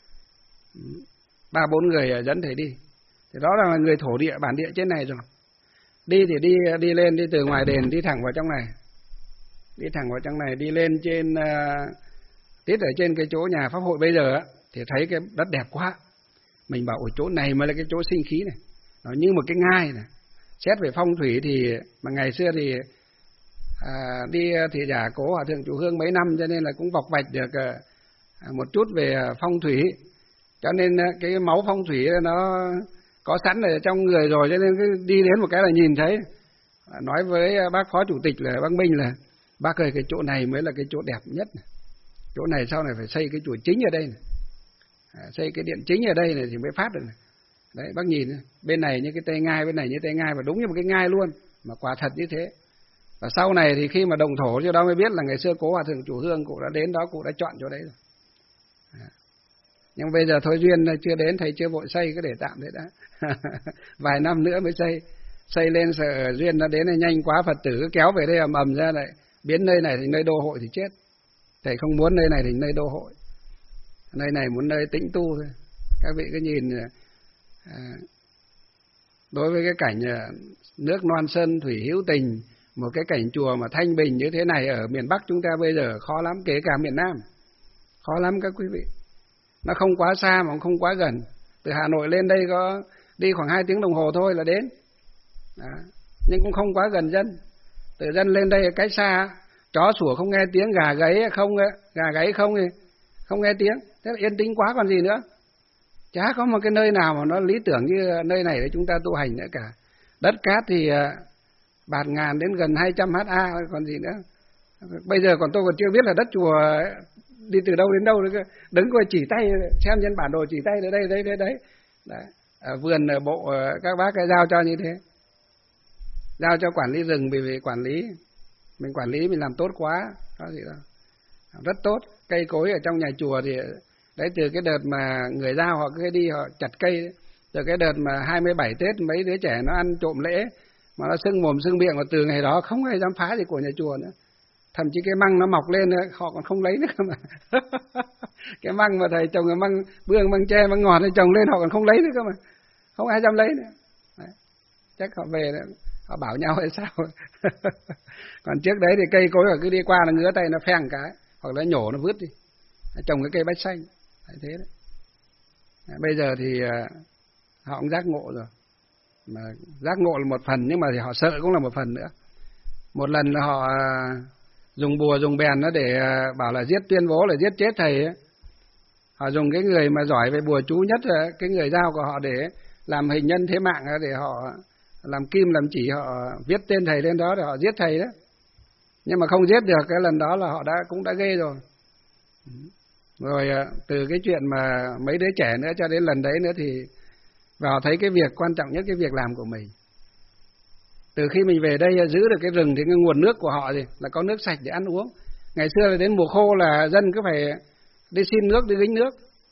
3-4 người dẫn thầy đi. Thì đó là người thổ địa, bản địa trên này rồi. Đi thì đi lên, đi từ ngoài đền đi thẳng vào trong này. Đi thẳng vào trong này, đi lên trên tít ở trên cái chỗ nhà pháp hội bây giờ á, thì thấy cái đất đẹp quá. Mình bảo ở chỗ này mới là cái chỗ sinh khí này, nó như một cái ngai này. Xét về phong thủy thì mà ngày xưa thì đi thì giả cố Hòa thượng Chủ Hương mấy năm, cho nên là cũng vọc vạch được một chút về phong thủy. Cho nên cái máu phong thủy nó có sẵn ở trong người rồi, cho nên cứ đi đến một cái là nhìn thấy. Nói với bác phó chủ tịch là bác Minh là bác ơi, cái chỗ này mới là cái chỗ đẹp nhất này. Chỗ này sau này phải xây cái chùa chính ở đây này. Xây cái điện chính ở đây này thì mới phát được này. Đấy, bác nhìn bên này như cái tay ngai, bên này như tay ngai, và đúng như một cái ngai luôn, mà quả thật như thế. Và sau này thì khi mà đồng thổ cho đó mới biết là ngày xưa Cố Hòa Thượng Chủ Hương cụ đã đến đó, cụ đã chọn chỗ đấy rồi. Nhưng bây giờ thôi duyên chưa đến, thầy chưa vội xây, cứ để tạm thế đã. Vài năm nữa mới xây lên, sợ duyên nó đến này nhanh quá, Phật tử cứ kéo về đây ầm ra lại biến nơi này thành nơi đô hội thì chết. Thầy không muốn nơi này thành nơi đô hội, nơi này muốn nơi tĩnh tu thôi. Các vị cứ nhìn đối với cái cảnh nước non sơn thủy hữu tình, một cái cảnh chùa mà thanh bình như thế này ở miền Bắc chúng ta bây giờ khó lắm, kể cả miền Nam khó lắm các quý vị. Nó không quá xa mà cũng không quá gần. Từ Hà Nội lên đây có đi khoảng 2 tiếng đồng hồ thôi là đến. Đó. Nhưng cũng không quá gần dân. Từ dân lên đây cách xa, chó sủa không nghe tiếng, gà gáy không thì không nghe tiếng. Thế là yên tĩnh quá còn gì nữa. Chả có một cái nơi nào mà nó lý tưởng như nơi này để chúng ta tu hành nữa cả. Đất cát thì bạt ngàn đến gần 200 ha còn gì nữa. Bây giờ còn tôi còn chưa biết là đất chùa đi từ đâu đến đâu nữa. Đứng coi chỉ tay xem trên bản đồ, chỉ tay ở đây đấy. Ở vườn ở bộ các bác cái giao cho như thế, giao cho quản lý rừng, vì quản lý mình làm tốt quá, có gì đâu, rất tốt. Cây cối ở trong nhà chùa thì đấy, từ cái đợt mà người giao họ cứ đi họ chặt cây, từ cái đợt mà 27 Tết mấy đứa trẻ nó ăn trộm lễ mà nó sưng mồm sưng miệng, và từ ngày đó không ai dám phá gì của nhà chùa nữa. Thậm chí cái măng nó mọc lên họ còn không lấy nữa cơ mà. Cái măng mà thầy trồng, cái măng bương, măng tre, măng ngọt thì trồng lên họ còn không lấy nữa cơ mà, không ai dám lấy nữa. Đấy. Chắc họ về họ bảo nhau hay sao. Còn trước đấy thì cây cối họ cứ đi qua là ngứa tay nó phèn cái, hoặc là nhổ nó vứt đi, trồng cái cây bách xanh. Đấy, thế đấy. Bây giờ thì họ cũng giác ngộ rồi, mà giác ngộ là một phần, nhưng mà thì họ sợ cũng là một phần nữa. Một lần là họ dùng bùa dùng bèn nó để bảo là tuyên bố là giết chết thầy ấy. Họ dùng cái người mà giỏi về bùa chú nhất, cái người giao của họ để làm hình nhân thế mạng, để họ làm kim làm chỉ, họ viết tên thầy lên đó để họ giết thầy đó. Nhưng mà không giết được, cái lần đó là họ cũng đã ghê rồi. Rồi từ cái chuyện mà mấy đứa trẻ nữa cho đến lần đấy nữa thì vào thấy cái việc quan trọng nhất, cái việc làm của mình. Từ khi mình về đây giữ được cái rừng thì cái nguồn nước của họ thì là có nước sạch để ăn uống. Ngày xưa là đến mùa khô là dân cứ phải đi xin nước, đi gánh nước.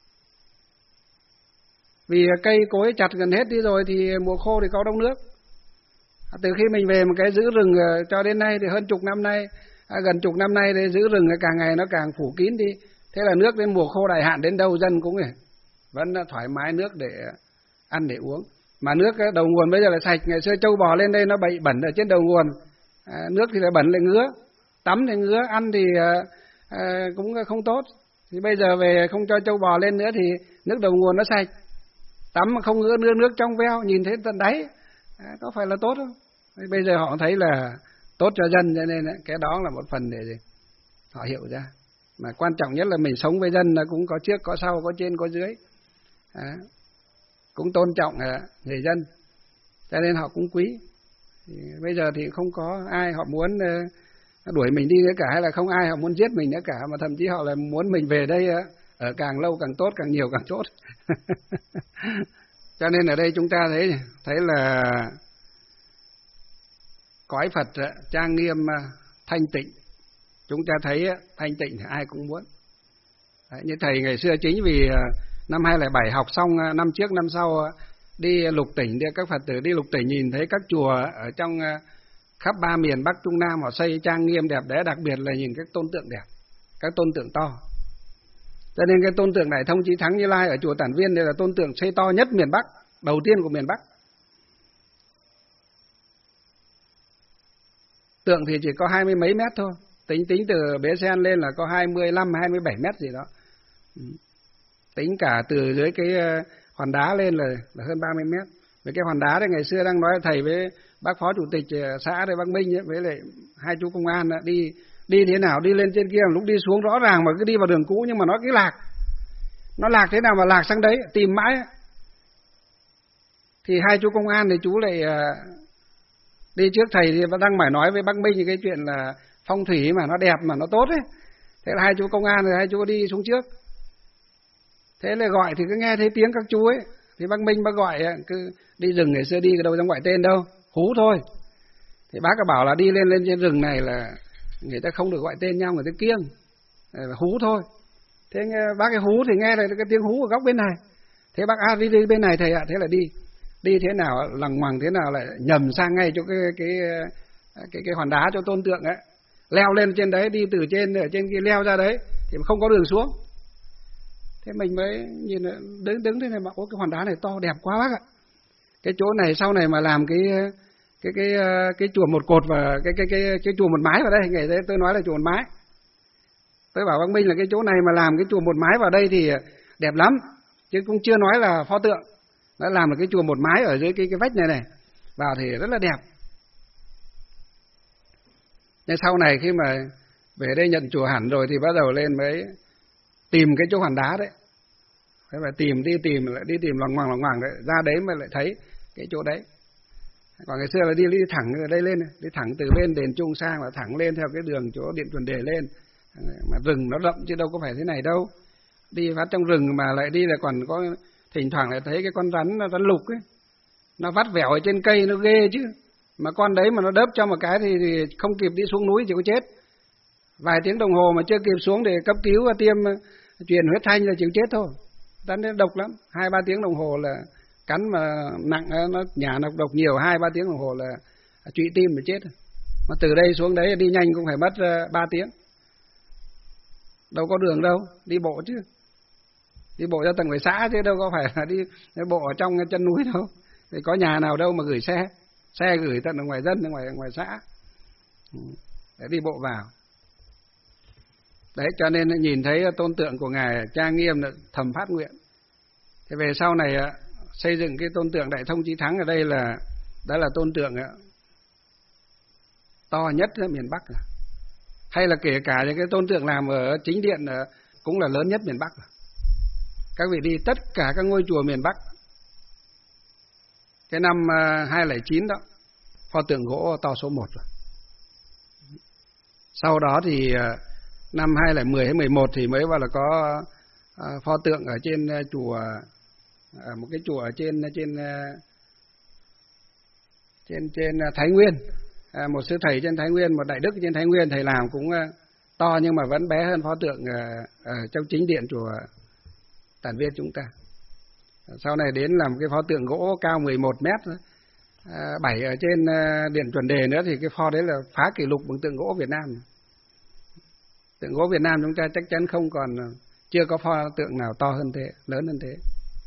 Vì cây cối chặt gần hết đi rồi thì mùa khô thì có đông nước. Từ khi mình về một cái giữ rừng cho đến nay thì hơn chục năm nay, gần chục năm nay thì giữ rừng càng ngày nó càng phủ kín đi. Thế là nước đến mùa khô đại hạn đến đâu dân cũng vẫn thoải mái nước để ăn để uống. Mà nước đầu nguồn bây giờ là sạch. Ngày xưa trâu bò lên đây nó bị bẩn ở trên đầu nguồn, nước thì lại bẩn lại ngứa, tắm thì ngứa, ăn thì cũng không tốt. Thì bây giờ về không cho trâu bò lên nữa thì nước đầu nguồn nó sạch, tắm mà không ngứa, nước trong veo nhìn thấy tận đáy, có phải là tốt không? Bây giờ họ thấy là tốt cho dân, cho nên cái đó là một phần để gì họ hiểu ra. Mà quan trọng nhất là mình sống với dân là cũng có trước có sau, có trên có dưới, cũng tôn trọng người dân, cho nên họ cũng quý. Thì bây giờ thì không có ai họ muốn đuổi mình đi nữa cả, hay là không ai họ muốn giết mình nữa cả, mà thậm chí họ là muốn mình về đây ở càng lâu càng tốt, càng nhiều càng tốt. Cho nên ở đây chúng ta thấy là cõi Phật trang nghiêm thanh tịnh. Chúng ta thấy thanh tịnh thì ai cũng muốn. Đấy, như thầy ngày xưa chính vì năm 2007 học xong, năm trước năm sau đi lục tỉnh, các Phật tử đi lục tỉnh nhìn thấy các chùa ở trong khắp 3 miền Bắc Trung Nam họ xây trang nghiêm đẹp đẽ, đặc biệt là nhìn các tôn tượng đẹp, các tôn tượng to. Cho nên cái tôn tượng Đại Thông Chí Thắng Như Lai ở chùa Tản Viên đây là tôn tượng xây to nhất miền Bắc, đầu tiên của miền Bắc. Tượng thì chỉ có 20 mấy mét thôi, tính từ Bế Sen lên là có 25, 27 mét gì đó. Tính cả từ dưới cái hòn đá lên là hơn 30 mét. Với cái hòn đá đấy ngày xưa đang nói thầy với bác phó chủ tịch xã đây, bác Minh ấy, với lại hai chú công an đi thế nào, đi lên trên kia, lúc đi xuống rõ ràng mà cứ đi vào đường cũ nhưng mà nó cứ lạc. Nó lạc thế nào mà lạc sang đấy, tìm mãi. Thì hai chú công an thì chú lại đi trước thầy thì đang mải nói với bác Minh cái chuyện là phong thủy mà nó đẹp mà nó tốt ấy. Thế là hai chú công an rồi hai chú đi xuống trước. Thế là gọi thì cứ nghe thấy tiếng các chú ấy Thì bác Minh bác gọi cứ đi rừng ngày xưa đi đâu dám gọi tên đâu, hú thôi. Thì bác có bảo là đi lên trên rừng này là người ta không được gọi tên nhau, người ta kiêng, hú thôi. Thế bác cái hú thì nghe là cái tiếng hú ở góc bên này. Thế bác đi bên này thầy ạ. Thế là đi thế nào lằng ngoằng thế nào lại nhầm sang ngay chỗ cái hòn đá cho tôn tượng ấy, leo lên trên đấy, đi từ trên ở trên kia leo ra đấy thì không có đường xuống. Thế mình mới nhìn đứng thế này mà cái hòn đá này to đẹp quá bác ạ. Cái chỗ này sau này mà làm cái chùa một cột và cái chùa một mái vào đây, ngày đấy tôi nói là chùa một mái. Tôi bảo bác Minh là cái chỗ này mà làm cái chùa một mái vào đây thì đẹp lắm, chứ cũng chưa nói là pho tượng. Nó làm được cái chùa một mái ở dưới cái vách này vào thì rất là đẹp. Nhưng sau này khi mà về đây nhận chùa hẳn rồi thì bắt đầu lên mới tìm cái chỗ hòn đá đấy. Thế mà đi tìm loằng ngoằng đấy, ra đấy mà lại thấy cái chỗ đấy. Còn ngày xưa là đi thẳng ở đây lên, đi thẳng từ bên đền Trung sang và thẳng lên theo cái đường chỗ Điện Chuẩn Đề lên. Mà rừng nó rậm chứ đâu có phải thế này đâu. Đi phát trong rừng mà lại đi là còn có thỉnh thoảng lại thấy cái con rắn lục ấy, nó vắt vẻo ở trên cây, nó ghê chứ. Mà con đấy mà nó đớp cho một cái thì không kịp đi xuống núi chỉ có chết. Vài tiếng đồng hồ mà chưa kịp xuống để cấp cứu và tiêm truyền huyết thanh là chịu chết thôi. Rắn đấy độc lắm, 2-3 tiếng đồng hồ là cắn mà nặng, nó nhả độc nhiều, 2-3 tiếng đồng hồ là trụy tim mà chết. Mà từ đây xuống đấy đi nhanh cũng phải mất 3 tiếng. Đâu có đường đâu, đi bộ chứ. Đi bộ ra tầng ngoài xã chứ đâu có phải là đi bộ ở trong chân núi đâu. Thì có nhà nào đâu mà gửi xe gửi tận ở ngoài dân, ở ngoài xã để đi bộ vào. Đấy, cho nên nhìn thấy tôn tượng của ngài trang nghiêm là thầm phát nguyện. Thế về sau này xây dựng cái tôn tượng Đại Thông Chí Thắng ở đây là đó là tôn tượng to nhất ở miền Bắc. Hay là kể cả những cái tôn tượng làm ở chính điện cũng là lớn nhất miền Bắc. Các vị đi tất cả các ngôi chùa miền Bắc. Cái năm 2009 đó, pho tượng gỗ to số 1 rồi. Sau đó thì năm 2010 hay 11 thì mới vào là có pho tượng ở trên chùa, một cái chùa ở trên Thái Nguyên. Một sư thầy trên Thái Nguyên, một đại đức trên Thái Nguyên, thầy làm cũng to nhưng mà vẫn bé hơn pho tượng ở trong chính điện chùa Tản Viên chúng ta. Sau này đến làm cái pho tượng gỗ cao 11 mét, 7 ở trên Điện Chuẩn Đề nữa thì cái pho đấy là phá kỷ lục bằng tượng gỗ Việt Nam. Tượng gỗ Việt Nam chúng ta chắc chắn không còn, chưa có pho tượng nào to hơn thế, lớn hơn thế.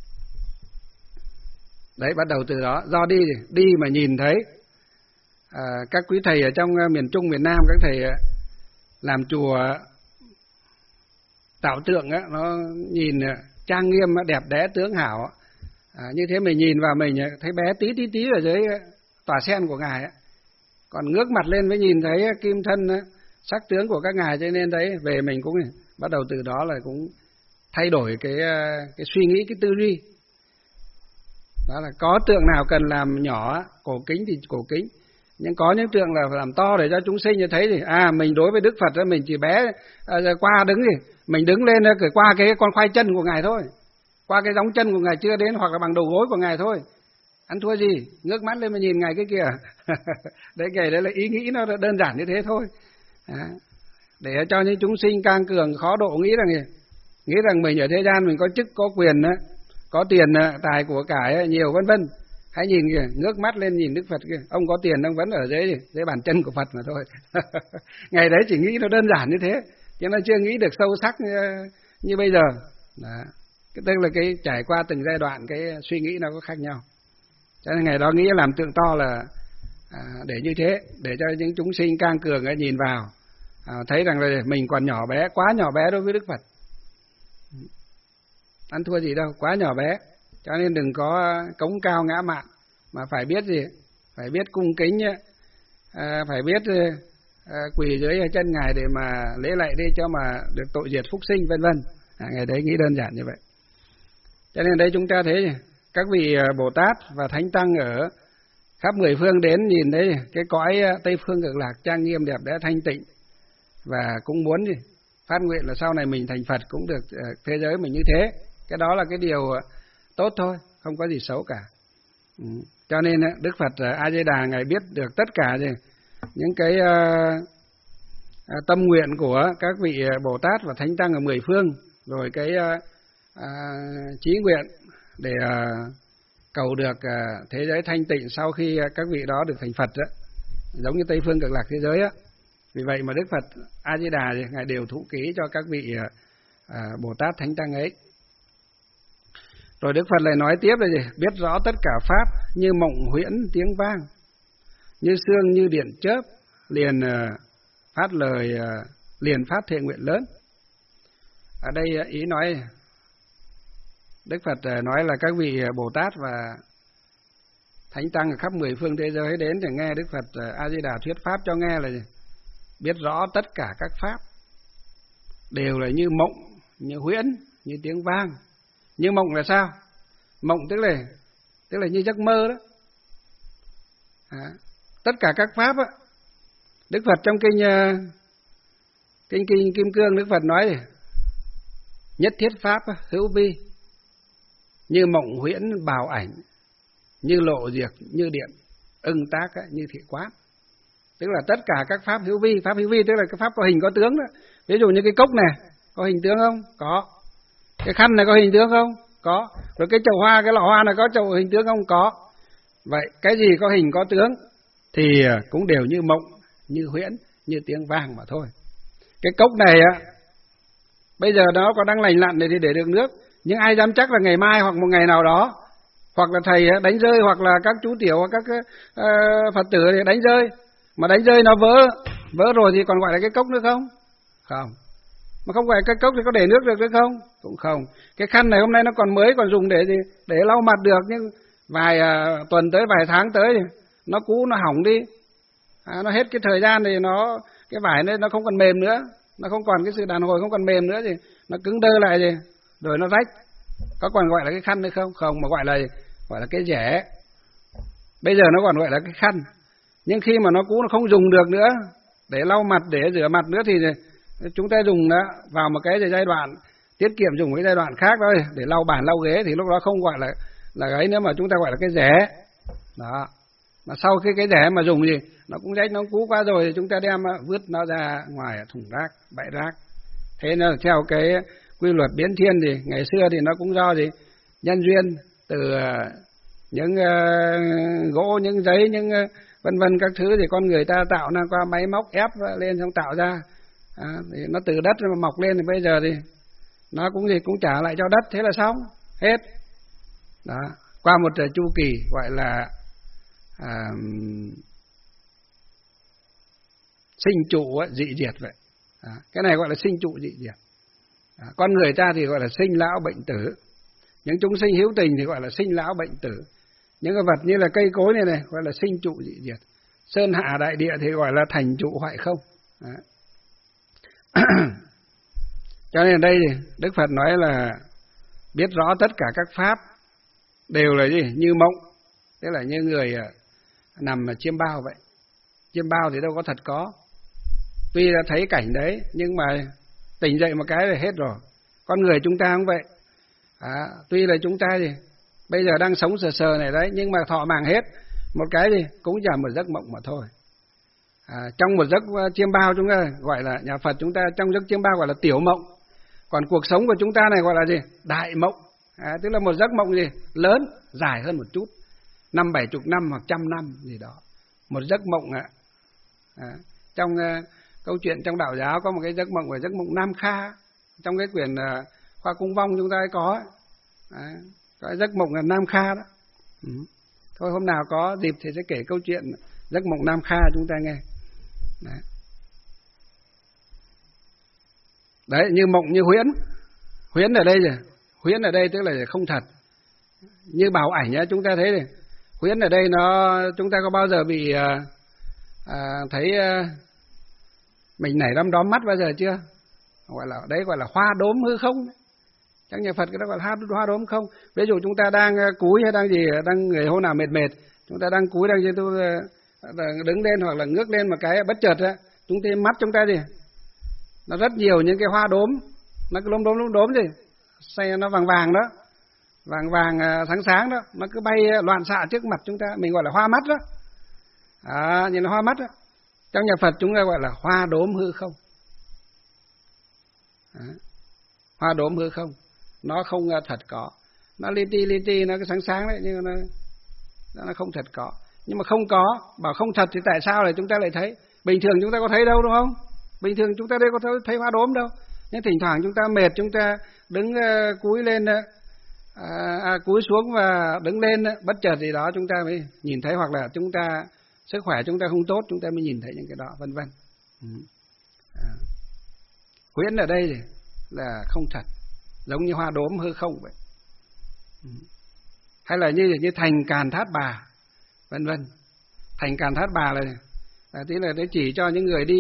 Đấy, bắt đầu từ đó, do đi mà nhìn thấy các quý thầy ở trong miền Trung, miền Nam, các thầy làm chùa tạo tượng nó nhìn trang nghiêm, đẹp đẽ, tướng hảo. Như thế mình nhìn vào mình thấy bé tí ở dưới tòa sen của ngài. Còn ngước mặt lên mới nhìn thấy kim thân sắc tướng của các ngài, cho nên đấy về mình cũng bắt đầu từ đó là cũng thay đổi cái suy nghĩ, cái tư duy. Đó là có tượng nào cần làm nhỏ, cổ kính thì cổ kính, nhưng có những tượng là phải làm to để cho chúng sinh như thấy thì mình đối với Đức Phật mình chỉ bé qua đứng thì mình đứng lên cởi qua cái con khoai chân của ngài thôi, qua cái gióng chân của ngài chưa đến, hoặc là bằng đầu gối của ngài thôi, ăn thua gì, ngước mắt lên mà nhìn ngài cái kia. Đấy, cái đấy là ý nghĩ nó đơn giản như thế thôi. Để cho những chúng sinh càng cường khó độ nghĩ rằng mình ở thế gian mình có chức có quyền, có tiền tài của cải nhiều vân vân. Hãy nhìn kìa, ngước mắt lên nhìn Đức Phật kìa, ông có tiền ông vẫn ở dưới bàn chân của Phật mà thôi. Ngày đấy chỉ nghĩ nó đơn giản như thế, chứ nó chưa nghĩ được sâu sắc như bây giờ. Đó. Tức là cái trải qua từng giai đoạn cái suy nghĩ nó có khác nhau. Cho nên ngày đó nghĩ làm tượng to là để như thế, để cho những chúng sinh càng cường nhìn vào thấy rằng là mình còn nhỏ bé, quá nhỏ bé đối với Đức Phật. Ăn thua gì đâu, quá nhỏ bé. Cho nên đừng có cống cao ngã mạn, mà phải biết gì, phải biết cung kính, phải biết quỳ dưới chân ngài để mà lễ lạy đi cho mà được tội diệt phúc sinh vân vân. Ngày đấy nghĩ đơn giản như vậy. Cho nên đây chúng ta thấy các vị Bồ Tát và Thánh Tăng ở khắp mười phương đến nhìn thấy cái cõi Tây Phương Cực Lạc trang nghiêm đẹp đẽ thanh tịnh, và cũng muốn phát nguyện là sau này mình thành Phật cũng được thế giới mình như thế. Cái đó là cái điều tốt thôi, không có gì xấu cả. Cho nên Đức Phật A Di Đà ngài biết được tất cả những cái tâm nguyện của các vị Bồ Tát và Thánh Tăng ở mười phương, rồi cái chí nguyện để cầu được thế giới thanh tịnh sau khi các vị đó được thành Phật đó, giống như Tây phương Cực Lạc thế giới á. Vì vậy mà Đức Phật A Di Đà ngài đều thụ ký cho các vị Bồ Tát Thánh Tăng ấy. Rồi Đức Phật lại nói tiếp là gì? Biết rõ tất cả pháp như mộng huyễn tiếng vang, như sương như điện chớp, liền phát lời liền phát thệ nguyện lớn. Ở đây ý nói Đức Phật nói là các vị Bồ Tát và Thánh Tăng ở khắp mười phương thế giới đến để nghe Đức Phật A Di Đà thuyết pháp cho nghe là gì? Biết rõ tất cả các pháp đều là như mộng, như huyễn, như tiếng vang. Như mộng là sao? Mộng tức là như giấc mơ đó. Tất cả các pháp á, Đức Phật trong kinh Kim Cương Đức Phật nói nhất thiết pháp hữu vi, như mộng huyễn bào ảnh, như lộ diệt như điện ưng tác như thị quán. Tức là tất cả các pháp hữu vi tức là cái pháp có hình có tướng đó. Ví dụ như cái cốc này có hình tướng không? Có. Cái khăn này có hình tướng không? Có. Rồi cái chậu hoa, cái lọ hoa này có chậu hình tướng không? Có. Vậy cái gì có hình có tướng thì cũng đều như mộng, như huyễn, như tiếng vang mà thôi. Cái cốc này bây giờ nó còn đang lành lặn thì để được nước, nhưng ai dám chắc là ngày mai hoặc một ngày nào đó, hoặc là thầy đánh rơi, hoặc là các chú tiểu hoặc các Phật tử thì đánh rơi, mà đánh rơi nó vỡ rồi thì còn gọi là cái cốc nữa không? Không. Mà không gọi cái cốc thì có để nước được nữa không? Cũng không. Cái khăn này hôm nay nó còn mới, còn dùng để lau mặt được, nhưng vài tuần tới, vài tháng tới nó cũ, nó hỏng đi, nó hết cái thời gian thì cái vải này nó không còn mềm nữa, nó không còn cái sự đàn hồi, không còn mềm nữa thì nó cứng đơ lại rồi nó rách. Có còn gọi là cái khăn hay không? Không, mà gọi là cái rẻ. Bây giờ nó còn gọi là cái khăn. Nhưng khi mà nó cũ, nó không dùng được nữa để lau mặt, để rửa mặt nữa thì chúng ta dùng nó vào một cái giai đoạn tiết kiệm, dùng một cái giai đoạn khác thôi để lau bàn lau ghế, thì lúc đó không gọi là ấy nữa, mà chúng ta gọi là cái rẻ. Đó. Mà sau khi cái rẻ mà dùng gì nó cũng rách, nó cũ quá rồi thì chúng ta đem vứt nó ra ngoài thùng rác, bãi rác. Thế nên theo cái quy luật biến thiên thì ngày xưa thì nó cũng do gì nhân duyên từ những gỗ, những giấy, những vân vân các thứ thì con người ta tạo ra qua máy móc ép lên xong tạo ra, thì nó từ đất mà mọc lên, thì bây giờ thì nó cũng trả lại cho đất, thế là xong hết. Đó, qua một chu kỳ gọi là sinh trụ dị diệt vậy. Cái này gọi là sinh trụ dị diệt. Con người ta thì gọi là sinh lão bệnh tử, những chúng sinh hữu tình thì gọi là sinh lão bệnh tử, những cái vật như là cây cối này gọi là sinh trụ dị diệt, sơn hạ đại địa thì gọi là thành trụ hoại không. Cho nên ở đây Đức Phật nói là biết rõ tất cả các pháp đều là gì? Như mộng, tức là như người nằm chiêm bao vậy. Chiêm bao thì đâu có thật có. Tuy là thấy cảnh đấy nhưng mà tỉnh dậy một cái là hết rồi. Con người chúng ta không vậy. Tuy là chúng ta thì bây giờ đang sống sờ sờ này đấy, nhưng mà thọ mạng hết một cái thì cũng chỉ một giấc mộng mà thôi. Trong một giấc chiêm bao chúng ta gọi là, nhà Phật chúng ta trong giấc chiêm bao gọi là tiểu mộng. Còn cuộc sống của chúng ta này gọi là gì? Đại mộng. Tức là một giấc mộng gì? Lớn, dài hơn một chút, 50-70 năm hoặc 100 năm gì đó. Một giấc mộng trong câu chuyện trong đạo giáo có một cái giấc mộng, là giấc mộng Nam Kha. Trong cái quyển Khoa Cung Vong chúng ta có giấc mộng là Nam Kha đó. Thôi hôm nào có dịp thì sẽ kể câu chuyện giấc mộng Nam Kha chúng ta nghe. Đấy, như mộng như huyễn. Huyễn ở đây rồi. Huyễn ở đây tức là không thật. Như bảo ảnh nhá, chúng ta thấy này. Huyễn ở đây chúng ta có bao giờ bị thấy mình nảy đom đóm mắt bao giờ chưa? Gọi là hoa đốm hư không. Trong nhà Phật cái đó gọi là hoa đốm không. Ví dụ chúng ta đang cúi hay đang gì, đang người hôm nào mệt, chúng ta đang cúi, đang gì, đứng lên hoặc là ngước lên một cái bất chợt á, chúng ta mắt chúng ta gì, nó rất nhiều những cái hoa đốm, nó cái lốm đốm gì, say nó vàng vàng đó, vàng vàng sáng sáng đó, nó cứ bay loạn xạ trước mặt chúng ta, mình gọi là hoa mắt đó. Nhìn là hoa mắt đó. Trong nhà Phật chúng ta gọi là hoa đốm hư không. Hoa đốm hư không, nó không thật có, nó li ti nó cứ sáng sáng đấy, nhưng nó không thật có. Nhưng mà không có, bảo không thật thì tại sao lại chúng ta lại thấy? Bình thường chúng ta có thấy đâu, đúng không? Bình thường chúng ta đây có thấy hoa đốm đâu. Nhưng thỉnh thoảng chúng ta mệt, chúng ta đứng cúi lên, cúi xuống và đứng lên, bất chợt gì đó chúng ta mới nhìn thấy, hoặc là chúng ta sức khỏe chúng ta không tốt, chúng ta mới nhìn thấy những cái đó, vân vân. Huyễn ở đây là không thật, giống như hoa đốm hư không vậy. Hay là như thành Càn Thát Bà, vân vân. Thành Càn Thát Bà là tí là để chỉ cho những người đi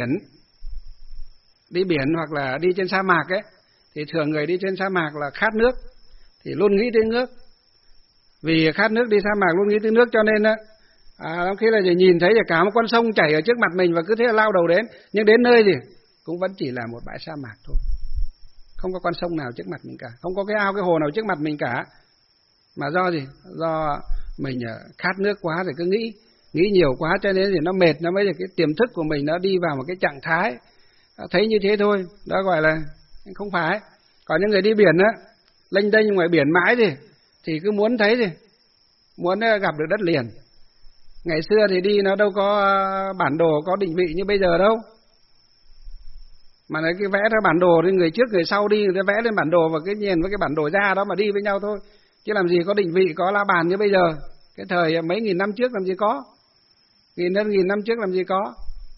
biển hoặc là đi trên sa mạc ấy, thì thường người đi trên sa mạc là khát nước thì luôn nghĩ tới nước. Vì khát nước đi sa mạc luôn nghĩ tới nước, cho nên lắm khi là nhìn thấy cả một con sông chảy ở trước mặt mình và cứ thế là lao đầu đến, nhưng đến nơi thì cũng vẫn chỉ là một bãi sa mạc thôi. Không có con sông nào trước mặt mình cả, không có cái ao cái hồ nào trước mặt mình cả. Mà do gì? Do mình khát nước quá rồi cứ nghĩ nhiều quá, cho nên thì nó mệt, nó mới được cái tiềm thức của mình nó đi vào một cái trạng thái thấy như thế thôi, đó gọi là không phải. Còn những người đi biển á, lênh đênh ngoài biển mãi thì cứ muốn thấy gì, muốn gặp được đất liền. Ngày xưa thì đi nó đâu có bản đồ, có định vị như bây giờ đâu. Mà cái vẽ ra bản đồ thì người trước người sau đi, người ta vẽ lên bản đồ và cái nhìn với cái bản đồ ra đó mà đi với nhau thôi. Chứ làm gì có định vị, có la bàn như bây giờ. Cái thời mấy nghìn năm trước làm gì có. Nghìn năm trước làm gì có.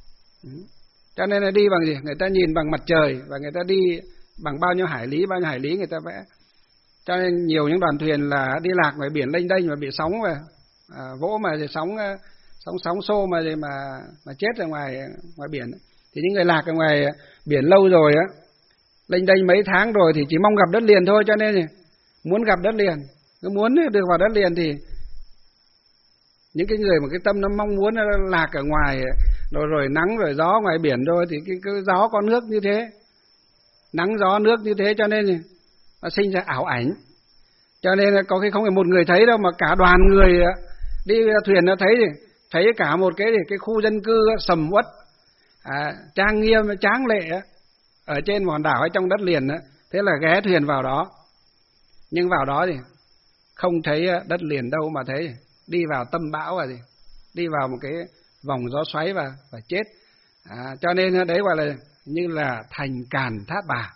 Cho nên là đi bằng gì? Người ta nhìn bằng mặt trời và người ta đi bằng bao nhiêu hải lý người ta vẽ. Cho nên nhiều những đoàn thuyền là đi lạc ngoài biển lênh đênh mà bị sóng và vỗ mà thì sóng xô mà chết ở ngoài biển. Thì những người lạc ở ngoài biển lâu rồi á, lênh đênh mấy tháng rồi thì chỉ mong gặp đất liền thôi, cho nên muốn gặp đất liền, cứ muốn được vào đất liền thì những cái người mà cái tâm nó mong muốn lạc ở ngoài rồi nắng rồi gió ngoài biển rồi thì cái gió có nước như thế, nắng gió nước như thế, cho nên nó sinh ra ảo ảnh. Cho nên là có khi không phải một người thấy đâu mà cả đoàn người đi thuyền nó thấy cả một cái khu dân cư sầm uất, trang nghiêm tráng lệ ở trên hòn đảo hay trong đất liền đó. Thế là ghé thuyền vào đó, nhưng vào đó thì không thấy đất liền đâu, mà thấy đi vào tâm bão và đi vào một cái vòng gió xoáy và chết. Cho nên đấy gọi là như là thành Càn Thát Bà,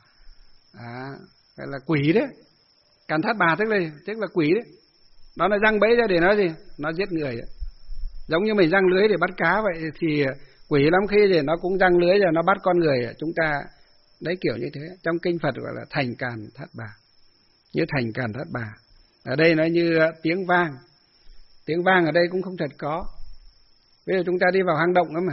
gọi là quỷ đấy. Càn Thát Bà tức là quỷ đấy. Nó là giăng bẫy ra để nó nó giết người đấy. Giống như mình giăng lưới để bắt cá vậy, thì quỷ lắm khi thì nó cũng giăng lưới rồi nó bắt con người chúng ta. Đấy kiểu như thế. Trong kinh Phật gọi là thành Càn Thát Bà, như thành Càn Thát Bà. Ở đây nó như tiếng vang. Tiếng vang ở đây cũng không thật có. Bây giờ chúng ta đi vào hang động đó mà.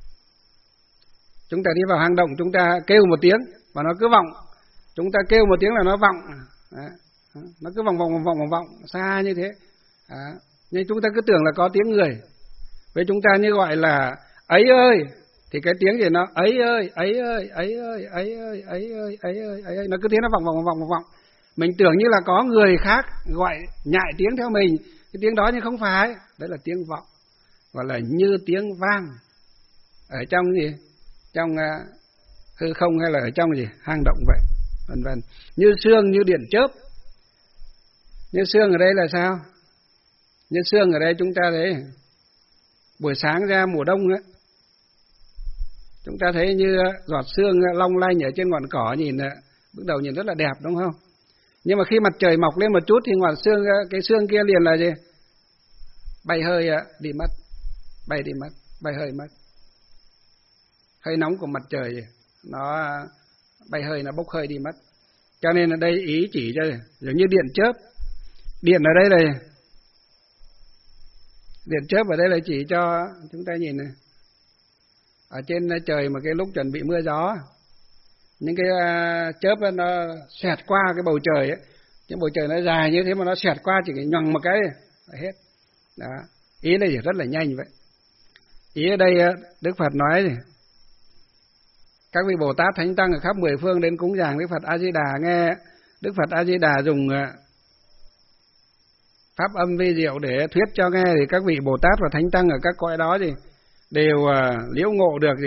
Chúng ta đi vào hang động, chúng ta kêu một tiếng và nó cứ vọng. Chúng ta kêu một tiếng là nó vọng. Nó cứ vòng xa như thế. Nhưng chúng ta cứ tưởng là có tiếng người. Với chúng ta như gọi là ấy ơi, thì cái tiếng gì nó ấy ơi, nó cứ thế nó vòng. Mình tưởng như là có người khác gọi nhại tiếng theo mình, cái tiếng đó nhưng không phải, đấy là tiếng vọng, gọi là như tiếng vang ở trong gì, trong hư không hay là ở trong gì hang động vậy, vân vân. Như sương, như điện chớp. Như sương ở đây là sao? Như sương ở đây chúng ta thấy buổi sáng ra mùa đông á, chúng ta thấy như giọt sương long lanh ở trên ngọn cỏ, bước đầu nhìn rất là đẹp đúng không? Nhưng mà khi mặt trời mọc lên một chút thì ngọn sương, cái sương kia liền là gì? Bay hơi đi mất, bay hơi mất. Hơi nóng của mặt trời nó bay hơi, nó bốc hơi đi mất. Cho nên ở đây ý chỉ cho giống như điện chớp. Điện ở đây là điện chớp ở đây là chỉ cho chúng ta nhìn này. Ở trên trời mà cái lúc chuẩn bị mưa gió, những cái chớp nó xẹt qua cái bầu trời ấy, cái bầu trời nó dài như thế mà nó xẹt qua chỉ nhoằng một cái là hết. Đó, ý đây rất là nhanh vậy. Ý ở đây Đức Phật nói gì? Các vị Bồ Tát Thánh Tăng ở khắp mười phương đến cúng dường Đức Phật A Di Đà, nghe Đức Phật A Di Đà dùng pháp âm vi diệu để thuyết cho nghe, thì các vị Bồ Tát và Thánh Tăng ở các cõi đó thì đều liễu ngộ được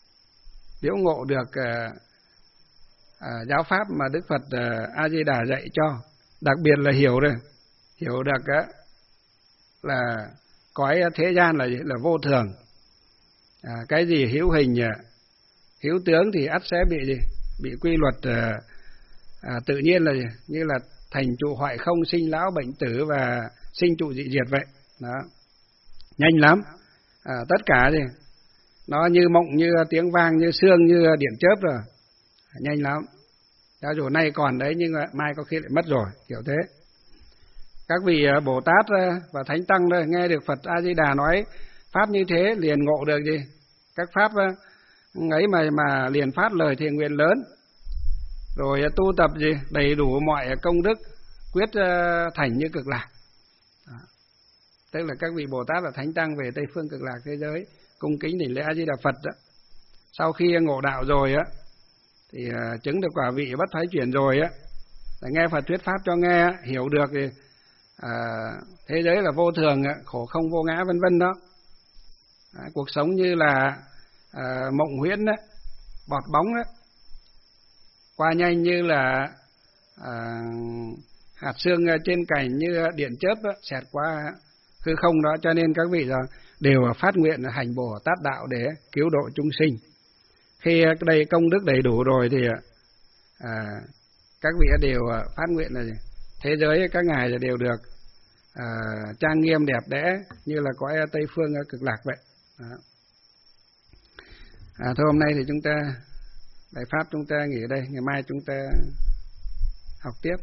giáo pháp mà Đức Phật A Di Đà dạy cho, đặc biệt là hiểu được là cõi thế gian là vô thường, cái gì hữu hình hữu tướng thì ắt sẽ bị quy luật tự nhiên, là như là thành trụ hoại không, sinh lão bệnh tử và sinh trụ dị diệt vậy đó, nhanh lắm. Tất cả thì nó như mộng, như tiếng vang, như sương, như điện chớp rồi, nhanh lắm. Cho dù nay còn đấy nhưng mà mai có khi lại mất rồi, kiểu thế. Các vị Bồ Tát và Thánh Tăng đây nghe được Phật A Di Đà nói pháp như thế liền ngộ được các pháp ấy mà liền phát lời thề nguyện lớn, rồi tu tập đầy đủ mọi công đức, quyết thành như Cực Lạc. Đó. Tức là các vị Bồ Tát và Thánh Tăng về Tây phương Cực Lạc thế giới cung kính đảnh lễ A Di Đà Phật đó. Sau khi ngộ đạo rồi thì chứng được quả vị bất thoái chuyển rồi là nghe Phật thuyết pháp cho nghe, hiểu được thì thế giới là vô thường, khổ không vô ngã vân vân đó. Cuộc sống như là mộng huyễn đó, bọt bóng đó, qua nhanh như là hạt sương trên cành, như điện chớp đó, xẹt qua hư không đó. Cho nên các vị đều phát nguyện hành Bồ Tát đạo để cứu độ chúng sinh. Khi đây công đức đầy đủ rồi thì các vị đều phát nguyện là thế giới các ngài đều được trang nghiêm đẹp đẽ như là cõi Tây phương Cực Lạc vậy. Đó. Thôi hôm nay thì chúng ta đại pháp chúng ta nghỉ ở đây, ngày mai chúng ta học tiếp.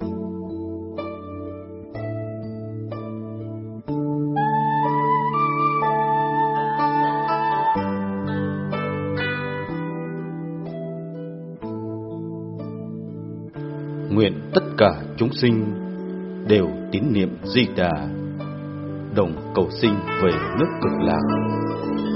Nguyện tất cả chúng sinh đều tín niệm Di Đà, đồng cầu sinh về nước Cực Lạc.